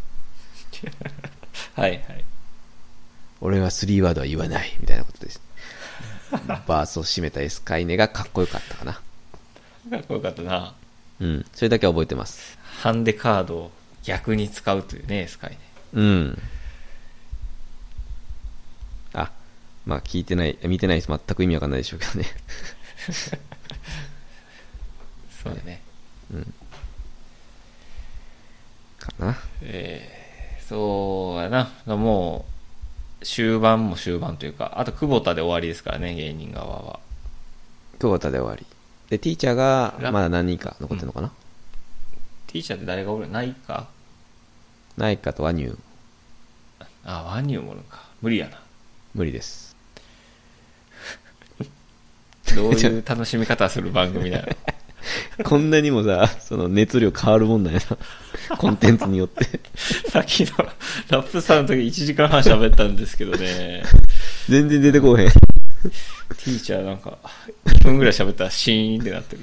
Speaker 1: はいはい。
Speaker 2: 俺は3ワードは言わない。みたいなことです。バースを締めたエスカイネがかっこよかったかな。
Speaker 1: かっこよかったな。
Speaker 2: うん。それだけは覚えてます。
Speaker 1: ハンデカードを逆に使うというね、スカイね。
Speaker 2: うん。あ、まあ聞いてない、見てない人全く意味わかんないでしょうけどね。
Speaker 1: そうだね。
Speaker 2: うん。かな。
Speaker 1: そうやな。もう、終盤も終盤というか、あと久保田で終わりですからね、芸人側は。
Speaker 2: 久保田で終わり。で、ティーチャーが
Speaker 1: ラ
Speaker 2: まだ何人か残ってるのかな、
Speaker 1: ティーチャーって誰がおる？ないか？
Speaker 2: ナイカとワニュー。
Speaker 1: あ、ワニューもおるんか。無理やな。
Speaker 2: 無理です。
Speaker 1: どういう楽しみ方する番組なの？
Speaker 2: こんなにもさ、その熱量変わるもんなんやな。コンテンツによって。
Speaker 1: さっきのラップさんの時1時間半喋ったんですけどね。
Speaker 2: 全然出てこうへん。
Speaker 1: ティーチャーなんか、1分ぐらい喋ったらシーンってなってる。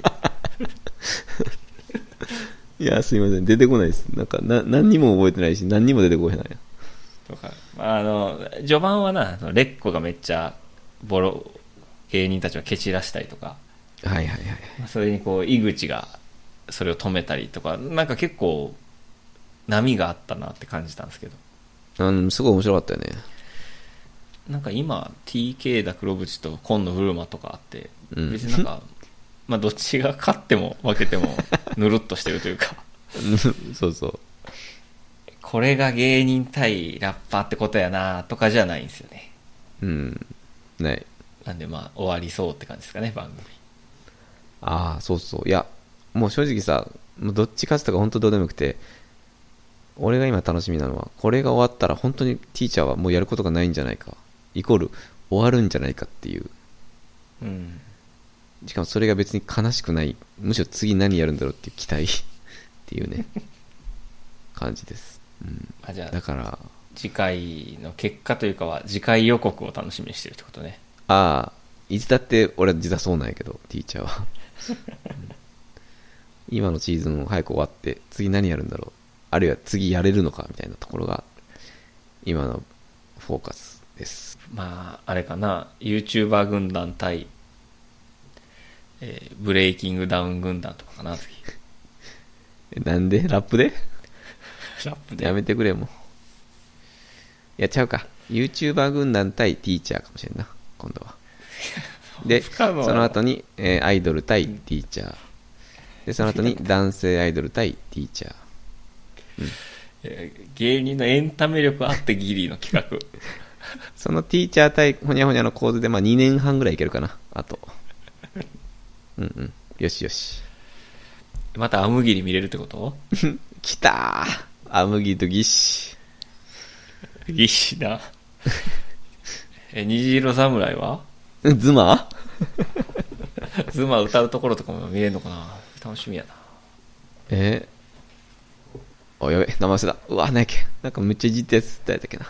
Speaker 2: いや、すいません。出てこないです。なんか、何にも覚えてないし、何にも出てこへんないや。
Speaker 1: とか、序盤はな、レッコがめっちゃ、芸人たちは蹴散らしたりとか、
Speaker 2: はいはいはい。
Speaker 1: それにこう井口がそれを止めたりとか、なんか結構波があったなって感じたんですけど、
Speaker 2: すごい面白かったよね。
Speaker 1: なんか今 TK だ黒渕と紺野古馬とかあって、
Speaker 2: うん
Speaker 1: 別になんかまあどっちが勝っても負けてもぬるっとしてるというか
Speaker 2: そうそう。
Speaker 1: これが芸人対ラッパーってことやなとかじゃないんですよね。
Speaker 2: うん。ない。
Speaker 1: なんでまあ終わりそうって感じですかね、番組。
Speaker 2: ああ、そうそう。いや、もう正直さ、もうどっち勝つとか本当どうでもよくて、俺が今楽しみなのは、これが終わったら本当にティーチャーはもうやることがないんじゃないか。イコール終わるんじゃないかっていう。
Speaker 1: うん。
Speaker 2: しかもそれが別に悲しくない。むしろ次何やるんだろうっていう期待っていうね、感じです。うん。
Speaker 1: あ、じゃあ、
Speaker 2: だから、
Speaker 1: 次回の結果というかは、次回予告を楽しみにしてるってことね。
Speaker 2: ああ、いつだって俺は実はそうなんやけど、ティーチャーは。今のシーズンを早く終わって、次何やるんだろう。あるいは次やれるのかみたいなところが、今のフォーカスです。
Speaker 1: まあ、あれかな、YouTuber 軍団対、ブレイキングダウン軍団とかかな、次。
Speaker 2: なんでラップで
Speaker 1: ラップで。
Speaker 2: やめてくれもう。やっちゃうか。YouTuber 軍団対ティーチャーかもしれんな、今度は。で、その後に、アイドル対ティーチャー。で、その後に男性アイドル対ティーチャー。
Speaker 1: 芸人のエンタメ力あってギリの企画。
Speaker 2: そのティーチャー対ホニャホニャの構図で、まあ2年半ぐらいいけるかな、あと。うんうん。よしよし。
Speaker 1: またアムギリ見れるってこと？
Speaker 2: 来たー。アムギとギッシ
Speaker 1: ギッシな。虹色侍は
Speaker 2: ュ。ズマ
Speaker 1: ズマ歌うところとかも見れるのかな。楽しみやな。
Speaker 2: お、やべ、名前忘れた。うわ、何やっけ。なんかめっちゃいじったやつ誰だっけな。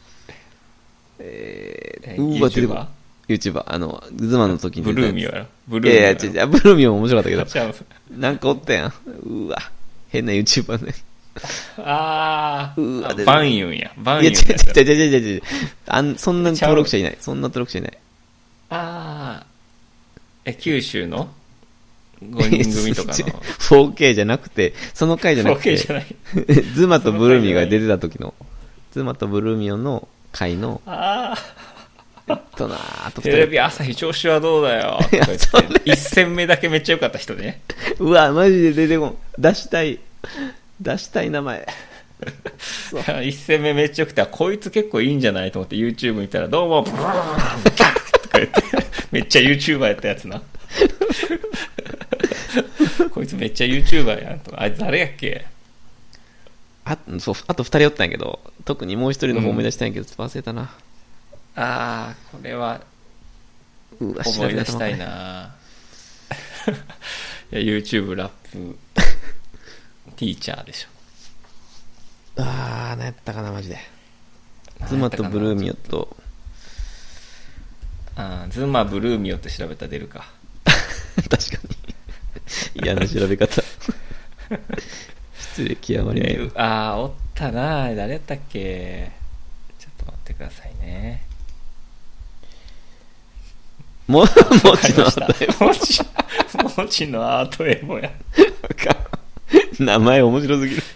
Speaker 2: うわ、出てこない。YouTuber。ズマの時に
Speaker 1: ブ
Speaker 2: 出たやつ。
Speaker 1: ルーミオやろ。ブルーミオ
Speaker 2: いやいや、ブルーミオも面白かったけ
Speaker 1: 違う
Speaker 2: ど。なんかおったやん。うわ、変な YouTuber ね。
Speaker 1: あ
Speaker 2: うわ、
Speaker 1: バンユンや。バン
Speaker 2: いや、
Speaker 1: ユン
Speaker 2: 違う。そんな登録者いない。そんな登録者いない。
Speaker 1: ああ。九州の5人組とかの。
Speaker 2: 4K じゃなくて、その回じゃなくて、
Speaker 1: 4K じゃない。
Speaker 2: ズマとブルーミが出てた時の、ズマとブルーミオの回の、
Speaker 1: ああ。
Speaker 2: あと
Speaker 1: テレビ朝日調子はどうだよ。とか言って一戦目だけめっちゃ良かった人ね。
Speaker 2: うわ、マジで出てこん。出したい名前。
Speaker 1: 一戦目めっちゃ良くて、こいつ結構いいんじゃないと思って YouTube 見たら、どうも、ブラーとか言って、めっちゃ YouTuber やったやつな。こいつめっちゃ YouTuber やんとか、あいつ誰やっけ？
Speaker 2: あと2人おったんやけど、特にもう一人の方思い出したんやけど、ちょっと忘れたな。
Speaker 1: あー、これは思い出したいな。いや YouTube ラップティーチャーでしょ。
Speaker 2: 何やったかな、マジで。ズマとブルーミオと、
Speaker 1: ズマブルーミオって調べたら出るか。
Speaker 2: 確かに嫌な調べ方。失礼極まりない、
Speaker 1: おったな。誰やったっけ？ちょっと待ってくださいね。
Speaker 2: もちのアートエ
Speaker 1: ボ。もちのアートエボや。
Speaker 2: 名前面白すぎる。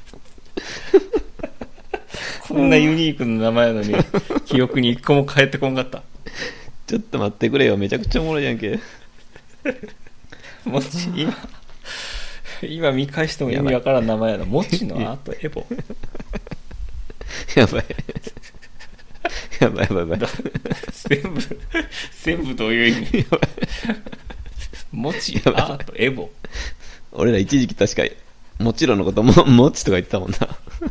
Speaker 1: こんなユニークな名前なのに記憶に一個も返ってこんかった。
Speaker 2: ちょっと待ってくれよ、めちゃくちゃおもろいやんけ。
Speaker 1: もち、今見返しても意味わからん名前やな。もちのアートエボ。
Speaker 2: やばい。
Speaker 1: 全部どういう意味？もちアートエボ。
Speaker 2: 俺ら一時期確かもちろんのこともちとか言ってたもんな。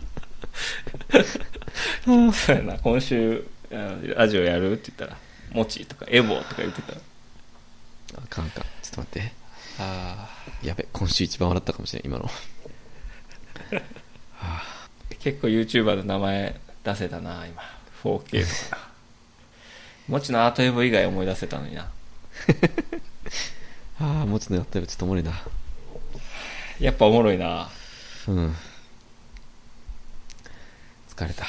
Speaker 1: そうやな。今週ラジオやるって言ったらもちとかエボとか言ってた。
Speaker 2: あかんちょっと待って。やべ、今週一番笑ったかもしれん今の。
Speaker 1: 結構 YouTuber の名前出せたな今。4K とかな。もちのアートエボ以外思い出せたのにな。
Speaker 2: もちのやったらちょっとおもろいな。
Speaker 1: やっぱおもろいな。
Speaker 2: うん。疲れた。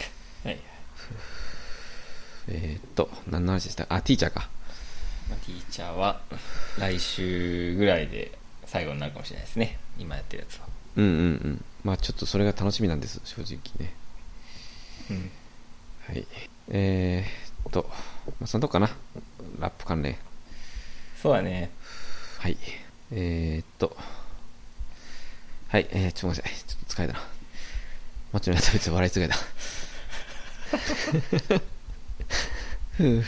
Speaker 1: はい。
Speaker 2: 何の話でした？ティーチャーか。
Speaker 1: ティーチチャーは来週ぐらいで最後になるかもしれないですね、今やってるやつは。
Speaker 2: うんうんうん。まあちょっとそれが楽しみなんです、正直ね。
Speaker 1: うん。
Speaker 2: はい。まあ、そのとこかな。ラップ関連。
Speaker 1: そうだね。
Speaker 2: はい。はい、ごめんなさい。ちょっと疲れたな。もちろんやったら別に笑いすぎだ。ふう。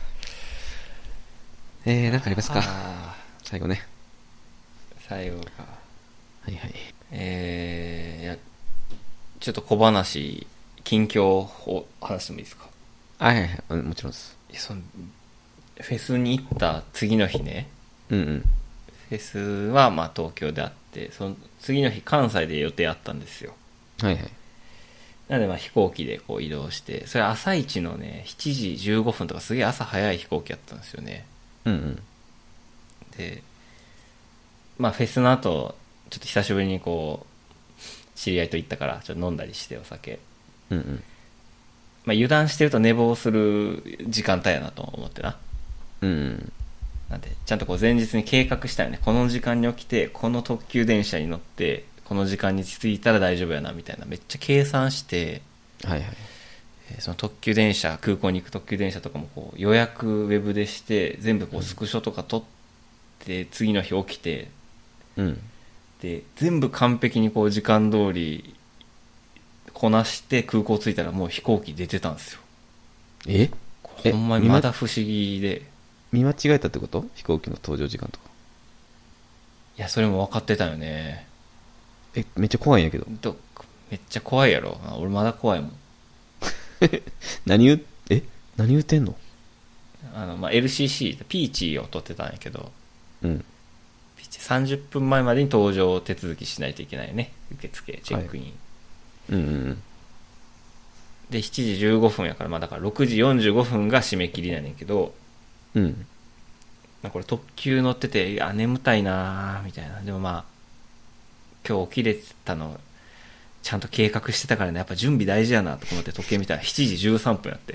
Speaker 2: なんかありますか？最後ね。
Speaker 1: 最後か。
Speaker 2: はいはい。
Speaker 1: いや、ちょっと小話、近況を話してもいいですか？
Speaker 2: はいはいはい。もちろんです。
Speaker 1: そのフェスに行った次の日ね。
Speaker 2: うんうん。
Speaker 1: フェスはまあ東京であって、その次の日関西で予定あったんですよ。
Speaker 2: はいはい。
Speaker 1: なのでまあ飛行機でこう移動して、それ朝一のね、7時15分とかすげえ朝早い飛行機やったんですよね。
Speaker 2: うんうん。
Speaker 1: で、まあフェスの後、ちょっと久しぶりにこう、知り合いと行ったから、ちょっと飲んだりしてお酒。
Speaker 2: うんうん。
Speaker 1: まあ油断してると寝坊する時間帯やなと思ってな。
Speaker 2: うんうん。
Speaker 1: なんで、ちゃんとこう前日に計画したよね。この時間に起きて、この特急電車に乗って、この時間に着いたら大丈夫やな、みたいな。めっちゃ計算して、
Speaker 2: はいはい。
Speaker 1: その特急電車、空港に行く特急電車とかもこう予約ウェブでして、全部こうスクショとか撮って、次の日起きて、
Speaker 2: うん。
Speaker 1: で、全部完璧にこう時間通りこなして空港着いたらもう飛行機出てたんですよ。ほんまにまだ不思議で。
Speaker 2: 見間違えたってこと？飛行機の搭乗時間とか。
Speaker 1: いや、それも分かってたよね。
Speaker 2: めっちゃ怖いんやけど。
Speaker 1: めっちゃ怖いやろ。俺まだ怖いもん。
Speaker 2: 何言ってんの？
Speaker 1: まあ、LCC、ピーチを取ってたんやけど、
Speaker 2: うん。
Speaker 1: ピーチ30分前までに搭乗手続きしないといけないよね。受付、チェックイン。はい、
Speaker 2: うんうんうん。
Speaker 1: で、7時15分やから、まあだから6時45分が締め切りやねんけど、
Speaker 2: うん。
Speaker 1: これ特急乗ってて、いや、眠たいなーみたいな。でもまあ、今日起きれてたの、ちゃんと計画してたからね、やっぱ準備大事やなと思って時計見たら7時13分やって。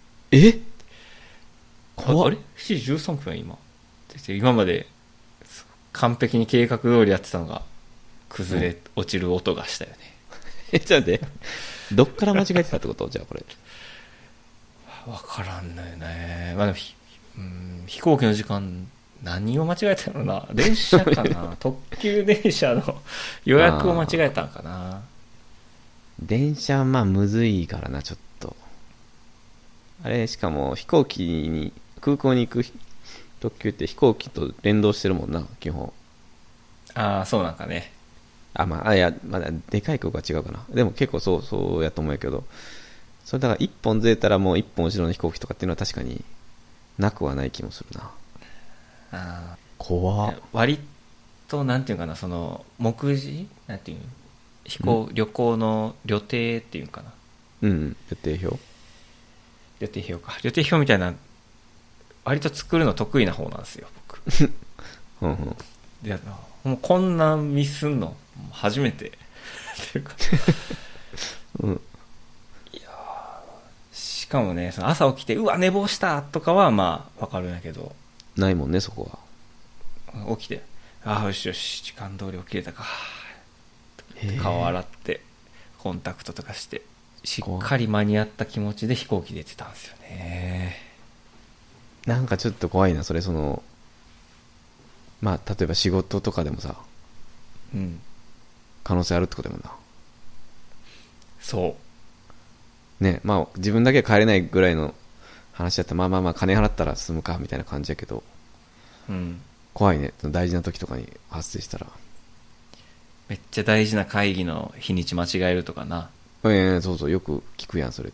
Speaker 1: あれ ?7 時13分や今。今まで完璧に計画通りやってたのが、崩れ落ちる音がしたよね。
Speaker 2: じゃあね、どっから間違えてたってこと？じゃあこれ。
Speaker 1: わからんのよね。まあでも飛行機の時間、何を間違えたのな。電車かな特急電車の予約を間違えたんかな。
Speaker 2: 電車まあむずいからな、ちょっと。あれ、しかも飛行機に、空港に行く特急って飛行機と連動してるもんな、基本。
Speaker 1: ああ、そうなんかね。
Speaker 2: いや、まだでかい空港は違うかな。でも結構そうやと思うけど、それだから一本ずれたらもう一本後ろの飛行機とかっていうのは確かになくはない気もするな。
Speaker 1: あ、
Speaker 2: 怖っ。
Speaker 1: 割となんていうかな、その目次なんていう旅行の旅程っていうかな。
Speaker 2: うん、予定表
Speaker 1: 予定表みたいな、割と作るの得意な方なんですよ、僕。
Speaker 2: うんうん。
Speaker 1: で、もうこんなんミスんの初めてっていうか、
Speaker 2: うん。
Speaker 1: いやしかもね、その朝起きてうわ寝坊したとかはまあわかるんやけど、
Speaker 2: ないもんね、そこ
Speaker 1: は。起きて、よしよし時間通り起きれたか。顔洗ってコンタクトとかしてしっかり間に合った気持ちで飛行機出てたんですよね。
Speaker 2: なんかちょっと怖いな、それ。まあ例えば仕事とかでもさ、
Speaker 1: うん、
Speaker 2: 可能性あるってことだもんな。
Speaker 1: そう
Speaker 2: ね。まあ自分だけ帰れないぐらいの話だったら、まあ金払ったら済むかみたいな感じやけど、
Speaker 1: うん、
Speaker 2: 怖いね、大事な時とかに発生したら。
Speaker 1: めっちゃ大事な会議の日にち間違えるとかな。
Speaker 2: そうそう、よく聞くやん、それって。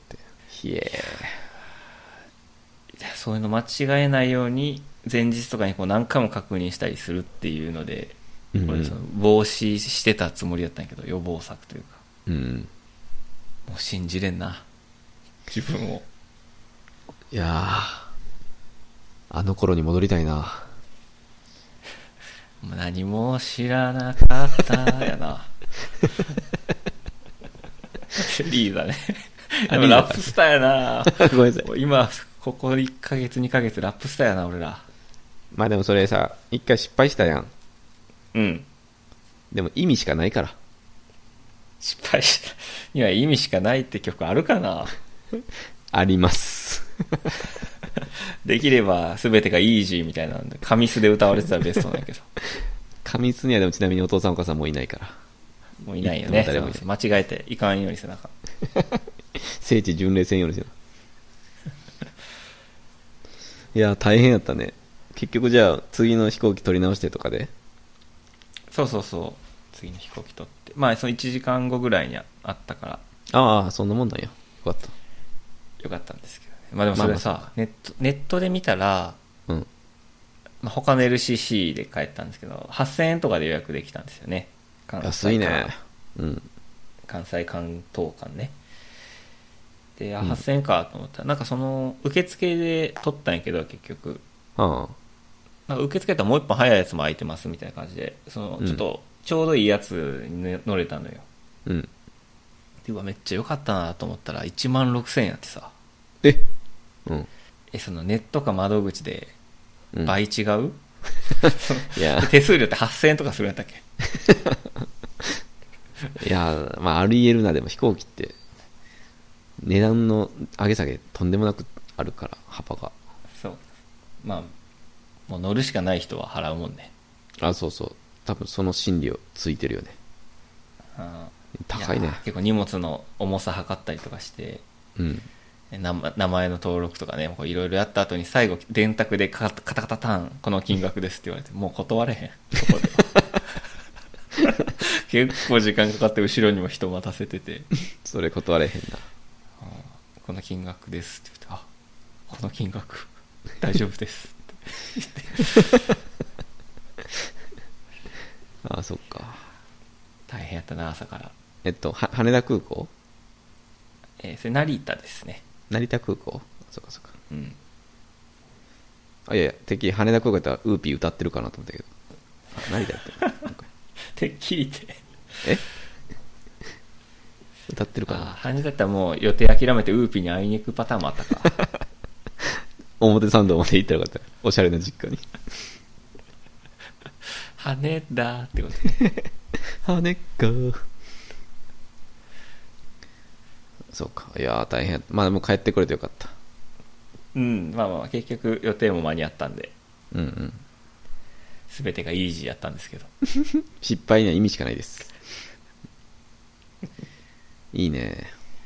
Speaker 1: そういうの間違えないように前日とかにこう何回も確認したりするっていうので、
Speaker 2: うんうん、
Speaker 1: 俺その防止してたつもりだったんやけど、予防策というか、
Speaker 2: うん、
Speaker 1: もう信じれんな自分を。
Speaker 2: いやー、あの頃に戻りたいな。
Speaker 1: 何も知らなかったやな。リーダね。でもラップスターやな。
Speaker 2: ごめんなさい。
Speaker 1: 今ここ1ヶ月2ヶ月ラップスターやな俺ら。
Speaker 2: まあでもそれさ、一回失敗したやん。
Speaker 1: うん。
Speaker 2: でも意味しかないから。
Speaker 1: 失敗したには意味しかないって曲あるかな。
Speaker 2: あります。
Speaker 1: できれば全てがイージーみたいなんで、神スで歌われてたらベストなんやけど。
Speaker 2: 神巣にはでもちなみにお父さんお母さんもういないから。
Speaker 1: もういないよね。
Speaker 2: 誰もいない。
Speaker 1: 間違えていかんようにせなあかん。
Speaker 2: 聖地巡礼せんようにせな。いや、大変やったね。結局じゃあ、次の飛行機取り直してとかで。
Speaker 1: そうそうそう。次の飛行機取って。まあ、その1時間後ぐらいにあったから。
Speaker 2: ああ、そんなもんなんや。よかった。
Speaker 1: よかったんですけどね。まあでもそれさ、
Speaker 2: まあまあ
Speaker 1: ネットで見たら、
Speaker 2: うん。
Speaker 1: まあ、他の LCC で帰ったんですけど、8000円とかで予約できたんですよね。
Speaker 2: 安いね。うん。
Speaker 1: 関西関東間ね。で、
Speaker 2: うん
Speaker 1: 8000円かと思ったら、なんかその、受付で取ったんやけど、結局。
Speaker 2: ああ。
Speaker 1: なんか受付やったらもう一本早いやつも空いてますみたいな感じで、その、ちょっと、ちょうどいいやつに乗れたのよ。
Speaker 2: うん。
Speaker 1: で、うわ、めっちゃ良かったなと思ったら、16000円やってさ。
Speaker 2: えうん。
Speaker 1: そのネットか窓口で
Speaker 2: うん、
Speaker 1: 倍違う、
Speaker 2: いや、
Speaker 1: 手数料って8000円とかするんやったっけ。
Speaker 2: いや、まあ、あり得るな、でも飛行機って、値段の上げ下げとんでもなくあるから、幅が。
Speaker 1: そう。まあ、もう乗るしかない人は払うもんね。
Speaker 2: あ、そうそう。多分その心理をついてるよね。高いね。
Speaker 1: 結構荷物の重さ測ったりとかして、
Speaker 2: うん。
Speaker 1: 名前の登録とかね、いろいろやった後に最後、電卓でカタカタタン、この金額ですって言われて、もう断れへん。そこで結構時間かかって後ろにも人待たせてて、
Speaker 2: それ断れへんな。
Speaker 1: この金額ですって言って、この金額、大丈夫ですって言って。
Speaker 2: あ、そっか。
Speaker 1: 大変やったな、朝から。
Speaker 2: 羽田空港？
Speaker 1: それ成田ですね。
Speaker 2: 成田空港？そっかそっか。
Speaker 1: うん。
Speaker 2: いやいや、てっきり羽田空港やったらウーピー歌ってるかなと思ったけど。成田やってる。
Speaker 1: てっきりって。
Speaker 2: え歌ってるかな。
Speaker 1: 羽田だったらもう予定諦めてウーピーに会いに行くパターンもあったか。
Speaker 2: 表参道まで行ったらよかった。おしゃれな実家に。
Speaker 1: 羽田ってことね。
Speaker 2: 羽か。そうか。いやー大変。まあでも帰ってくれてよかった。
Speaker 1: うん、まあまあ結局予定も間に合ったんで、
Speaker 2: うんうん。
Speaker 1: 全てがイージーやったんですけど。
Speaker 2: 失敗には意味しかないです。いいね。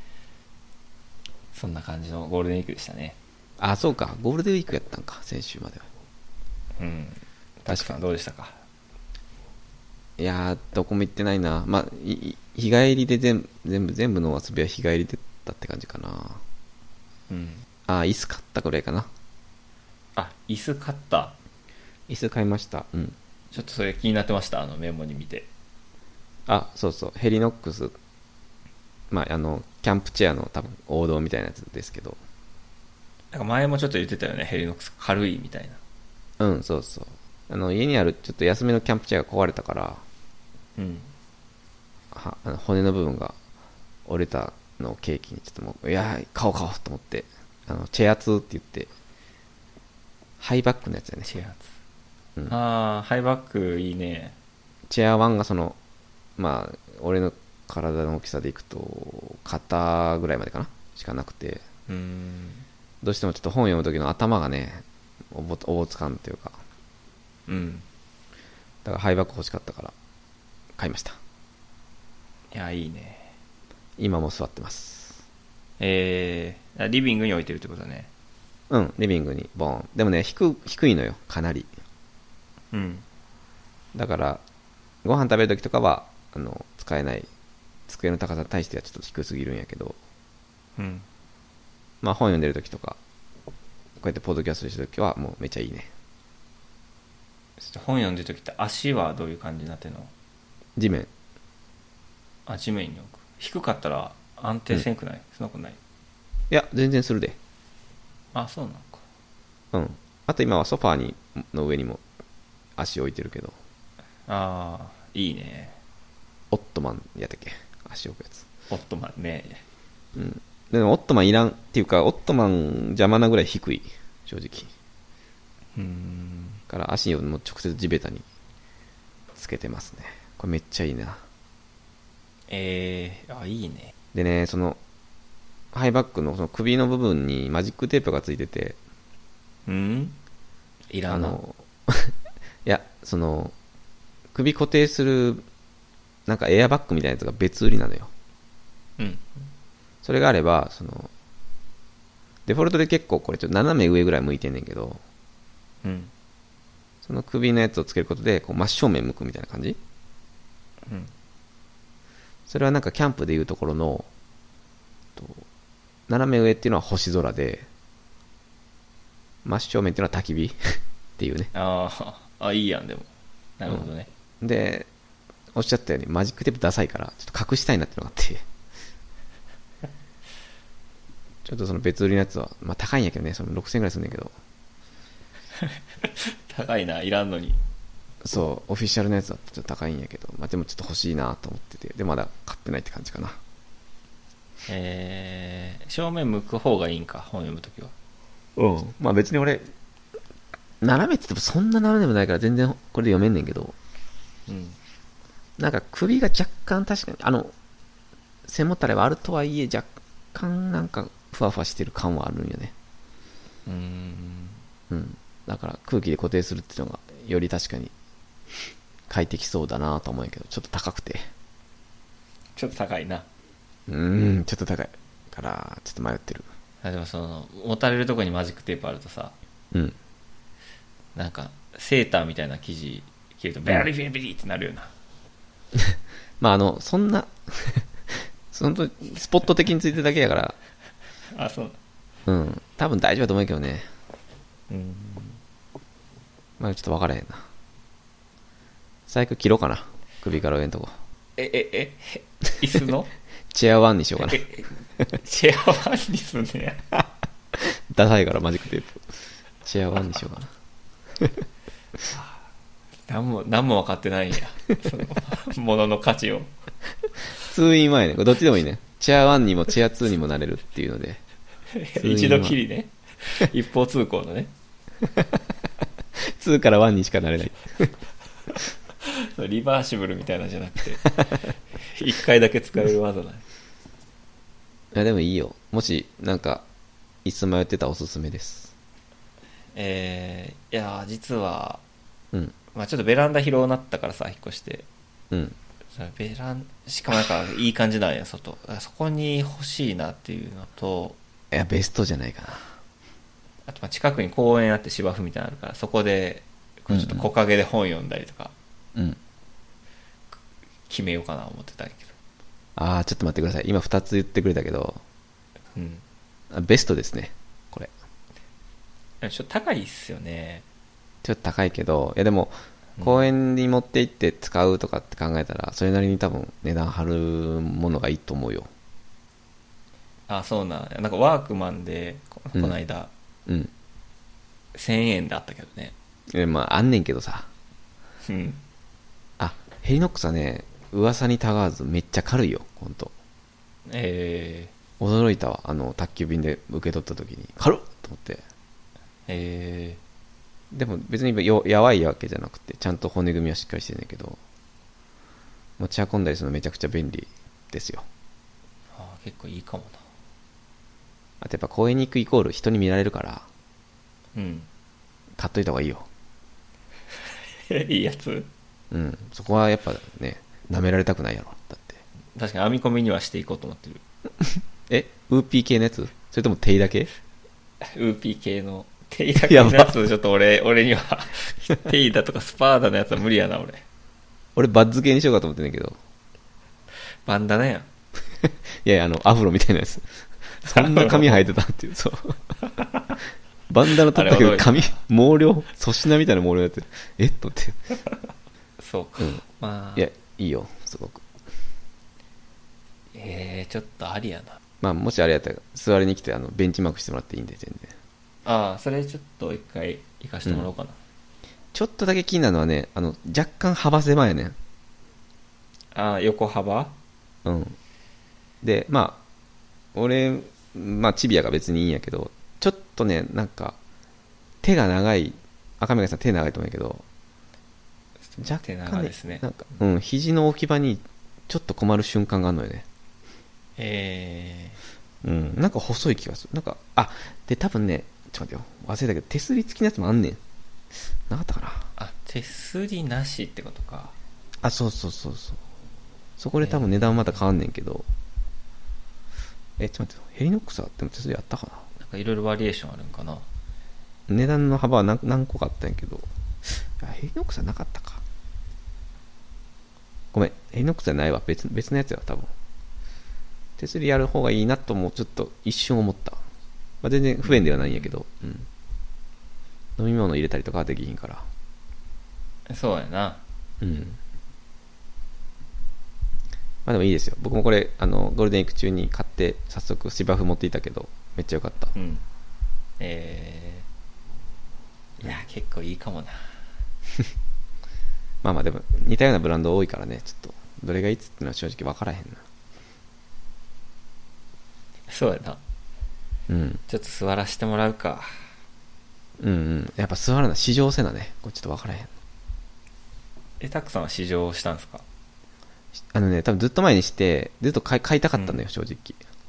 Speaker 1: そんな感じのゴールデンウィークでしたね。
Speaker 2: あ、そうか。ゴールデンウィークやったんか。先週までは。
Speaker 1: うん。確かにどうでしたか。
Speaker 2: いやー、どこも行ってないな。まあ、日帰りで全部の遊びは日帰りでだって感じかな。
Speaker 1: うん。
Speaker 2: 椅子買ったくらいかな。
Speaker 1: 椅子買った。
Speaker 2: 椅子買いました。うん。
Speaker 1: ちょっとそれ気になってました、メモに見て。
Speaker 2: そうそう。ヘリノックス。まあ、キャンプチェアの多分王道みたいなやつですけど。
Speaker 1: なんか前もちょっと言ってたよね、ヘリノックス軽いみたいな。
Speaker 2: うん、そうそう。家にあるちょっと安めのキャンプチェアが壊れたから、
Speaker 1: うん。
Speaker 2: 骨の部分が折れたのを契機にちょっともう、いやー、買おうと思って、チェア2って言って、ハイバックのやつやね。
Speaker 1: チェア
Speaker 2: うん、
Speaker 1: ハイバックいいね。
Speaker 2: チェア1がまあ、俺の体の大きさでいくと、肩ぐらいまでかなしかなくて、どうしてもちょっと本読む時の頭がね、おぼつかんというか、
Speaker 1: うん。
Speaker 2: だからハイバック欲しかったから、買いました。
Speaker 1: いや、いいね。
Speaker 2: 今も座ってます。
Speaker 1: リビングに置いてるってことだね。
Speaker 2: うん、リビングにボーン。でもね、低いのよ、かなり。
Speaker 1: うん。
Speaker 2: だから、ご飯食べるときとかは、使えない。机の高さに対してはちょっと低すぎるんやけど、
Speaker 1: うん。
Speaker 2: まあ本読んでるときとか、こうやってポッドキャストしてるときはもうめっちゃいいね。
Speaker 1: 本読んでるときって足はどういう感じになってんの？
Speaker 2: 地面。
Speaker 1: 地面に置く。低かったら安定せんくない？そんなことない？
Speaker 2: いや、全然するで。
Speaker 1: そうなのか。
Speaker 2: うん。あと今はソファーの上にも足置いてるけど。
Speaker 1: いいね。
Speaker 2: オットマンやったっけ？足置くやつ。
Speaker 1: オットマンね。
Speaker 2: うん。でもオットマンいらんっていうか、オットマン邪魔なぐらい低い。正直。 から足をもう直接地べたにつけてますね。これめっちゃいいな。
Speaker 1: いいね。
Speaker 2: でね、そのハイバックのその首の部分にマジックテープがついてて、
Speaker 1: いらんな。
Speaker 2: いや、その首固定するなんかエアバッグみたいなやつが別売りなのよ。それがあれば、そのデフォルトで結構これちょっと斜め上ぐらい向いてんねんけど、その首のやつをつけることでこう真正面向くみたいな感じ。それはなんかキャンプでいうところの斜め上っていうのは星空で、真正面っていうのは焚き火っていうね。
Speaker 1: いいやん。でもなるほどね。
Speaker 2: で、おっしゃったようにマジックテープダサいからちょっと隠したいなっていうのがあってちょっとその別売りのやつは、まあ高いんやけどね、その6000円ぐらいするんだけど
Speaker 1: 高いな、いらんのに。
Speaker 2: そう、オフィシャルのやつだとちょっと高いんやけど、まあでもちょっと欲しいなと思ってて、でまだ買ってないって感じかな。
Speaker 1: 正面向く方がいいんか、本読むときは。
Speaker 2: まあ別に俺斜めって言ってもそんな斜めでもないから全然これで読めんねんけど、なんか首が若干確かに背もたれはあるとはいえ若干なんかふわふわしてる感はあるんよね。だから空気で固定するっていうのがより確かに快適そうだなと思うんやけど、ちょっと高くて、
Speaker 1: ちょっと高いな。
Speaker 2: ちょっと高いからちょっと迷ってる。
Speaker 1: でもその持たれるとこにマジックテープあるとさ、なんかセーターみたいな生地着るとベリベリベリってなるよな。
Speaker 2: まあそんなそのスポット的についてるだけやから、
Speaker 1: そう。
Speaker 2: 多分大丈夫だと思うけどね。まあちょっと分からへんな。最悪切ろうかな、首から上のとこ。
Speaker 1: 椅子の
Speaker 2: チェアワンにしようかな。
Speaker 1: チェアワンにすんねや。
Speaker 2: ダサいからマジックテープ。チェアワンにしようかな。
Speaker 1: 何も分かってないんや。その物の価値を。
Speaker 2: 2イン1やね。これどっちでもいいね。チェア1にもチェア2にもなれるっていうので。
Speaker 1: 一度きりね。一方通行のね。
Speaker 2: 2から1にしかなれない。
Speaker 1: リバーシブルみたいなじゃなくて、一回だけ使える技ない。
Speaker 2: いやでもいいよ。もしなんかいつ迷ってたらおすすめです。
Speaker 1: いや実は、まあちょっとベランダ広くなったからさ、引っ越して。しかもなんかいい感じなんや、外。そこに欲しいなっていうのと、
Speaker 2: いやベストじゃないかな。
Speaker 1: あとまあ近くに公園あって芝生みたいなのあるから、そこでちょっと木陰で本読んだりとか、決めようかな思ってたんやけど。
Speaker 2: ちょっと待ってください。今2つ言ってくれたけど、ベストですね、これ。
Speaker 1: ちょっと高いっすよね。
Speaker 2: ちょっと高いけど、いやでも公園に持って行って使うとかって考えたら、それなりに多分値段張るものがいいと思うよ。
Speaker 1: そうなん。なんかワークマンでこの間、1000円であったけどね。
Speaker 2: まああんねんけどさ。ヘリノックスはね、噂にたがわずめっちゃ軽いよ、ほんと。驚いたわ、宅急便で受け取った時に軽っと思って。でも別にやばいわけじゃなくて、ちゃんと骨組みはしっかりしてるんだけど、持ち運んだりするのめちゃくちゃ便利ですよ。
Speaker 1: 結構いいかもな。
Speaker 2: あとやっぱ公園に行くイコール人に見られるから、買っといた方がいいよ。
Speaker 1: いいやつ。
Speaker 2: そこはやっぱね、舐められたくないやろ。だって
Speaker 1: 確かに編み込みにはしていこうと思ってる。
Speaker 2: ウーピー系のやつ？それともテイだけ？
Speaker 1: ウーピー系のテイだけのやつ、ちょっと俺にはテイだとかスパーダのやつは無理やな。
Speaker 2: 俺バッズ系にしようかと思ってんだけど。
Speaker 1: バンダナやん。
Speaker 2: いやアフロみたいなやつ。そんな髪生えてたっていう。そうバンダナ取ったけど髪毛量粗品みたいな毛量やってと思って。
Speaker 1: そうか、まあ
Speaker 2: いやいいよすごく。
Speaker 1: ちょっとありやな。
Speaker 2: まあもしあれやったら座りに来てベンチマークしてもらっていいんで全然。
Speaker 1: それちょっと一回行かしてもらおうかな。
Speaker 2: ちょっとだけ気になるのはね、若干幅狭いねん。
Speaker 1: 横幅？
Speaker 2: でまあ俺チビアが別にいいんやけど、ちょっとねなんか手が長い赤目さん手長いと思うけど、若
Speaker 1: 手長
Speaker 2: 干ね、
Speaker 1: ですね。
Speaker 2: なんか、肘の置き場にちょっと困る瞬間があるのよね。なんか細い気がする。なんか、で、多分ね、ちょっと待ってよ。忘れたけど、手すり付きのやつもあんねん。なかったかな。
Speaker 1: 手すりなしってことか。
Speaker 2: そう。そこで多分値段また変わんねんけど、ちょっと待ってよ。ヘリノックスっても手すりあったかな。
Speaker 1: なんかいろいろバリエーションあるんかな。
Speaker 2: 値段の幅は何個かあったんやけど、ヘリノックスはなかったか。ごめん、ヘリノックスはないわ。別のやつやわ、多分。手すりやる方がいいなともちょっと一瞬思った。全然不便ではないんやけど、飲み物入れたりとかはできひんから。
Speaker 1: そうやな。
Speaker 2: でもいいですよ。僕もこれ、ゴールデンウィーク中に買って、早速芝生持っていたけど、めっちゃ良かった。
Speaker 1: いや、結構いいかもな。
Speaker 2: でも、似たようなブランド多いからね、ちょっと、どれがいいっつってのは正直分からへんな。
Speaker 1: そうやな。ちょっと座らせてもらうか。
Speaker 2: やっぱ座らな、試乗せなね。これちょっと分からへん。
Speaker 1: タクさんは試乗したんですか？
Speaker 2: 多分ずっと前にして、ずっと買いたかったんだよ、正直。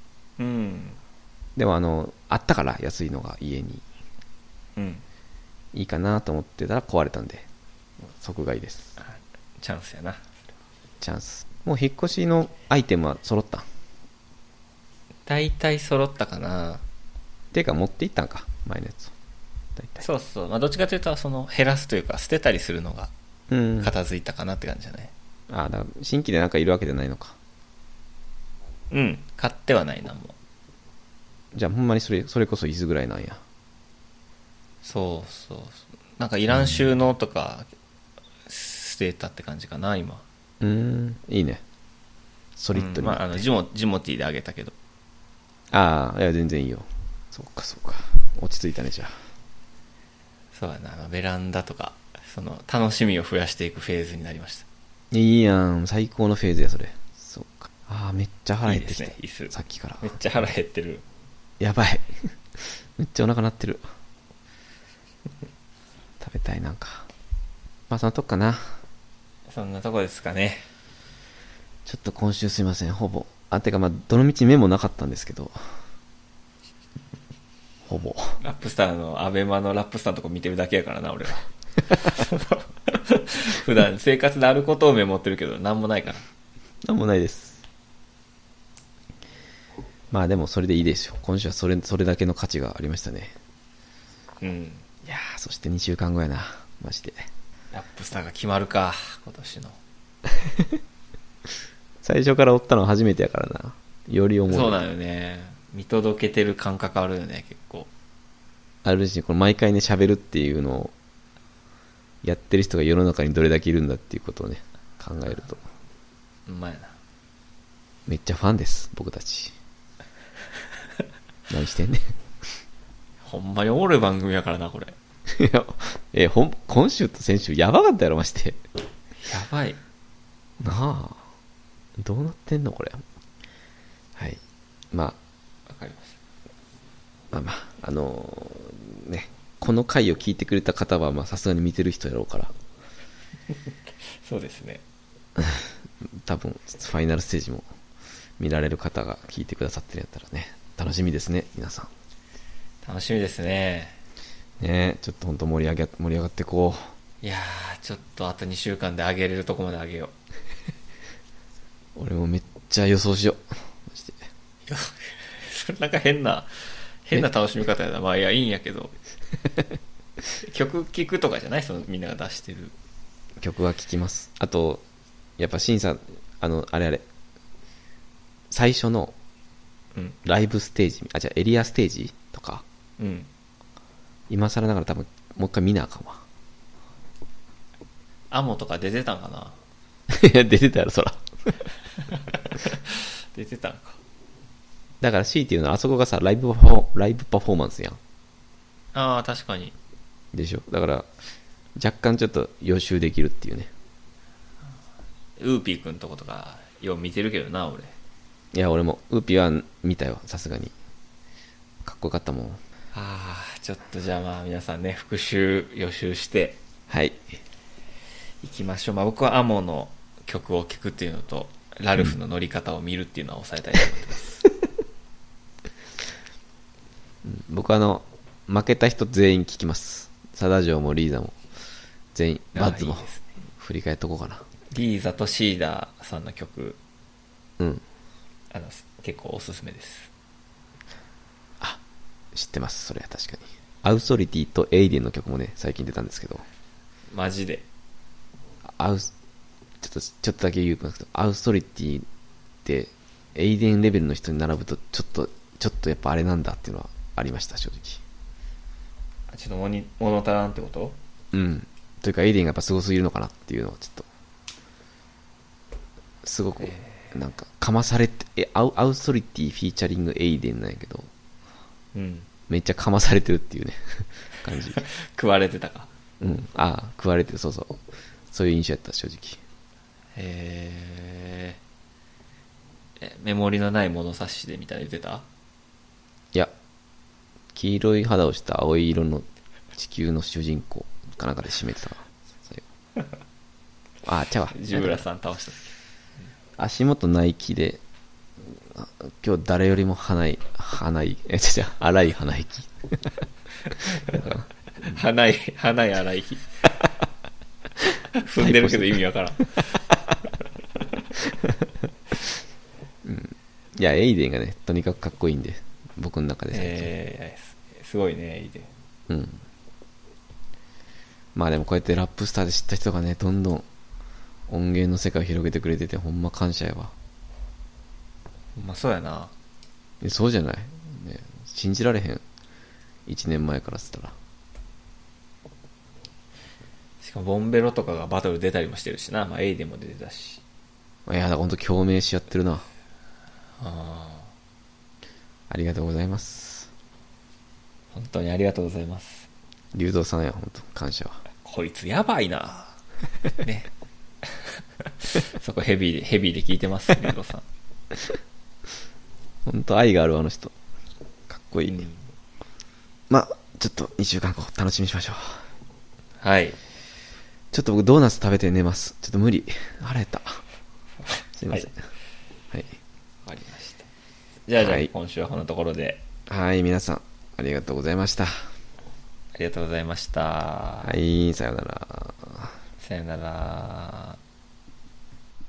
Speaker 2: でもあったから、安いのが家に。いいかなと思ってたら壊れたんで、即買いです。
Speaker 1: チャンスやな。
Speaker 2: チャンス。もう引っ越しのアイテムは揃った？
Speaker 1: 大体揃ったかな。
Speaker 2: ていうか持っていったんか、前のやつを。大体。
Speaker 1: そう。どっちかというと、減らすというか、捨てたりするのが、片付いたかなって感じじゃない？
Speaker 2: だから新規でなんかいるわけじゃないのか。
Speaker 1: 買ってはないな、もう。
Speaker 2: じゃあほんまにそれこそいつぐらいなんや。
Speaker 1: そう。なんかいらん収納とか、捨てたって感じかな、今。
Speaker 2: いいね。ソリッドに。
Speaker 1: ジモティーであげたけど。
Speaker 2: いや、全然いいよ。そうか。落ち着いたね、じゃあ。
Speaker 1: そうやな、ベランダとか、楽しみを増やしていくフェーズになりました。
Speaker 2: いいやん、最高のフェーズや、それ。そうか。めっちゃ腹減ってきた。
Speaker 1: いいですね、
Speaker 2: さっきから。
Speaker 1: めっちゃ腹減ってる。
Speaker 2: やばい。めっちゃお腹鳴ってる。食べたい、なんか。そのとこかな。
Speaker 1: そんなとこですかね。
Speaker 2: ちょっと今週すいません、ほぼ。てかどの道目もなかったんですけど。ほぼ。
Speaker 1: ラップスターの、アベマのラップスターのとこ見てるだけやからな、俺は。普段生活であることをメモってるけど、なんもないから。
Speaker 2: なんもないです。でもそれでいいですよ。今週はそれだけの価値がありましたね。いやー、そして2週間後やな。マジで。
Speaker 1: ラップスターが決まるか、今年の。
Speaker 2: 最初から追ったのは初めてやからな。より重い。
Speaker 1: そうなのよね。見届けてる感覚あるよね、結構。
Speaker 2: あるし、この毎回ね、喋るっていうのを、やってる人が世の中にどれだけいるんだっていうことをね、考えると。
Speaker 1: うまいな。
Speaker 2: めっちゃファンです、僕たち。何してんねん。
Speaker 1: ほんまにおもろい番組やからな、これ。
Speaker 2: いや、今週と先週やばかったやろ、まして。
Speaker 1: やばい。
Speaker 2: なあ。どうなってんの、これ。はい。わ
Speaker 1: かりま
Speaker 2: した。ね、この回を聞いてくれた方は、さすがに見てる人やろうから。
Speaker 1: そうですね。
Speaker 2: 多分、ファイナルステージも見られる方が聞いてくださってるんやったらね、楽しみですね、皆さん。
Speaker 1: 楽しみですね。
Speaker 2: ね、ちょっと本当盛り上がってこ
Speaker 1: う。いやー、ちょっとあと2週間で上げれるとこまで上げよ
Speaker 2: う。俺もめっちゃ予想しよう。マジで。
Speaker 1: それなんか変な楽しみ方やな。いや、いいんやけど。曲聴くとかじゃない？みんなが出してる。
Speaker 2: 曲は聴きます。あと、やっぱ審査、あれ。最初の、ライブステージ、エリアステージとか。今更ながら多分、もう一回見なあかんわ。
Speaker 1: アモとか出てたんかな？
Speaker 2: いや、出てたやろ、そら。
Speaker 1: 出てたんか。
Speaker 2: だから C っていうのはあそこがさ、ライブパフォーマンスやん。
Speaker 1: ああ、確かに。
Speaker 2: でしょ。だから若干ちょっと予習できるっていうね。
Speaker 1: ウーピーくんとことかよう見てるけどな、俺。
Speaker 2: いや、俺もウーピーは見たよ、さすがに。かっこよかったもん。
Speaker 1: ちょっとじゃあまあ皆さんね、復習予習して
Speaker 2: はい。
Speaker 1: いきましょう。まあ僕はアモの曲を聴くっていうのと、ラルフの乗り方を見るっていうのは抑えたいと思ってます。
Speaker 2: 僕は負けた人全員聞きます。サダジョーもリーザも全員、バッズも
Speaker 1: いいですね。
Speaker 2: 振り返っとこうかな。
Speaker 1: リーザとシーダーさんの曲、
Speaker 2: うん。
Speaker 1: 結構おすすめです。
Speaker 2: 知ってます。それは確かに。アウソリティとエイデンの曲もね、最近出たんですけど、
Speaker 1: マジで。
Speaker 2: ちょっとだけ言うんですけど、アウソリティってエイデンレベルの人に並ぶとちょっとやっぱあれなんだっていうのはありました、正直。
Speaker 1: ちょっと物足らんってこと？
Speaker 2: うん。というかエイデンがやっぱすごすぎるのかなっていうのはちょっとすごくなんかかまされて、アウソリティフィーチャリングエイデンなんやけど、
Speaker 1: うん。
Speaker 2: めっちゃかまされてるっていうね感じ。
Speaker 1: 食われてたか。
Speaker 2: うん。食われてる、そうそう。そういう印象やった、正直。
Speaker 1: メモリのない物差しでみたいな言ってた？
Speaker 2: いや、黄色い肌をした青い色の地球の主人公かなんかで締めてたな、最後。ちゃうわ。
Speaker 1: ジブラさん倒した。
Speaker 2: 足元ナイキで、今日誰よりも粗い、粗い鼻息。
Speaker 1: 花い荒い日。踏んでるけど意味わからん。
Speaker 2: いや、エイデンがね、とにかくかっこいいんで、僕の中で最近。
Speaker 1: すごいね、いいで。
Speaker 2: うん。まあでもこうやってラップスターで知った人がね、どんどん音源の世界を広げてくれてて、ほんま感謝やわ。
Speaker 1: まあそうやな。
Speaker 2: そうじゃない、ね、信じられへん。1年前からっつったら。
Speaker 1: しかもボンベロとかがバトル出たりもしてるしな。まあエイデンも出てたし。
Speaker 2: いや、ほんと共鳴し合ってるな。
Speaker 1: あ
Speaker 2: りがとうございます。
Speaker 1: 本当にありがとうございます。
Speaker 2: 龍道さんや、ほんと感謝は。
Speaker 1: こいつやばいな。ね。そこヘビーで聞いてます、龍道さん。
Speaker 2: ほんと愛があるあの人。かっこいい。
Speaker 1: うん、
Speaker 2: まあ、ちょっと2週間後楽しみにしましょう。
Speaker 1: はい。
Speaker 2: ちょっと僕ドーナツ食べて寝ます。ちょっと無理。腹減った。すいません。はい。
Speaker 1: わかりました。じゃあ、
Speaker 2: はい、
Speaker 1: 今週はこんなところで。
Speaker 2: はい、皆さん、ありがとうございました。あ
Speaker 1: りがとうございました。
Speaker 2: はい、さようなら。
Speaker 1: さよなら。